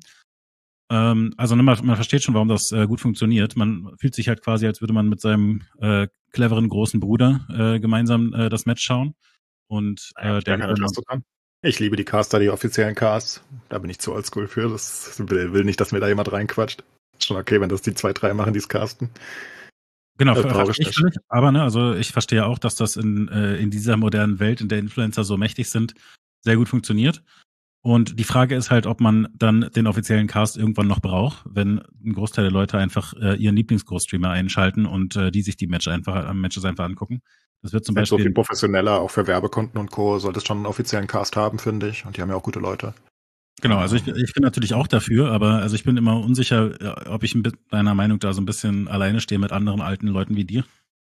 Ähm, also ne, man, man versteht schon, warum das äh, gut funktioniert. Man fühlt sich halt quasi, als würde man mit seinem äh, cleveren großen Bruder äh, gemeinsam äh, das Match schauen. Und Ja, äh, der keine Taste dran. Ich liebe die Caster, die offiziellen Casts. Da bin ich zu oldschool für. Das will, will nicht, dass mir da jemand reinquatscht. Ist schon okay, wenn das die zwei, drei machen, die es casten. Genau, Das ver- brauche ich verstehe ich nicht. völlig. Aber ne, also ich verstehe auch, dass das in, äh, in dieser modernen Welt, in der Influencer so mächtig sind, sehr gut funktioniert. Und die Frage ist halt, ob man dann den offiziellen Cast irgendwann noch braucht, wenn ein Großteil der Leute einfach äh, ihren Lieblings-Großstreamer einschalten und äh, die sich die Match einfach, äh, Matches einfach angucken. Das wird zum Ist so Beispiel viel professioneller, auch für Werbekonten und Co. sollte es schon einen offiziellen Cast haben, finde ich. Und die haben ja auch gute Leute. Genau, also ich, ich bin natürlich auch dafür, aber also ich bin immer unsicher, äh, ob ich mit deiner Meinung da so ein bisschen alleine stehe mit anderen alten Leuten wie dir.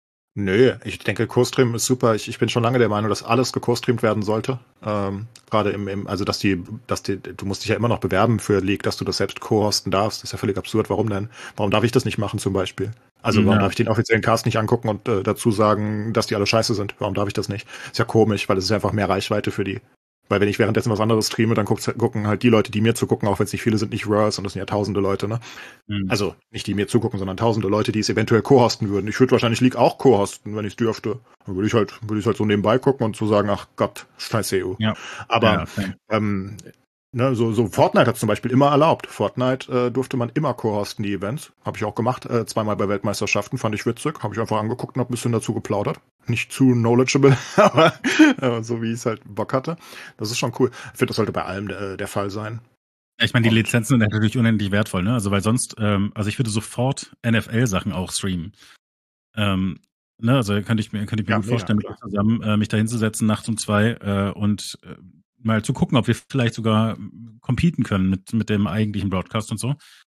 Nö, ich denke, Co-Stream ist super. Ich, ich bin schon lange der Meinung, dass alles geco-streamt werden sollte. Ähm, Gerade im, im, also dass die, dass die, du musst dich ja immer noch bewerben für League, dass du das selbst co-hosten darfst. Das ist ja völlig absurd. Warum denn? Warum darf ich das nicht machen zum Beispiel? Also warum Ja. darf ich den offiziellen Cast nicht angucken und äh, dazu sagen, dass die alle scheiße sind? Warum darf ich das nicht? Ist ja komisch, weil es ist ja einfach mehr Reichweite für die. Weil wenn ich währenddessen was anderes streame, dann guckt, gucken halt die Leute, die mir zugucken, auch wenn es nicht viele sind, nicht Worlds, und das sind ja tausende Leute, ne? Mhm. Also nicht die mir zugucken, sondern tausende Leute, die es eventuell co-hosten würden. Ich würde wahrscheinlich League auch co-hosten, wenn ich es dürfte. Dann würde ich halt, würde ich halt so nebenbei gucken und so sagen, ach Gott, scheiße E U. Ja. Aber Ja, okay. ähm, ne, so, so Fortnite hat es zum Beispiel immer erlaubt. Fortnite äh, durfte man immer co-hosten, die Events. Habe ich auch gemacht, äh, zweimal bei Weltmeisterschaften, fand ich witzig. Habe ich einfach angeguckt und habe ein bisschen dazu geplaudert. Nicht zu knowledgeable, aber äh, so wie ich es halt Bock hatte. Das ist schon cool. Ich finde, das sollte bei allem äh, der Fall sein. Ich meine, die Lizenzen sind natürlich unendlich wertvoll, ne? Also weil sonst, ähm, also ich würde sofort N F L-Sachen auch streamen. Ähm, ne? Also könnte ich mir, könnte ich mir Ja, gut mega, vorstellen, mit klar. dir zusammen äh, mich da hinzusetzen, nachts um zwei äh, und äh, mal zu gucken, ob wir vielleicht sogar competen können mit, mit dem eigentlichen Broadcast und so.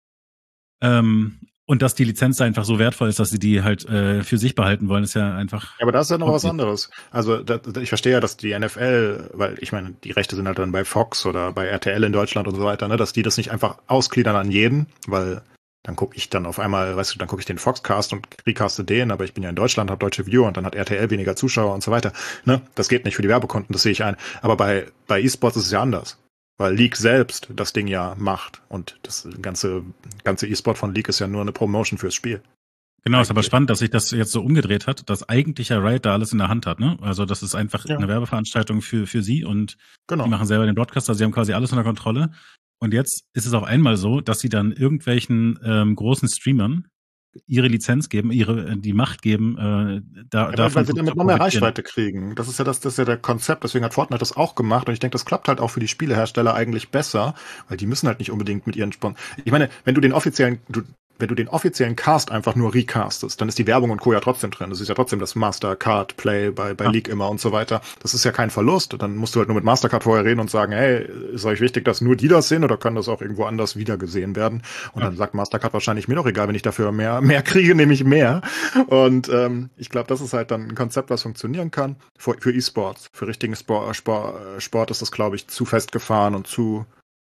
Ähm, und dass die Lizenz einfach so wertvoll ist, dass sie die halt äh, für sich behalten wollen, ist ja einfach. Ja, aber das ist ja noch was okay. anderes. Also da, da, ich verstehe ja, dass die N F L, weil ich meine, die Rechte sind halt dann bei Fox oder bei R T L in Deutschland und so weiter, ne, dass die das nicht einfach ausgliedern an jeden, weil dann gucke ich dann auf einmal, weißt du, dann gucke ich den Foxcast und recaste den, aber ich bin ja in Deutschland, habe deutsche Viewer und dann hat R T L weniger Zuschauer und so weiter. Ne? Das geht nicht für die Werbekonten, das sehe ich ein. Aber bei, bei E-Sports ist es ja anders. Weil League selbst das Ding ja macht. Und das ganze, ganze E-Sport von League ist ja nur eine Promotion fürs Spiel. Genau, ist aber Eigentlich. spannend, dass sich das jetzt so umgedreht hat, dass eigentlich ja Riot da alles in der Hand hat, ne? Also das ist einfach Ja. eine Werbeveranstaltung für, für sie und Genau. die machen selber den Broadcast, also sie haben quasi alles unter Kontrolle. Und jetzt ist es auf einmal so, dass sie dann irgendwelchen ähm, großen Streamern ihre Lizenz geben, ihre die Macht geben, äh, da Ja, weil, davon weil sie zu damit noch mehr profitieren. Reichweite kriegen. Das ist ja das, das ist ja der Konzept. Deswegen hat Fortnite das auch gemacht. Und ich denke, das klappt halt auch für die Spielehersteller eigentlich besser, weil die müssen halt nicht unbedingt mit ihren Spon. Ich meine, wenn du den offiziellen, du, wenn du den offiziellen Cast einfach nur recastest, dann ist die Werbung und Co. ja trotzdem drin. Das ist ja trotzdem das Mastercard Play bei, bei Ja. League immer und so weiter. Das ist ja kein Verlust. Dann musst du halt nur mit Mastercard vorher reden und sagen, hey, ist euch wichtig, dass nur die das sehen oder kann das auch irgendwo anders wiedergesehen werden? Und Ja. dann sagt Mastercard wahrscheinlich, mir doch egal, wenn ich dafür mehr, mehr kriege, nehme ich mehr. Und ähm, ich glaube, das ist halt dann ein Konzept, was funktionieren kann. Für, für E-Sports, für richtigen Sport, Sport, Sport ist das, glaube ich, zu festgefahren und zu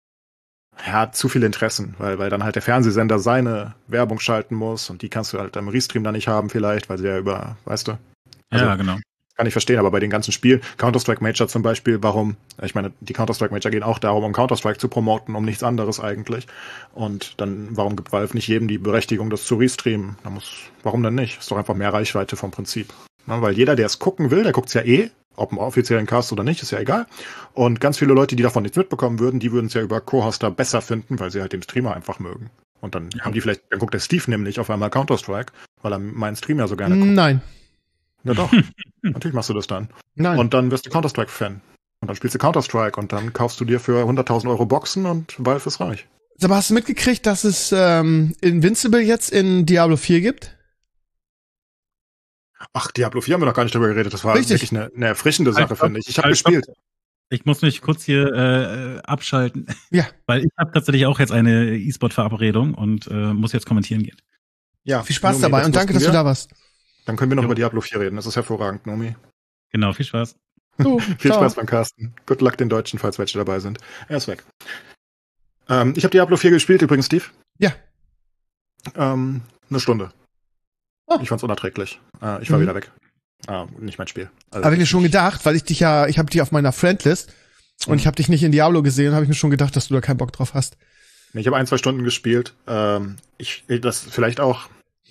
ja, zu viele Interessen, weil, weil dann halt der Fernsehsender seine Werbung schalten muss und die kannst du halt im Restream dann nicht haben vielleicht, weil sie ja über, weißt du? Also, Ja, genau. kann ich verstehen, aber bei den ganzen Spielen, Counter-Strike Major zum Beispiel, warum, ich meine, die Counter-Strike Major gehen auch darum, um Counter-Strike zu promoten, um nichts anderes eigentlich. Und dann, warum gibt Valve nicht jedem die Berechtigung, das zu restreamen? Da muss, warum denn nicht? Ist doch einfach mehr Reichweite vom Prinzip. Na, weil jeder, der es gucken will, der guckt es ja eh, ob im offiziellen Cast oder nicht, ist ja egal. Und ganz viele Leute, die davon nichts mitbekommen würden, die würden es ja über Co-Hoster besser finden, weil sie halt den Streamer einfach mögen. Und dann Ja. haben die vielleicht, dann guckt der Steve nämlich auf einmal Counter-Strike, weil er meinen Stream ja so gerne guckt. Nein. Na doch, natürlich machst du das dann. Nein. Und dann wirst du Counter-Strike-Fan. Und dann spielst du Counter-Strike und dann kaufst du dir für hunderttausend Euro Boxen und Valve ist reich. Aber hast du mitgekriegt, dass es ähm, Invincible jetzt in Diablo vier gibt? Ach, Diablo vier haben wir noch gar nicht drüber geredet. Das war Richtig. wirklich eine, eine erfrischende Sache, Halt, finde ich. Ich habe halt, gespielt. Ich muss mich kurz hier äh, abschalten, Ja. weil ich habe tatsächlich auch jetzt eine E-Sport-Verabredung und äh, muss jetzt kommentieren gehen. Ja, Viel Spaß Nomi, dabei das und danke, dass wussten du wir. da warst. Dann können wir noch Jo. über Diablo vier reden. Das ist hervorragend, Nomi. Genau, viel Spaß. Du, Viel ciao. Spaß beim Casten. Good luck den Deutschen, falls welche dabei sind. Er ist weg. Ähm, ich habe Diablo vier gespielt übrigens, Steve. Ja. Ähm, eine Stunde. Ich fand's unerträglich. Äh, ich war Mhm. wieder weg. Äh, nicht mein Spiel. Also Habe ich mir schon ich- gedacht, weil ich dich ja, ich habe dich auf meiner Friendlist und Mhm. ich habe dich nicht in Diablo gesehen, habe ich mir schon gedacht, dass du da keinen Bock drauf hast. Nee, Ich habe ein, zwei Stunden gespielt. Ähm, ich, das vielleicht auch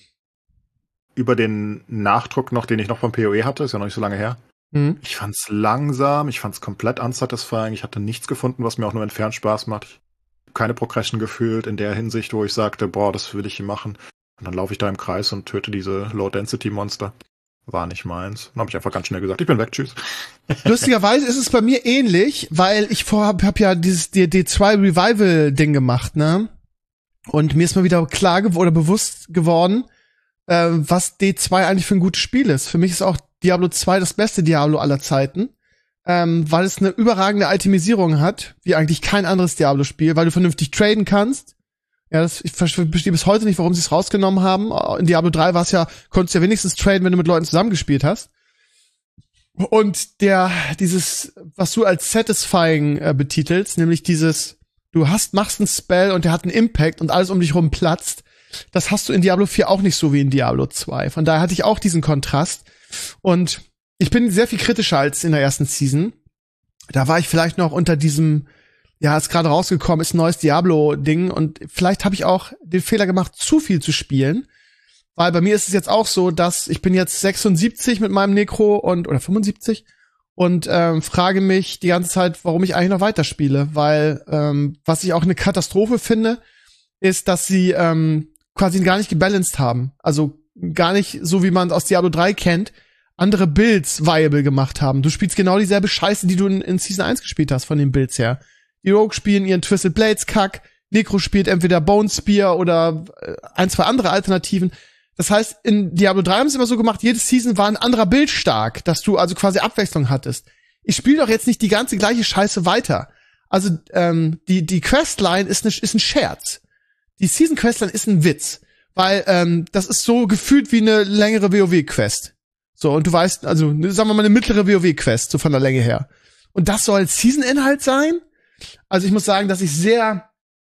über den Nachdruck noch, den ich noch vom PoE hatte, ist ja noch nicht so lange her. Mhm. Ich fand's langsam, ich fand's komplett unsatisfying. Ich hatte nichts gefunden, was mir auch nur entfernt Spaß macht. Ich hab keine Progression gefühlt in der Hinsicht, wo ich sagte, boah, das will ich hier machen. Und dann laufe ich da im Kreis und töte diese Low-Density-Monster. War nicht meins. Dann habe ich einfach ganz schnell gesagt, ich bin weg, tschüss. Lustigerweise ist es bei mir ähnlich, weil ich vorher hab, hab ja dieses D zwei Revival Ding gemacht, ne? Und mir ist mal wieder klar geworden oder bewusst geworden, äh, was D zwei eigentlich für ein gutes Spiel ist. Für mich ist auch Diablo zwei das beste Diablo aller Zeiten, ähm, weil es eine überragende Itemisierung hat, wie eigentlich kein anderes Diablo-Spiel, weil du vernünftig traden kannst. Ja, das, ich verstehe bis heute nicht, warum sie es rausgenommen haben. In Diablo drei war es ja, konntest du ja wenigstens traden, wenn du mit Leuten zusammengespielt hast. Und der, dieses, was du als satisfying äh, betitelst, nämlich dieses, du hast, machst einen Spell und der hat einen Impact und alles um dich rum platzt, das hast du in Diablo vier auch nicht so wie in Diablo zwei. Von daher hatte ich auch diesen Kontrast. Und ich bin sehr viel kritischer als in der ersten Season. Da war ich vielleicht noch unter diesem, ja, ist gerade rausgekommen, ist ein neues Diablo-Ding und vielleicht habe ich auch den Fehler gemacht, zu viel zu spielen. Weil bei mir ist es jetzt auch so, dass ich bin jetzt sechsundsiebzig mit meinem Necro und oder fünfundsiebzig und ähm, frage mich die ganze Zeit, warum ich eigentlich noch weiterspiele. Weil ähm, was ich auch eine Katastrophe finde, ist, dass sie ähm, quasi gar nicht gebalanced haben. Also gar nicht so, wie man aus Diablo drei kennt, andere Builds viable gemacht haben. Du spielst genau dieselbe Scheiße, die du in, in Season eins gespielt hast von den Builds her. Die Rogue spielen ihren Twisted Blades Kack, Necro spielt entweder Bone Spear oder äh, ein, zwei andere Alternativen. Das heißt, in Diablo drei haben sie immer so gemacht, jede Season war ein anderer Bild stark, dass du also quasi Abwechslung hattest. Ich spiele doch jetzt nicht die ganze gleiche Scheiße weiter. Also ähm, die die Questline ist, ne, ist ein Scherz. Die Season Questline ist ein Witz, weil ähm, das ist so gefühlt wie eine längere WoW-Quest. So, und du weißt, also sagen wir mal eine mittlere WoW-Quest, so von der Länge her. Und das soll Season-Inhalt sein? Also ich muss sagen, dass ich sehr,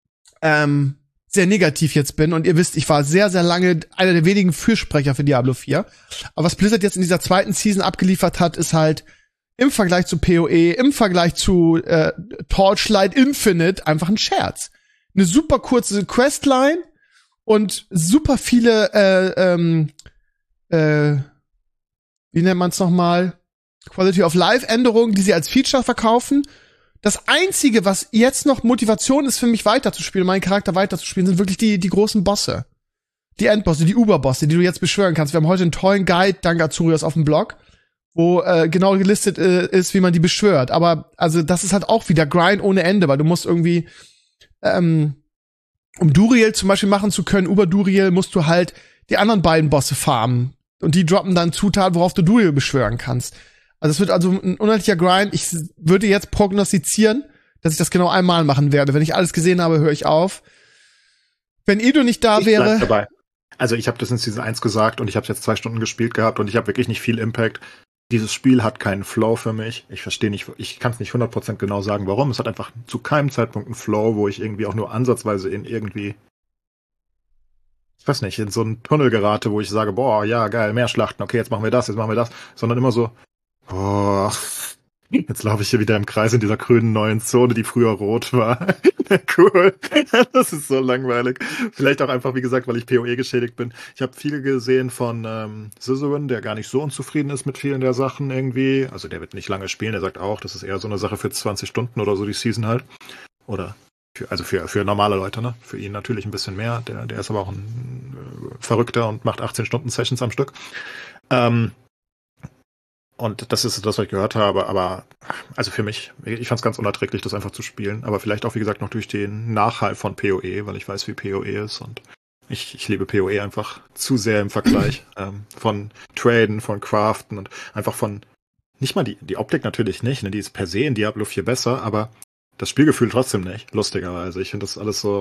ähm, sehr negativ jetzt bin. Und ihr wisst, ich war sehr, sehr lange einer der wenigen Fürsprecher für Diablo vier. Aber was Blizzard jetzt in dieser zweiten Season abgeliefert hat, ist halt im Vergleich zu PoE, im Vergleich zu äh, Torchlight Infinite einfach ein Scherz. Eine super kurze Questline und super viele, äh, ähm, äh, wie nennt man es nochmal? Quality of Life Änderungen, die sie als Feature verkaufen. Das Einzige, was jetzt noch Motivation ist für mich weiterzuspielen, meinen Charakter weiterzuspielen, sind wirklich die, die großen Bosse. Die Endbosse, die Uberbosse, die du jetzt beschwören kannst. Wir haben heute einen tollen Guide, dank Azurias, auf dem Blog, wo äh, genau gelistet äh, ist, wie man die beschwört. Aber also das ist halt auch wieder Grind ohne Ende, weil du musst irgendwie, ähm, um Duriel zum Beispiel machen zu können, über Duriel musst du halt die anderen beiden Bosse farmen. Und die droppen dann Zutaten, worauf du Duriel beschwören kannst. Also es wird also ein unheimlicher Grind. Ich würde jetzt prognostizieren, dass ich das genau einmal machen werde. Wenn ich alles gesehen habe, höre ich auf. Wenn Edo nicht da Ich bleib wäre. dabei. Also ich habe das in Season eins gesagt und ich habe jetzt zwei Stunden gespielt gehabt und ich habe wirklich nicht viel Impact. Dieses Spiel hat keinen Flow für mich. Ich verstehe nicht, ich kann es nicht hundert Prozent genau sagen, warum. Es hat einfach zu keinem Zeitpunkt einen Flow, wo ich irgendwie auch nur ansatzweise in irgendwie, ich weiß nicht, in so einen Tunnel gerate, wo ich sage, boah, ja, geil, mehr Schlachten, okay, jetzt machen wir das, jetzt machen wir das. Sondern immer so, boah, jetzt laufe ich hier wieder im Kreis in dieser grünen neuen Zone, die früher rot war. Cool. Das ist so langweilig. Vielleicht auch einfach, wie gesagt, weil ich PoE geschädigt bin. Ich habe viel gesehen von ähm, Scissorin, der gar nicht so unzufrieden ist mit vielen der Sachen irgendwie. Also der wird nicht lange spielen. Der sagt auch, das ist eher so eine Sache für zwanzig Stunden oder so, die Season halt. Oder für, also für, für normale Leute, ne? Für ihn natürlich ein bisschen mehr. Der, der ist aber auch ein äh, Verrückter und macht achtzehn Stunden Sessions am Stück. Ähm, Und das ist das, was ich gehört habe, aber also für mich, ich fand es ganz unerträglich, das einfach zu spielen. Aber vielleicht auch, wie gesagt, noch durch den Nachhall von PoE, weil ich weiß, wie PoE ist. Und ich, ich liebe PoE einfach zu sehr im Vergleich ähm, von Traden, von Craften und einfach von, nicht mal die, die Optik natürlich nicht, ne? Die ist per se in Diablo vier besser, aber das Spielgefühl trotzdem nicht, lustigerweise. Ich finde das alles so,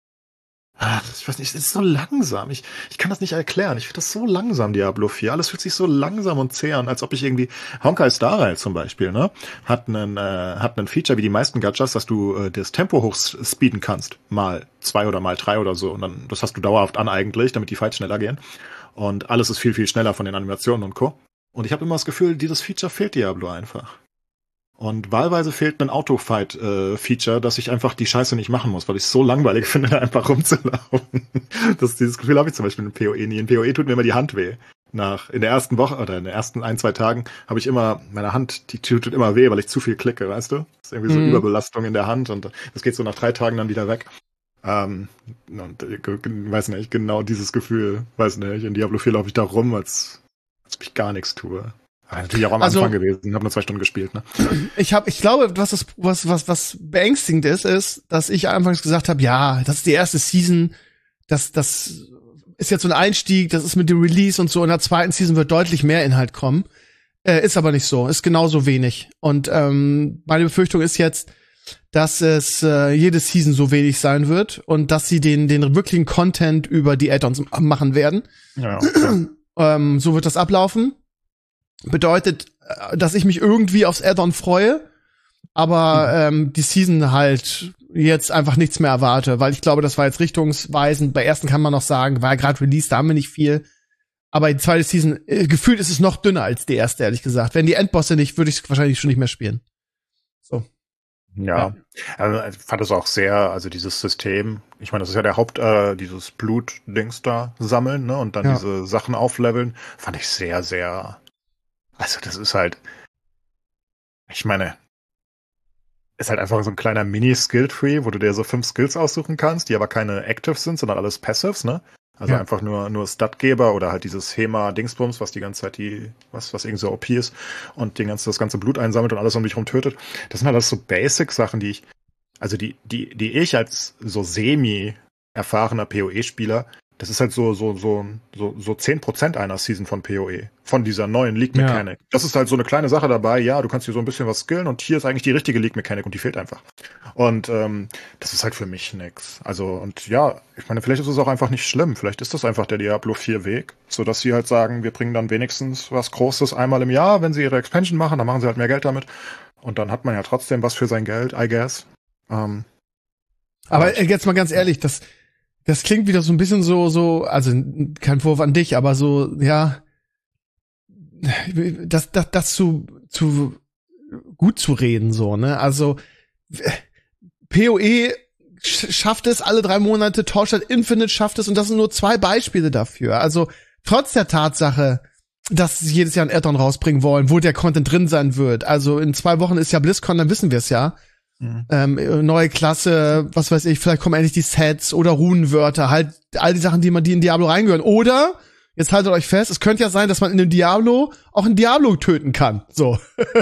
ich weiß nicht, es ist so langsam. Ich, ich kann das nicht erklären. Ich finde das so langsam, Diablo vier. Alles fühlt sich so langsam und zäh an, als ob ich irgendwie, Honkai Star Rail zum Beispiel, ne, hat einen, äh, hat einen Feature wie die meisten Gachas, dass du äh, das Tempo hochspeeden kannst. Mal zwei oder mal drei oder so. Und dann, das hast du dauerhaft an eigentlich, damit die Fights schneller gehen. Und alles ist viel, viel schneller von den Animationen und Co. Und ich habe immer das Gefühl, dieses Feature fehlt Diablo einfach. Und wahlweise fehlt ein Autofight-Feature, äh, dass ich einfach die Scheiße nicht machen muss, weil ich es so langweilig finde, da einfach rumzulaufen. Das, dieses Gefühl habe ich zum Beispiel in P O E nie. In P O E tut mir immer die Hand weh. Nach, in der ersten Woche oder in den ersten ein, zwei Tagen habe ich immer, meine Hand, die tut immer weh, weil ich zu viel klicke, weißt du? Das ist irgendwie so Mhm. Überbelastung in der Hand und das geht so nach drei Tagen dann wieder weg. Ähm, und, äh, weiß nicht, genau dieses Gefühl, weiß nicht, in Diablo vier laufe ich da rum, als, als ob ich gar nichts tue. Aber natürlich auch am Also- Anfang gewesen, habe nur zwei Stunden gespielt, ne? Ich habe, ich glaube, was das, was was was beängstigend ist, ist, dass ich anfangs gesagt habe, ja, das ist die erste Season, das das ist jetzt so ein Einstieg, das ist mit dem Release und so. In der zweiten Season wird deutlich mehr Inhalt kommen, äh, ist aber nicht so, ist genauso wenig. Und ähm, meine Befürchtung ist jetzt, dass es äh, jede Season so wenig sein wird und dass sie den den wirklichen Content über die Add-ons machen werden. Ja. Ähm, so wird das ablaufen. Bedeutet, äh, dass ich mich irgendwie aufs Add-on freue, aber ähm, die Season halt jetzt einfach nichts mehr erwarte, weil ich glaube, das war jetzt richtungsweisend. Bei ersten kann man noch sagen, war ja gerade Release, da haben wir nicht viel. Aber die zweite Season, äh, gefühlt ist es noch dünner als die erste, ehrlich gesagt. Wenn die Endbosse nicht, würde ich es wahrscheinlich schon nicht mehr spielen. So. Ja, also ich fand es auch sehr, also dieses System, ich meine, das ist ja der Haupt, äh, dieses Blut-Dings da sammeln, ne, und dann Ja. diese Sachen aufleveln, fand ich sehr, sehr, also das ist halt, ich meine, ist halt einfach so ein kleiner Mini-Skill-Tree, wo du dir so fünf Skills aussuchen kannst, die aber keine Actives sind, sondern alles Passives, ne? Also Ja. einfach nur, nur Statgeber oder halt dieses Hema-Dingsbums, was die ganze Zeit die, was, was irgendwie so O P ist und den ganzen, das ganze Blut einsammelt und alles um dich rum tötet. Das sind halt alles so Basic-Sachen, die ich, also die, die, die ich als so semi-erfahrener P O E-Spieler, das ist halt so, so, so, so, so zehn Prozent einer Season von P O E. Von dieser neuen League-Mechanik. Das ist halt so eine kleine Sache dabei. Ja, du kannst hier so ein bisschen was skillen und hier ist eigentlich die richtige League-Mechanik und die fehlt einfach. Und ähm, das ist halt für mich nix. Also, und ja, ich meine, vielleicht ist es auch einfach nicht schlimm. Vielleicht ist das einfach der Diablo vier Weg, sodass sie halt sagen, wir bringen dann wenigstens was Großes einmal im Jahr, wenn sie ihre Expansion machen, dann machen sie halt mehr Geld damit. Und dann hat man ja trotzdem was für sein Geld, I guess. Ähm, Aber äh, jetzt mal ganz ehrlich, das, das klingt wieder so ein bisschen so, so, also kein Vorwurf an dich, aber so, ja, das, das, das zu, zu gut zu reden, so, ne? Also P O E sch- schafft es alle drei Monate, Torchlight Infinite schafft es und das sind nur zwei Beispiele dafür. Also trotz der Tatsache, dass sie jedes Jahr ein Add-on rausbringen wollen, wo der Content drin sein wird. Also in zwei Wochen ist ja BlizzCon, dann wissen wir es ja. Mhm. Ähm, neue Klasse, was weiß ich, vielleicht kommen endlich die Sets oder Runenwörter, halt all die Sachen, die man die in Diablo reingehören. Oder, jetzt haltet euch fest, es könnte ja sein, dass man in dem Diablo auch einen Diablo töten kann. So.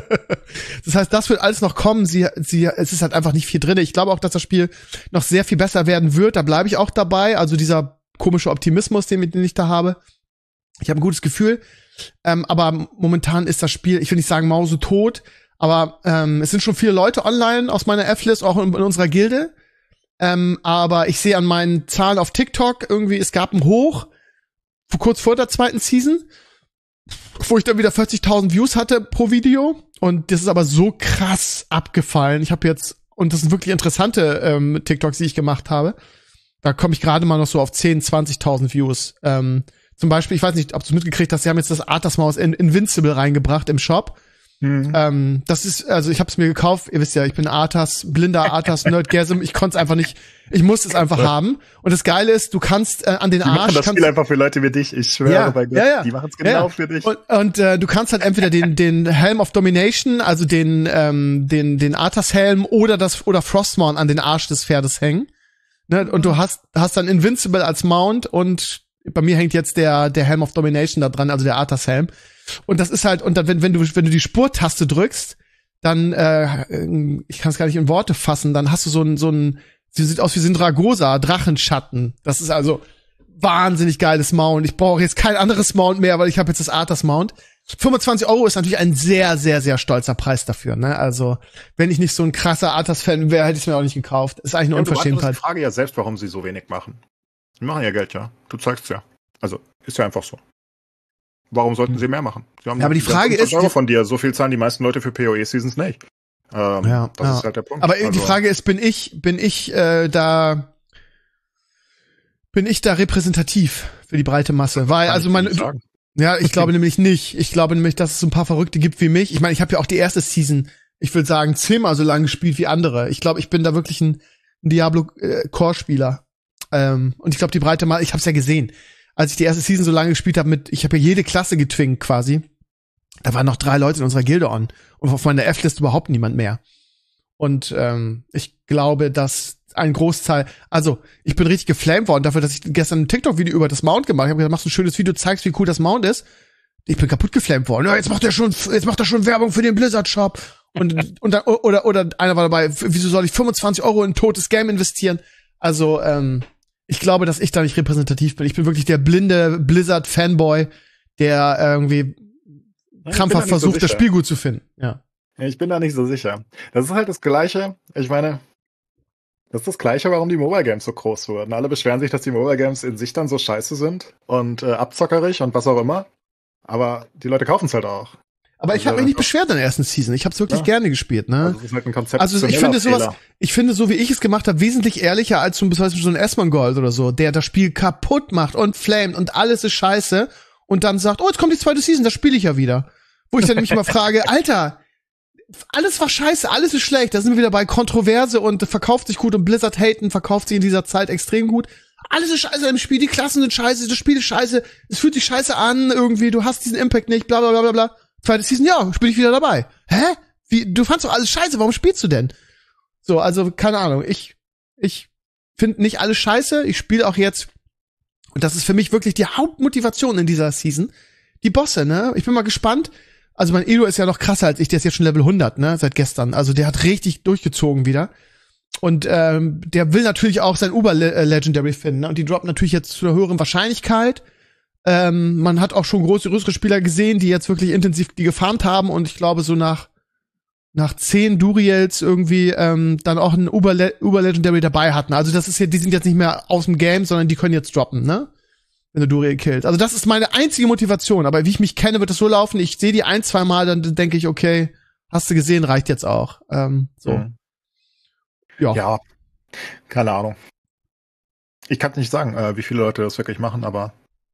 Das heißt, das wird alles noch kommen. Sie, sie, es ist halt einfach nicht viel drin. Ich glaube auch, dass das Spiel noch sehr viel besser werden wird. Da bleibe ich auch dabei. Also dieser komische Optimismus, den, den ich da habe. Ich habe ein gutes Gefühl. Ähm, aber momentan ist das Spiel, ich will nicht sagen mausetot, aber ähm, es sind schon viele Leute online aus meiner F-List, auch in, in unserer Gilde. Ähm, aber ich sehe an meinen Zahlen auf TikTok irgendwie, es gab einen Hoch, kurz vor der zweiten Season, wo ich dann wieder vierzigtausend Views hatte pro Video. Und das ist aber so krass abgefallen. Ich habe jetzt, und das sind wirklich interessante ähm, TikToks, die ich gemacht habe. Da komme ich gerade mal noch so auf zehntausend, zwanzigtausend Views. Ähm, zum Beispiel, ich weiß nicht, ob du es mitgekriegt hast, sie haben jetzt das Arthas Maus in Invincible reingebracht im Shop. Mhm. Ähm, das ist, also ich habe es mir gekauft, ihr wisst ja, ich bin Arthas, blinder Arthas, Nerdgasm, ich konnte es einfach nicht, ich musste es einfach haben. Und das Geile ist, du kannst äh, an den Die machen Arsch... das kannst, Spiel einfach für Leute wie dich, ich schwöre Ja, bei Gott, ja, ja. die machen es genau Ja. für dich. Und, und äh, du kannst halt entweder den den Helm of Domination, also den ähm, den den Arthas Helm oder das oder Frostmourne an den Arsch des Pferdes hängen. Ne? Und du hast hast dann Invincible als Mount und bei mir hängt jetzt der der Helm of Domination da dran, also der Arthas Helm. Und das ist halt, und dann, wenn, wenn du, wenn du die Spurtaste drückst, dann, äh, ich kann es gar nicht in Worte fassen, dann hast du so ein, so ein, sie sieht aus wie Sindragosa, Drachenschatten. Das ist also wahnsinnig geiles Mount. Ich brauche jetzt kein anderes Mount mehr, weil ich habe jetzt das Arthas Mount. fünfundzwanzig Euro ist natürlich ein sehr, sehr, sehr stolzer Preis dafür, ne? Also, wenn ich nicht so ein krasser Arthas-Fan wäre, hätte ich es mir auch nicht gekauft. Ist eigentlich eine Ja, du Unverschämtheit. beantwortest die Frage ja selbst, warum sie so wenig machen. Die machen ja Geld, ja. Du zeigst ja. Also, ist ja einfach so. Warum sollten sie mehr machen? Sie haben Ja, aber die Frage ist, Euro die- von dir. So viel zahlen die meisten Leute für P O E-Seasons nicht. Ähm, Ja, das ja. ist halt der Punkt. Aber Also, die Frage ist, bin ich, bin ich äh, da, bin ich da repräsentativ für die breite Masse. Weil, also meine, ja, ich glaube nämlich nicht. Ich glaube nämlich, dass es so ein paar Verrückte gibt wie mich. Ich meine, ich habe ja auch die erste Season, ich würde sagen, zehnmal so lange gespielt wie andere. Ich glaube, ich bin da wirklich ein, ein Diablo-Core-Spieler. Ähm, und ich glaube, die breite Masse, ich habe es ja gesehen. Als ich die erste Season so lange gespielt habe, mit, ich habe ja jede Klasse getwingt quasi. Da waren noch drei Leute in unserer Gilde on. Und auf meiner F-List überhaupt niemand mehr. Und ähm, ich glaube, dass ein Großteil, also ich bin richtig geflamed worden dafür, dass ich gestern ein TikTok-Video über das Mount gemacht habe. Ich habe gesagt, machst du ein schönes Video, zeigst, wie cool das Mount ist. Ich bin kaputt geflamed worden. Ja, jetzt macht er schon, jetzt macht er schon Werbung für den Blizzard-Shop. Und, und dann, oder, oder einer war dabei, wieso soll ich fünfundzwanzig Euro in ein totes Game investieren? Also, ähm, ich glaube, dass ich da nicht repräsentativ bin. Ich bin wirklich der blinde Blizzard-Fanboy, der irgendwie Ja, krampfhaft versucht, so das Spiel gut zu finden. Ja. Ja, ich bin da nicht so sicher. Das ist halt das Gleiche. Ich meine, das ist das Gleiche, warum die Mobile Games so groß wurden. Alle beschweren sich, dass die Mobile Games in sich dann so scheiße sind und äh, abzockerig und was auch immer. Aber die Leute kaufen es halt auch. Aber ich habe mich nicht beschwert in der ersten Season. Ich habe es wirklich ja. gerne gespielt, ne? Also das ist halt ein Konzept. Also ich finde sowas, ich finde so wie ich es gemacht habe, wesentlich ehrlicher als zum Beispiel so ein Asmongold oder so, der das Spiel kaputt macht und flamet und alles ist scheiße und dann sagt, oh, jetzt kommt die zweite Season, das spiele ich ja wieder. Wo ich dann nämlich immer frage, Alter, alles war scheiße, alles ist schlecht. Da sind wir wieder bei Kontroverse und verkauft sich gut und Blizzard haten verkauft sich in dieser Zeit extrem gut. Alles ist scheiße im Spiel, die Klassen sind scheiße, das Spiel ist scheiße, es fühlt sich scheiße an, irgendwie, du hast diesen Impact nicht, bla bla bla bla bla. Zweite Season, ja, bin ich wieder dabei. Hä? Wie, du fandst doch alles scheiße, warum spielst du denn? So, also, keine Ahnung, ich, ich finde nicht alles scheiße, ich spiele auch jetzt, und das ist für mich wirklich die Hauptmotivation in dieser Season, die Bosse, ne? Ich bin mal gespannt. Also mein Edo ist ja noch krasser als ich, der ist jetzt schon Level hundert, ne, seit gestern. Also der hat richtig durchgezogen wieder. Und ähm, der will natürlich auch sein Uber-Legendary finden, ne? Und die droppen natürlich jetzt zu einer höheren Wahrscheinlichkeit. Ähm, man hat auch schon große, größere Spieler gesehen, die jetzt wirklich intensiv die gefarmt haben. Und ich glaube, so nach nach zehn Duriels irgendwie ähm, dann auch ein Uber-Legendary dabei hatten. Also das ist ja, die sind jetzt nicht mehr aus dem Game, sondern die können jetzt droppen, ne? Wenn du Duriel killt. Also das ist meine einzige Motivation. Aber wie ich mich kenne, wird es so laufen. Ich sehe die ein, zwei Mal, dann denke ich, okay, hast du gesehen, reicht jetzt auch. Ähm, so. Mhm. Ja. Ja, keine Ahnung. Ich kann nicht sagen, äh, wie viele Leute das wirklich machen, aber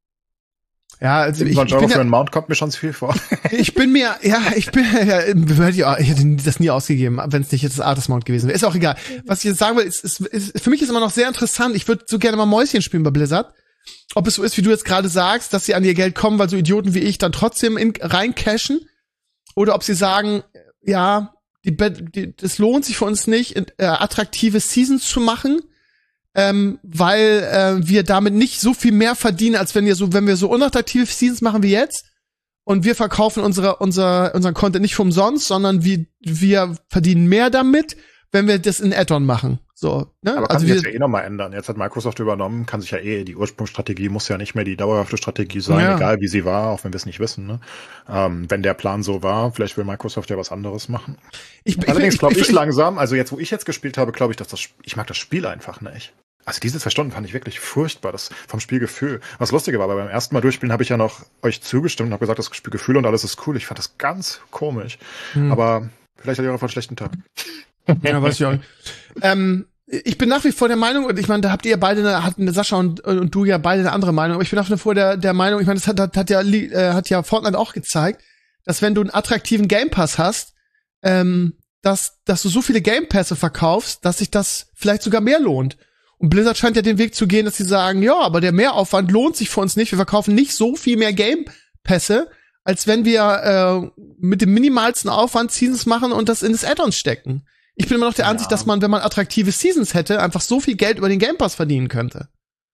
ja, also ich, ich bin bin für ja, einen Mount kommt mir schon zu viel vor. Ich bin mir, ja, ich bin, ja, ich hätte das nie ausgegeben, wenn es nicht jetzt das Artist Mount gewesen wäre. Ist auch egal. Was ich jetzt sagen will, ist, ist, ist für mich ist immer noch sehr interessant. Ich würde so gerne mal Mäuschen spielen bei Blizzard. Ob es so ist, wie du jetzt gerade sagst, dass sie an ihr Geld kommen, weil so Idioten wie ich dann trotzdem in, rein cashen, oder ob sie sagen, ja, die, die, das lohnt sich für uns nicht, äh, attraktive Seasons zu machen, ähm, weil äh, wir damit nicht so viel mehr verdienen, als wenn wir so, wenn wir so unattraktive Seasons machen wie jetzt und wir verkaufen unsere, unser, unseren Content nicht für umsonst, sondern wir, wir verdienen mehr damit, wenn wir das in Add-on machen. So, ne? Aber kann also sich wir, jetzt ja eh nochmal ändern. Jetzt hat Microsoft übernommen, kann sich ja eh, die Ursprungsstrategie muss ja nicht mehr die dauerhafte Strategie sein, ja. egal wie sie war, auch wenn wir es nicht wissen. Ne? Ähm, wenn der Plan so war, vielleicht will Microsoft ja was anderes machen. Ich, Allerdings glaube ich, ich, ich langsam, also jetzt, wo ich jetzt gespielt habe, glaube ich, dass das, ich mag das Spiel einfach nicht. Also diese zwei Stunden fand ich wirklich furchtbar, das vom Spielgefühl. Was Lustige war, aber beim ersten Mal durchspielen habe ich ja noch euch zugestimmt und habe gesagt, das Spielgefühl und alles ist cool. Ich fand das ganz komisch. Hm. Aber vielleicht hatte ich auch einfach einen schlechten Tag. Ja, weiß ich auch nicht. ähm, ich bin nach wie vor der Meinung, und ich meine, da habt ihr beide, eine, hatten Sascha und, und du ja beide eine andere Meinung, aber ich bin nach wie vor der, der Meinung, ich meine, das hat, hat, hat ja, äh, hat ja Fortnite auch gezeigt, dass wenn du einen attraktiven Game Pass hast, ähm, dass, dass du so viele Game Pässe verkaufst, dass sich das vielleicht sogar mehr lohnt. Und Blizzard scheint ja den Weg zu gehen, dass sie sagen, ja, aber der Mehraufwand lohnt sich für uns nicht, wir verkaufen nicht so viel mehr Game Pässe, als wenn wir äh, mit dem minimalsten Aufwand Seasons machen und das in das Add-on stecken. Ich bin immer noch der Ansicht, ja. dass man, wenn man attraktive Seasons hätte, einfach so viel Geld über den Game Pass verdienen könnte.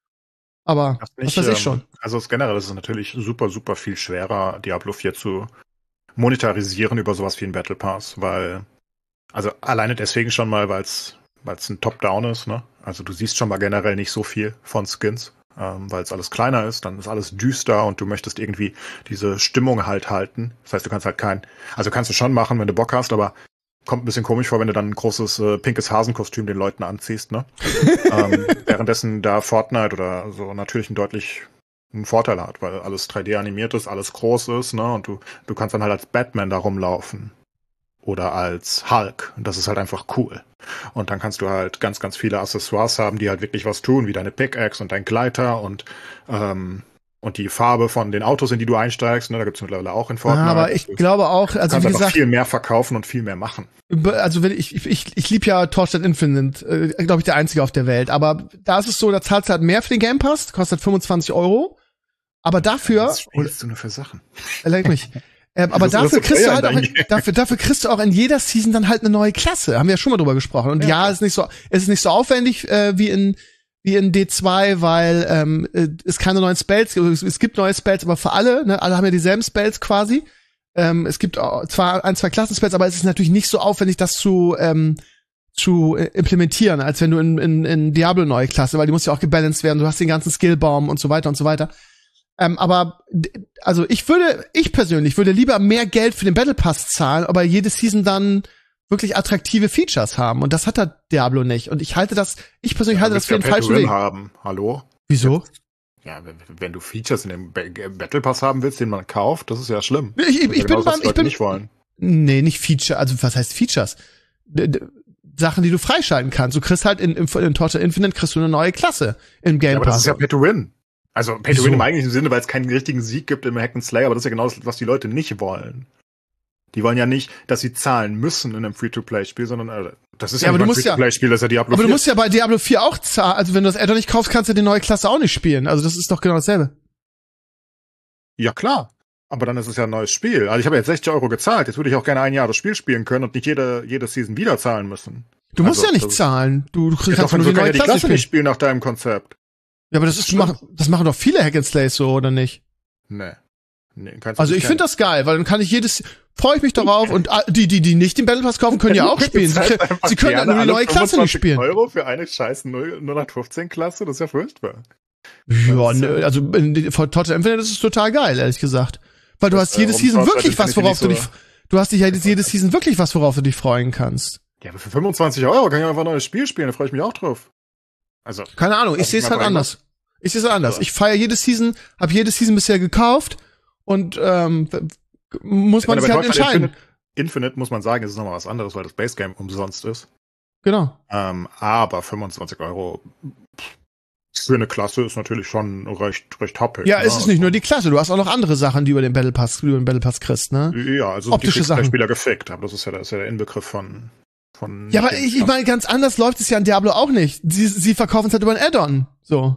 Aber das was weiß ich schon. Also generell ist es natürlich super, super viel schwerer, Diablo vier zu monetarisieren über sowas wie ein Battle Pass, weil, also alleine deswegen schon mal, weil es weil es ein Top-Down ist, ne? Also du siehst schon mal generell nicht so viel von Skins, ähm, weil es alles kleiner ist, dann ist alles düster und du möchtest irgendwie diese Stimmung halt halten. Das heißt, du kannst halt kein, also kannst du schon machen, wenn du Bock hast, aber kommt ein bisschen komisch vor, wenn du dann ein großes äh, pinkes Hasenkostüm den Leuten anziehst, ne? ähm, währenddessen da Fortnite oder so natürlich einen deutlich einen Vorteil hat, weil alles drei D animiert ist, alles groß ist, ne? Und du du kannst dann halt als Batman da rumlaufen oder als Hulk. Und das ist halt einfach cool. Und dann kannst du halt ganz, ganz viele Accessoires haben, die halt wirklich was tun, wie deine Pickaxe und dein Gleiter und ähm, Und die Farbe von den Autos, in die du einsteigst, ne, da gibt's mittlerweile auch in Fortnite. Ja, aber ich glaube auch, du also kannst wie einfach gesagt, viel mehr verkaufen und viel mehr machen. also wenn ich ich ich, ich liebe ja Torchlight Infinite, äh, glaube ich der einzige auf der Welt, aber da ist es so, da zahlst du halt mehr für den Game Pass, kostet fünfundzwanzig Euro, aber dafür, Was spielst du nur für Sachen? leck mich. Ähm, aber Das ist dafür so kriegst du teuer halt in auch, deinem in, Game. dafür, dafür kriegst du auch in jeder Season dann halt eine neue Klasse. Haben wir ja schon mal drüber gesprochen. Und ja, Ja. ist nicht so, es ist nicht so aufwendig äh, wie in wie in D zwei, weil ähm, äh, es keine neuen Spells gibt. Es, es gibt neue Spells, aber für alle, ne, alle haben ja dieselben Spells quasi. Ähm, es gibt auch zwar ein, zwei Klassenspells, aber es ist natürlich nicht so aufwendig, das zu ähm, zu äh, implementieren, als wenn du in, in, in Diablo neue Klasse, weil die muss ja auch gebalanced werden. Du hast den ganzen Skillbaum und so weiter und so weiter. Ähm, aber d- also ich würde, ich persönlich würde lieber mehr Geld für den Battle Pass zahlen, aber jede Season dann wirklich attraktive Features haben. Und das hat der Diablo nicht. Und ich halte das, ich persönlich halte das für den falschen Weg. haben. Hallo? Wieso? Ja, wenn, wenn du Features in dem Ba- Battle Pass haben willst, den man kauft, das ist ja schlimm. Ich, ich, Das ist ja ich bin genau das, was beim, die ich Leute bin, nicht wollen. nee, nicht Feature, also was heißt Features? D d Sachen, die du freischalten kannst. Du kriegst halt in, in, in Torchlight Infinite kriegst du eine neue Klasse im Game Ja, aber das Pass. ist ja Pay to Win. Also Pay to Wieso? Win im eigentlichen Sinne, weil es keinen richtigen Sieg gibt im Hack and Slay, aber das ist ja genau das, was die Leute nicht wollen. Die wollen ja nicht, dass sie zahlen müssen in einem Free-to-Play-Spiel, sondern äh, das ist Ja, ja, aber nicht du mal ein musst ja- Free-to-Play-Spiel, das ist ja Diablo aber du vier. musst ja bei Diablo vier auch zahlen. Also wenn du das Addon nicht kaufst, kannst du die neue Klasse auch nicht spielen. Also das ist doch genau dasselbe. Ja, klar. Aber dann ist es ja ein neues Spiel. Also ich habe jetzt sechzig Euro gezahlt. Jetzt würde ich auch gerne ein Jahr das Spiel spielen können und nicht jede, jede Season wieder zahlen müssen. Du musst Also, ja nicht das- zahlen. Du, du Ja, kriegst doch, einfach nur so die kann neue ja die Klasse Klasse spielen. nicht spielen nach deinem Konzept. Ja, aber das ist, machen, das machen doch viele Hack and Slays so, oder nicht? Nee. Nee, kannst du Also nicht ich finde gerne. das geil, weil dann kann ich jedes, freue ich mich darauf und ah, die, die, die nicht den Battle Pass kaufen, können ja auch spielen. Sie, Zahlt können- einfach sie können ja gerne nur die alle neue Klasse nicht fünfundzwanzig spielen. Euro für eine scheiß null null fünfzehn Klasse, das ist ja furchtbar. Ja, Das ist nö, ja- also in vor Torchlight Infinite ist es total geil, ehrlich gesagt. Weil du Das, hast jede äh, um Season Torchlight wirklich was, Infinite worauf du nicht dich, so- du hast dich ja jede Season wirklich was, worauf du dich freuen kannst. Ja, aber für fünfundzwanzig Euro kann ich einfach ein neues Spiel spielen, da freue ich mich auch drauf. Also, Keine Ahnung, ich Lass sehe mich es mal halt bringen. anders. Ich sehe es halt anders. Ja. Ich feiere jede Season, habe jede Season bisher gekauft und ähm, muss man ich sich meine, halt bei Torchlight entscheiden. Infinite, Infinite muss man sagen, ist es nochmal was anderes, weil das Base Game umsonst ist. Genau. Ähm, aber fünfundzwanzig Euro für eine Klasse ist natürlich schon recht, recht happig. Ja, ne? es ist nicht nur die Klasse, du hast auch noch andere Sachen, die über den Battle Pass, die du über den Battle Pass kriegst, ne? Ja, also Optische die kriegst Sachen. der Spieler gefickt, aber das ist ja, das ist ja der Inbegriff von, von Ja, aber ich, ich meine, ganz anders läuft es ja an Diablo auch nicht. Sie, sie verkaufen es halt über ein Add-on. So.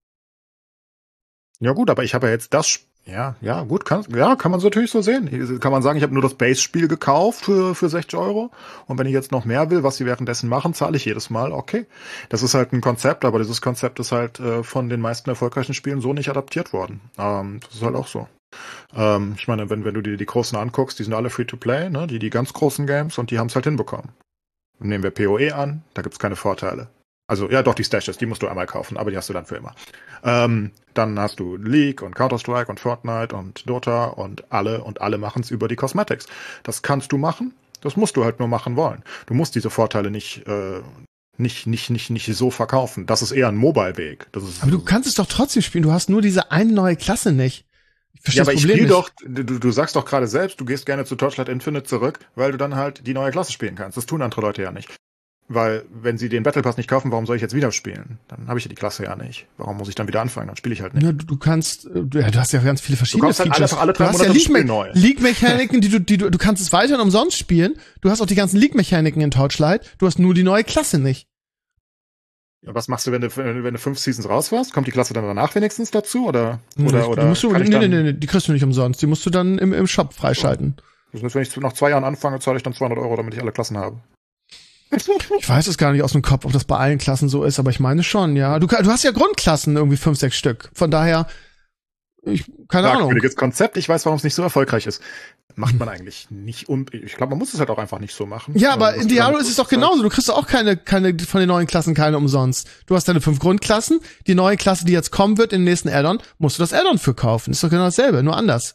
Ja gut, aber ich habe ja jetzt das, Sp- ja, ja, gut, kann, ja, kann man so natürlich so sehen. Kann man sagen, ich habe nur das Base-Spiel gekauft für, für sechzig Euro und wenn ich jetzt noch mehr will, was sie währenddessen machen, zahle ich jedes Mal, okay. Das ist halt ein Konzept, aber dieses Konzept ist halt äh, von den meisten erfolgreichen Spielen so nicht adaptiert worden. Ähm, das ist halt auch so. Ähm, ich meine, wenn, wenn du dir die Großen anguckst, die sind alle Free-to-Play, ne, die, die ganz großen Games und die haben es halt hinbekommen. Nehmen wir P O E an, da gibt's keine Vorteile. Also, ja, doch, die Stashes, die musst du einmal kaufen, aber die hast du dann für immer. Ähm, dann hast du League und Counter-Strike und Fortnite und Dota und alle und alle machen's über die Cosmetics. Das kannst du machen, das musst du halt nur machen wollen. Du musst diese Vorteile nicht, äh, nicht, nicht, nicht, nicht so verkaufen. Das ist eher ein Mobile-Weg. Das ist, Aber du kannst es doch trotzdem spielen, du hast nur diese eine neue Klasse nicht. Ich verstehe ja, aber das ich Problem spiel nicht. doch, du, du sagst doch gerade selbst, du gehst gerne zu Torchlight Infinite zurück, weil du dann halt die neue Klasse spielen kannst. Das tun andere Leute ja nicht. Weil, wenn sie den Battle Pass nicht kaufen, warum soll ich jetzt wieder spielen? Dann habe ich ja die Klasse ja nicht. Warum muss ich dann wieder anfangen? Dann spiele ich halt nicht. Ja, du, du kannst, äh, du, ja, du hast ja ganz viele verschiedene kaufst halt Features. einfach alle drei du hast ja Monate das Spiel League- neu. League-Mechaniken, die du, die du, du kannst es weiterhin umsonst spielen. Du hast auch die ganzen League-Mechaniken in Torchlight. Du hast nur die neue Klasse nicht. Ja, was machst du, wenn du, wenn du fünf Seasons raus warst? Kommt die Klasse dann danach wenigstens dazu? Oder, Nee, oder, die oder musst du, kann nee, ich nee, dann, nee, nee, die kriegst du nicht umsonst. Die musst du dann im, im Shop freischalten. Das heißt, wenn ich nach zwei Jahren anfange, zahle ich dann zweihundert Euro, damit ich alle Klassen habe. Ich weiß es gar nicht aus dem Kopf, ob das bei allen Klassen so ist, aber ich meine schon, ja. Du, du hast ja Grundklassen, irgendwie fünf, sechs Stück. Von daher, ich, keine Ahnung. Merkwürdiges Konzept. Ich weiß, warum es nicht so erfolgreich ist. Macht man eigentlich nicht. Und ich glaube, man muss es halt auch einfach nicht so machen. Ja, aber Was in du Diablo damit ist es doch tust, halt- genauso. Du kriegst doch auch keine, keine von den neuen Klassen keine umsonst. Du hast deine fünf Grundklassen. Die neue Klasse, die jetzt kommen wird in den nächsten Add-on, musst du das Add-on für kaufen. Ist doch genau dasselbe, nur anders.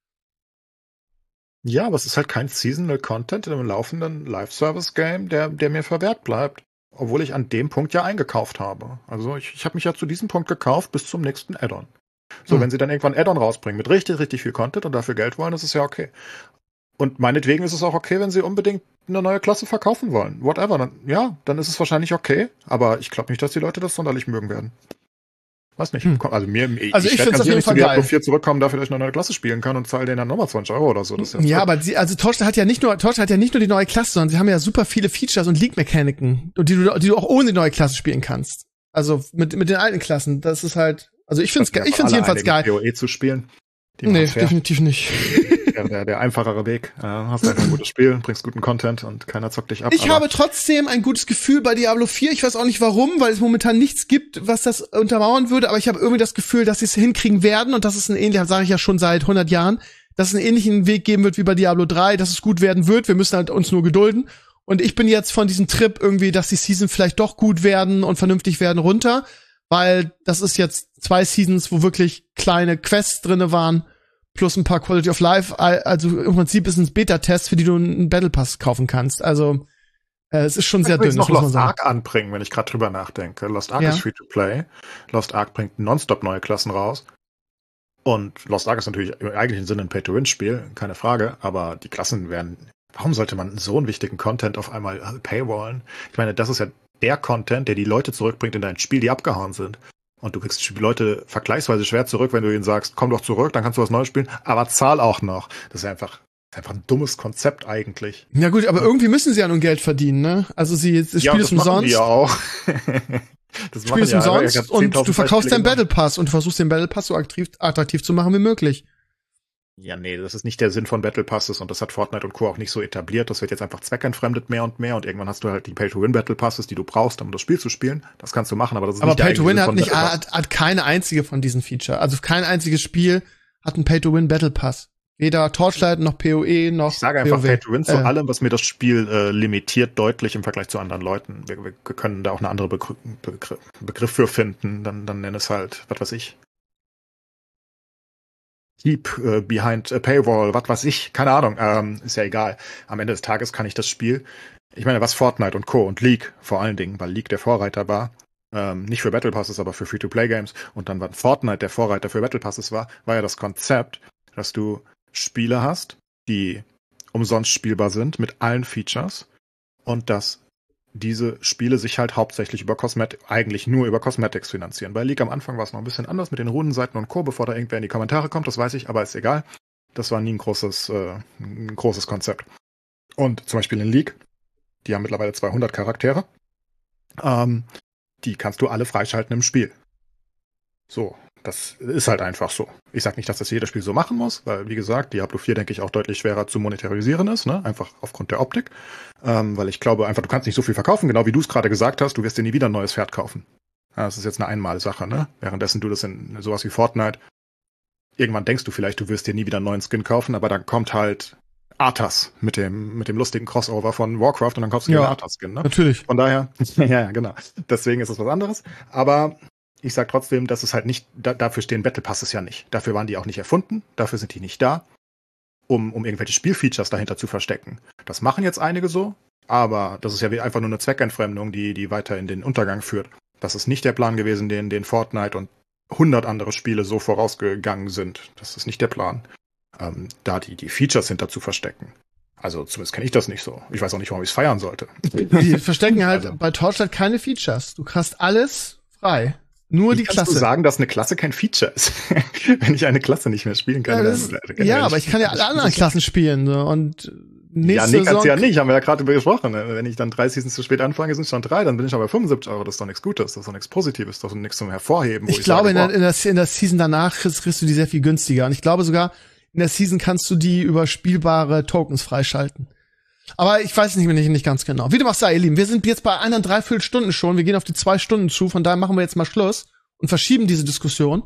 Ja, aber es ist halt kein Seasonal Content in einem laufenden Live-Service-Game, der, der mir verwehrt bleibt. Obwohl ich an dem Punkt ja eingekauft habe. Also ich, ich habe mich ja zu diesem Punkt gekauft bis zum nächsten Add-on. So, Hm. wenn sie dann irgendwann Add-on rausbringen mit richtig, richtig viel Content und dafür Geld wollen, ist es ja okay. Und meinetwegen ist es auch okay, wenn sie unbedingt eine neue Klasse verkaufen wollen. Whatever. Dann, ja, dann ist es wahrscheinlich okay. Aber ich glaube nicht, dass die Leute das sonderlich mögen werden. Weiß nicht. Hm. Also mir, ich, also ich, ich finde es auf jeden Fall zu Diablo geil. vier zurückkommen, dafür, dass ich noch eine neue Klasse spielen kann und zahle denen dann nochmal zwanzig Euro oder so. Das ist ja, aber sie, also Torchlight hat ja nicht nur, Torchlight hat ja nicht nur die neue Klasse, sondern sie haben ja super viele Features und League-Mechaniken, die du, die du auch ohne die neue Klasse spielen kannst. Also mit, mit den alten Klassen. Das ist halt, also ich finde es, ich finde jedenfalls geil. P O E zu spielen. Nee, definitiv nicht. Der, der, der einfachere Weg. Äh, hast einfach ein gutes Spiel, bringst guten Content und keiner zockt dich ab. Ich habe trotzdem ein gutes Gefühl bei Diablo vier. Ich weiß auch nicht warum, weil es momentan nichts gibt, was das untermauern würde, aber ich habe irgendwie das Gefühl, dass sie es hinkriegen werden und dass es einen ähnlichen, sage ich ja schon seit hundert Jahren, dass es einen ähnlichen Weg geben wird wie bei Diablo drei, dass es gut werden wird. Wir müssen halt uns nur gedulden. Und ich bin jetzt von diesem Trip irgendwie, dass die Season vielleicht doch gut werden und vernünftig werden, runter, weil das ist jetzt zwei Seasons, wo wirklich kleine Quests drinne waren, plus ein paar Quality of Life, also im Prinzip ist es ein Beta-Test, für die du einen Battle Pass kaufen kannst. Also äh, es ist schon sehr dünn, das muss man sagen. Lost Ark anbringen, wenn ich gerade drüber nachdenke. Lost Ark ja. ist Free-to-Play. Lost Ark bringt nonstop neue Klassen raus. Und Lost Ark ist natürlich im eigentlichen Sinne ein Pay-to-Win-Spiel, keine Frage, aber die Klassen werden, warum sollte man so einen wichtigen Content auf einmal paywallen? Ich meine, das ist ja der Content, der die Leute zurückbringt in dein Spiel, die abgehauen sind. Und du kriegst die Leute vergleichsweise schwer zurück, wenn du ihnen sagst, komm doch zurück, dann kannst du was Neues spielen, aber zahl auch noch. Das ist einfach, einfach ein dummes Konzept eigentlich. Ja gut, aber irgendwie müssen sie ja nun Geld verdienen, ne? Also sie, das ja, Spiel ist umsonst. Ja, die ja auch. Das Spiel ist umsonst ja, und du verkaufst deinen Battle Pass und du versuchst den Battle Pass so attraktiv, attraktiv zu machen wie möglich. Ja, nee, das ist nicht der Sinn von Battle Passes und das hat Fortnite und Co. auch nicht so etabliert. Das wird jetzt einfach zweckentfremdet mehr und mehr und irgendwann hast du halt die Pay-to-Win-Battle Passes, die du brauchst, um das Spiel zu spielen. Das kannst du machen, aber das ist aber nicht der eigentliche Sinn von Battle Pass. Aber Pay-to-Win hat, hat keine einzige von diesen Feature. Also kein einziges Spiel hat einen Pay-to-Win-Battle Pass. Weder Torchlight noch P O E noch Ich sage einfach P O W. Pay-to-Win zu äh. allem, was mir das Spiel äh, limitiert, deutlich im Vergleich zu anderen Leuten. Wir, wir können da auch eine andere Begr Begr Begriff für finden. Dann, dann nenn es halt, was weiß ich, Keep uh, behind a paywall, was weiß ich, keine Ahnung, ähm, ist ja egal. Am Ende des Tages kann ich das Spiel, ich meine, was Fortnite und Co. und League vor allen Dingen, weil League der Vorreiter war, ähm, nicht für Battle Passes, aber für Free-to-Play-Games und dann war Fortnite der Vorreiter für Battle Passes war, war ja das Konzept, dass du Spiele hast, die umsonst spielbar sind mit allen Features und dass diese Spiele sich halt hauptsächlich über Cosmetic, eigentlich nur über Cosmetics finanzieren. Bei League am Anfang war es noch ein bisschen anders mit den Rundenseiten und Co., bevor da irgendwer in die Kommentare kommt, das weiß ich, aber ist egal. Das war nie ein großes, äh, ein großes Konzept. Und zum Beispiel in League, die haben mittlerweile zweihundert Charaktere, ähm, die kannst du alle freischalten im Spiel. So, das ist halt einfach so. Ich sag nicht, dass das jedes Spiel so machen muss, weil, wie gesagt, Diablo vier, denke ich, auch deutlich schwerer zu monetarisieren ist, ne? Einfach aufgrund der Optik. Ähm, weil ich glaube einfach, du kannst nicht so viel verkaufen, genau wie du es gerade gesagt hast, du wirst dir nie wieder ein neues Pferd kaufen. Ja, das ist jetzt eine Einmalsache, ne? Währenddessen du das in sowas wie Fortnite, irgendwann denkst du vielleicht, du wirst dir nie wieder einen neuen Skin kaufen, aber dann kommt halt Arthas mit dem, mit dem lustigen Crossover von Warcraft und dann kaufst du dir ja, einen Arthas-Skin, ne? Natürlich. Von daher, ja, ja, genau. Deswegen ist es was anderes. Aber ich sag trotzdem, dass es halt nicht, da, dafür stehen Battle Passes ja nicht. Dafür waren die auch nicht erfunden, dafür sind die nicht da, um, um irgendwelche Spielfeatures dahinter zu verstecken. Das machen jetzt einige so, aber das ist ja einfach nur eine Zweckentfremdung, die, die weiter in den Untergang führt. Das ist nicht der Plan gewesen, den, den Fortnite und hundert andere Spiele so vorausgegangen sind. Das ist nicht der Plan, ähm, da die, die Features hinter zu verstecken. Also zumindest kenne ich das nicht so. Ich weiß auch nicht, warum ich es feiern sollte. Die verstecken halt also bei Torchlight keine Features. Du hast alles frei. Nur Wie die kannst Klasse. Du sagen, dass eine Klasse kein Feature ist, wenn ich eine Klasse nicht mehr spielen kann. Ja, das, dann, ja aber ich kann ja alle anderen Klassen spielen. So. Und nächste ja, nee, kannst Saison, du ja nicht, haben wir ja gerade drüber gesprochen. Wenn ich dann drei Seasons zu spät anfange, sind es schon drei, dann bin ich aber seventy-five Euro. Das ist doch nichts Gutes, das ist doch nichts Positives, das ist doch nichts zum Hervorheben. Wo ich, ich glaube, sage, in, der, in, der, in der Season danach kriegst, kriegst du die sehr viel günstiger. Und ich glaube sogar, in der Season kannst du die über spielbare Tokens freischalten. Aber ich weiß nicht, nicht, nicht ganz genau. Wie du machst, ihr Lieben, wir sind jetzt bei einer dreiviertel Stunden schon. Wir gehen auf die zwei Stunden zu, von daher machen wir jetzt mal Schluss und verschieben diese Diskussion.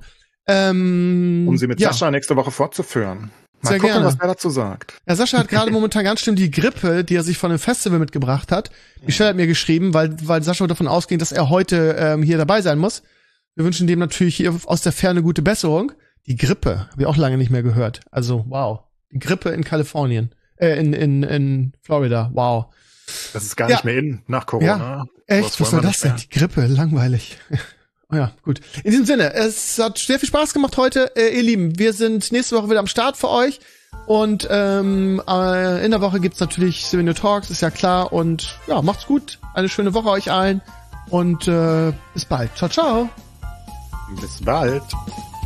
Ähm, um sie mit ja. Sascha nächste Woche fortzuführen. Mal Sehr gucken, gerne. was er dazu sagt. Ja, Sascha hat gerade momentan ganz schlimm die Grippe, die er sich von dem Festival mitgebracht hat. Michelle hat mir geschrieben, weil, weil Sascha davon ausging, dass er heute ähm, hier dabei sein muss. Wir wünschen dem natürlich hier aus der Ferne gute Besserung. Die Grippe, habe ich auch lange nicht mehr gehört. Also, wow. Die Grippe in Kalifornien. Äh, in, in, in Florida. Wow. Das ist gar ja. nicht mehr in, nach Corona. Ja, echt? Was soll das denn? Die Grippe, langweilig. Oh ja, gut. In diesem Sinne, es hat sehr viel Spaß gemacht heute. Äh, ihr Lieben, wir sind nächste Woche wieder am Start für euch. Und ähm, äh, in der Woche gibt's natürlich Souvenir Talks, ist ja klar. Und ja, macht's gut. Eine schöne Woche euch allen. Und äh, bis bald. Ciao, ciao. Bis bald.